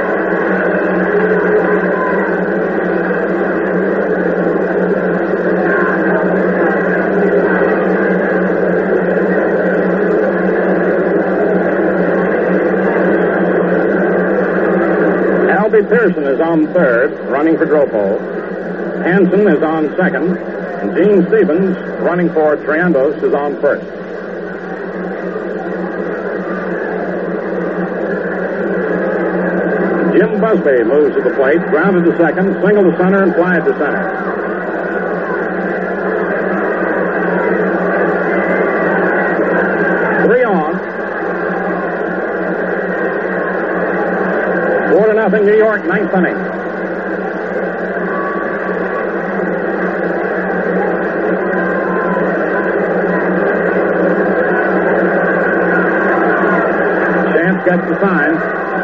Albie Pearson is on third, running for Dropo. Hanson is on second, and Gene Stevens, running for Triandos, is on first. Jim Busby moves to the plate, grounded to second, single to center, and fly to center. Three on. Four to nothing, New York, ninth inning. Shantz gets the sign.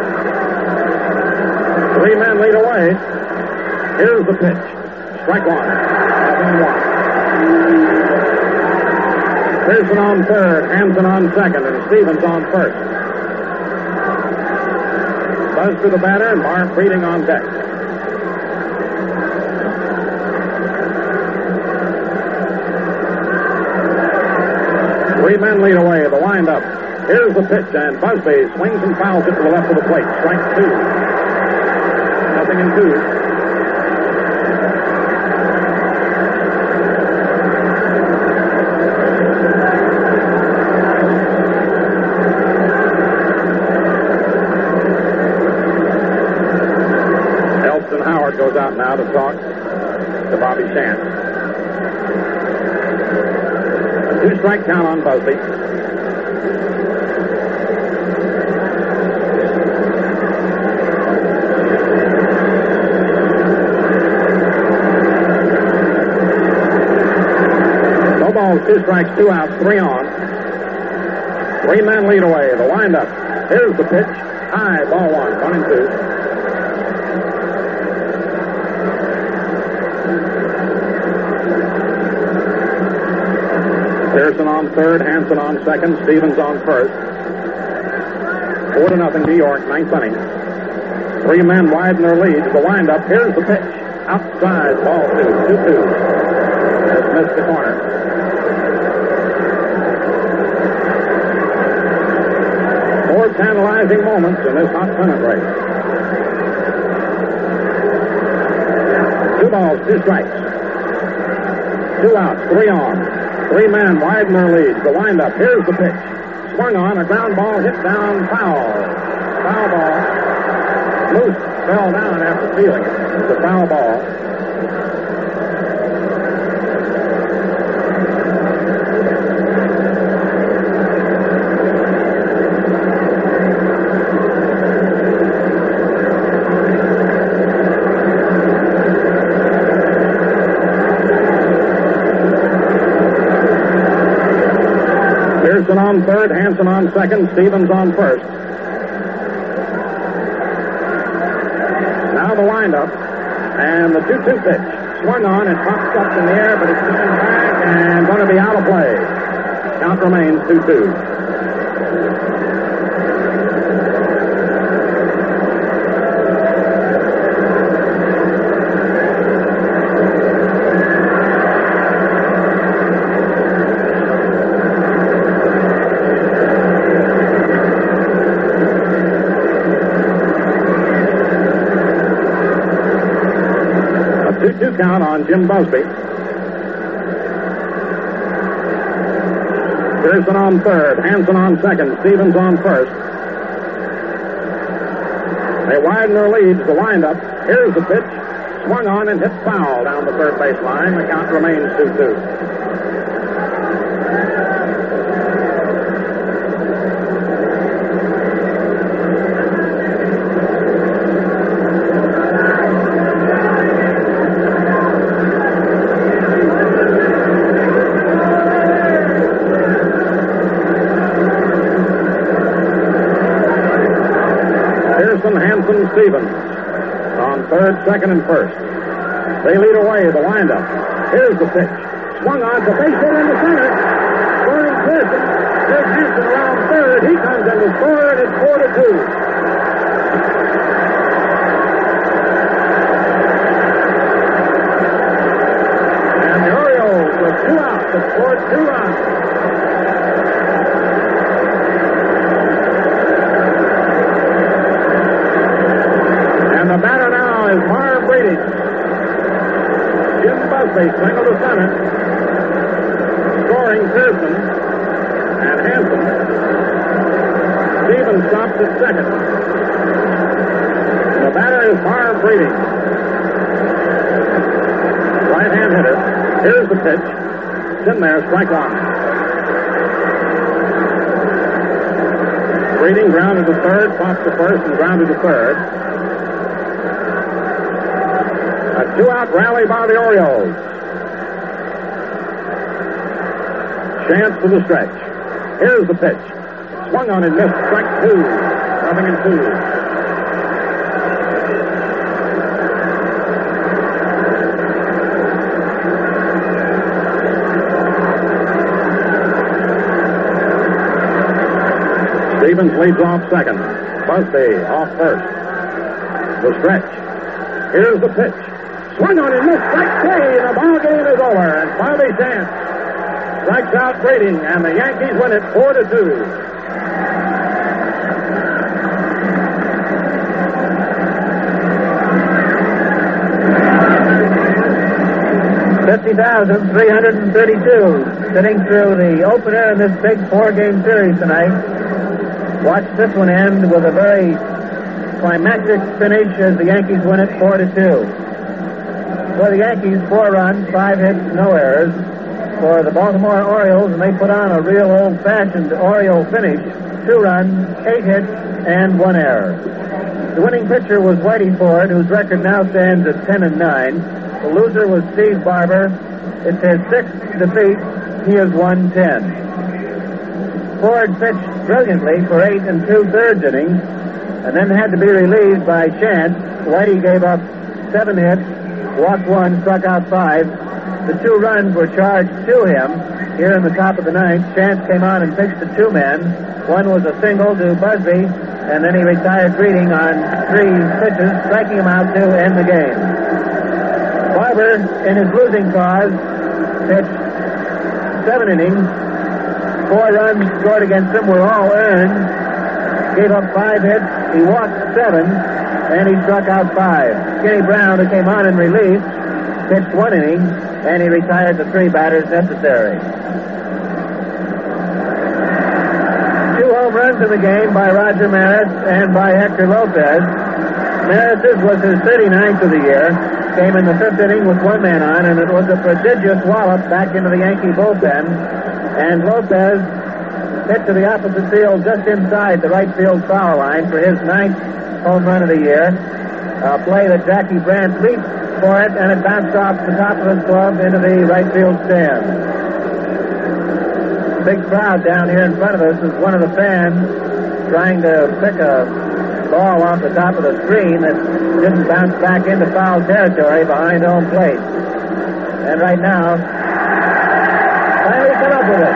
Three men lead away. Here's the pitch. Strike one. Nothing one. Pearson on third, Hanson on second, and Stevens on first. Buzz to the batter, and Mark Breeding on deck. Three men lead away. The windup. Here's the pitch, and Busby swings and fouls it to the left of the plate. Strike two. Nothing in two. Elston Howard goes out now to talk to Bobby Shantz. A two-strike count on Busby. Two strikes, two outs, three on. Three men lead away. The windup. Here's the pitch. High, ball one, one and two. Pearson on third, Hanson on second, Stevens on first. Four to nothing, New York, ninth inning. Three men widen their lead. The windup. Here's the pitch. Outside, ball two, two two. Has missed the corner. Four tantalizing moments in this hot pennant race. Two balls, two strikes. Two outs, three on. Three men widen their lead. The windup. Here's the pitch. swung on, a ground ball hit down, foul. Foul ball. Moose fell down after fielding it. It was a foul ball. Pearson on third, Hanson on second, Stevens on first. Now the windup, and the two two pitch. Swung on, it pops up in the air, but it's coming back and going to be out of play. Count remains two two. two two count on Jim Busby. Pearson on third, Hanson on second, Stevens on first. They widen their lead to the windup. Here's the pitch. Swung on and hit foul down the third base line. The count remains two two. Hanson, Stevens on third, second, and first. They lead away the windup. Here's the pitch. Swung on to base hit into center. Scoring Pearson. Here's Hanson around third. He comes in to score, and it's four to two. And the Orioles with two outs have scored two runs. The batter now is Marv Brady. Jim Busby single to center. Scoring Pearson and Hanson. Stevens stops at second. The batter is Marv Brady. Right-hand hitter. Here's the pitch. It's in there, strike one. Breeding grounded to third, pops to first, and grounded to third. A two-out rally by the Orioles. Chance for the stretch. Here's the pitch. Swung on and missed. Strike two. Nothing in two. Stevens leads off second. Busby off first. The stretch. Here's the pitch. Swung on and missed. Strike three, and the ball game is over. And Bobby Chance strikes out Brady, and the Yankees win it four to two. Fifty thousand three hundred and thirty-two sitting through the opener in this big four-game series tonight. Watch this one end with a very climactic finish as the Yankees win it four to two. For the Yankees, four runs, five hits, no errors. For the Baltimore Orioles, and they put on a real old-fashioned Oriole finish, two runs, eight hits, and one error. The winning pitcher was Whitey Ford, whose record now stands at ten and nine. The loser was Steve Barber. It's his sixth defeat. He has won ten. Ford pitched brilliantly for eight and two-thirds innings, and then had to be relieved by Chance. Whitey gave up seven hits, walked one, struck out five. The two runs were charged to him here in the top of the ninth. Chance came on and pitched to two men. One was a single to Busby, and then he retired Breeding on three pitches, striking him out to end the game. Barber, in his losing cause, pitched seven innings. Four runs scored against him were all earned. Gave up five hits. He walked seven, and he struck out five. Skinny Brown, who came on in relief, pitched one inning, and he retired the three batters necessary. home runs in the game by Roger Maris and by Hector Lopez. Maris's was his thirty-ninth of the year. Came in the fifth inning with one man on, and it was a prodigious wallop back into the Yankee bullpen. And Lopez hit to the opposite field just inside the right field foul line for his ninth home run of the year. A play that Jackie Brandt leaped for it, and it bounced off the top of his glove into the right field stand. Big crowd down here in front of us is one of the fans trying to pick a ball off the top of the screen that didn't bounce back into foul territory behind home plate. And right now, finally come up with it.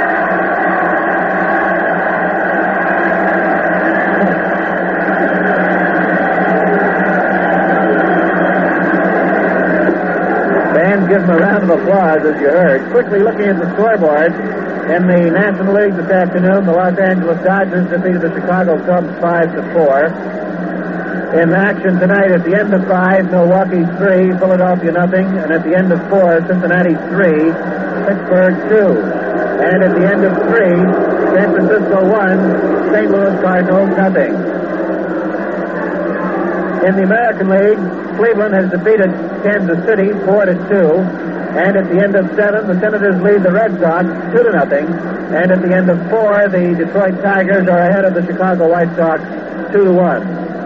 Fans give him a round of applause, as you heard. Quickly looking at the scoreboard, in the National League this afternoon, the Los Angeles Dodgers defeated the Chicago Cubs five to four. In action tonight, at the end of five, Milwaukee three, Philadelphia nothing, and at the end of four, Cincinnati three, Pittsburgh two. And at the end of three, San Francisco one, Saint Louis Cardinals nothing. In the American League, Cleveland has defeated Kansas City four to two. And at the end of seven, the Senators lead the Red Sox two to nothing. And at the end of four, the Detroit Tigers are ahead of the Chicago White Sox two to one.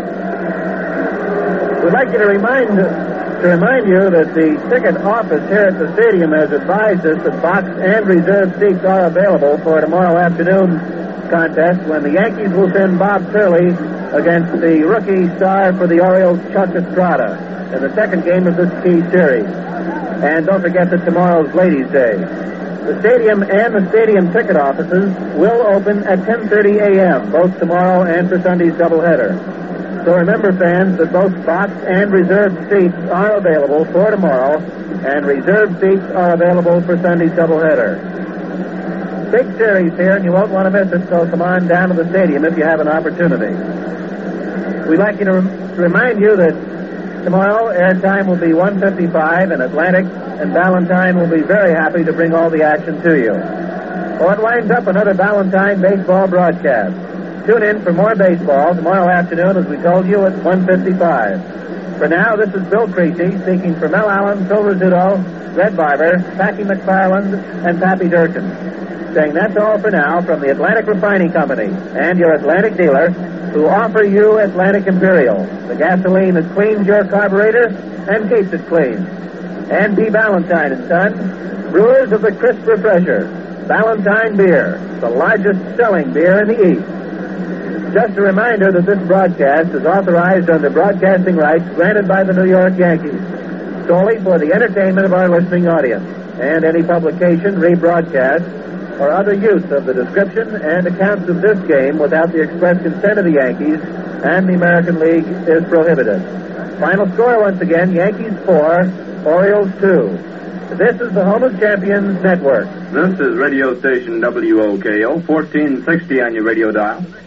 We'd like you to remind to remind you that the ticket office here at the stadium has advised us that box and reserve seats are available for tomorrow afternoon's contest when the Yankees will send Bob Turley against the rookie star for the Orioles, Chuck Estrada, in the second game of this key series. And don't forget that tomorrow's Ladies' Day. The stadium and the stadium ticket offices will open at ten thirty a.m., both tomorrow and for Sunday's doubleheader. So remember, fans, that both box and reserved seats are available for tomorrow, and reserved seats are available for Sunday's doubleheader. Big series here, and you won't want to miss it, so come on down to the stadium if you have an opportunity. We'd like you to rem- remind you that tomorrow, airtime will be one fifty-five, and Atlantic and Valentine will be very happy to bring all the action to you. Well, it winds up another Valentine baseball broadcast. Tune in for more baseball tomorrow afternoon, as we told you, at one fifty-five. For now, this is Bill Creasy speaking for Mel Allen, Phil Rizzuto, Red Barber, Packy McFarland, and Pappy Durkin, saying that's all for now from the Atlantic Refining Company and your Atlantic dealer, who offer you Atlantic Imperial, the gasoline that cleans your carburetor and keeps it clean. And P. Valentine and Son, brewers of the crisp refresher, Valentine Beer, the largest selling beer in the East. Just a reminder that this broadcast is authorized under broadcasting rights granted by the New York Yankees, solely for the entertainment of our listening audience, and any publication, rebroadcast, or other use of the description and accounts of this game without the express consent of the Yankees and the American League is prohibited. Final score once again, Yankees four, Orioles two. This is the Home of Champions Network. This is radio station W O K O, fourteen sixty on your radio dial.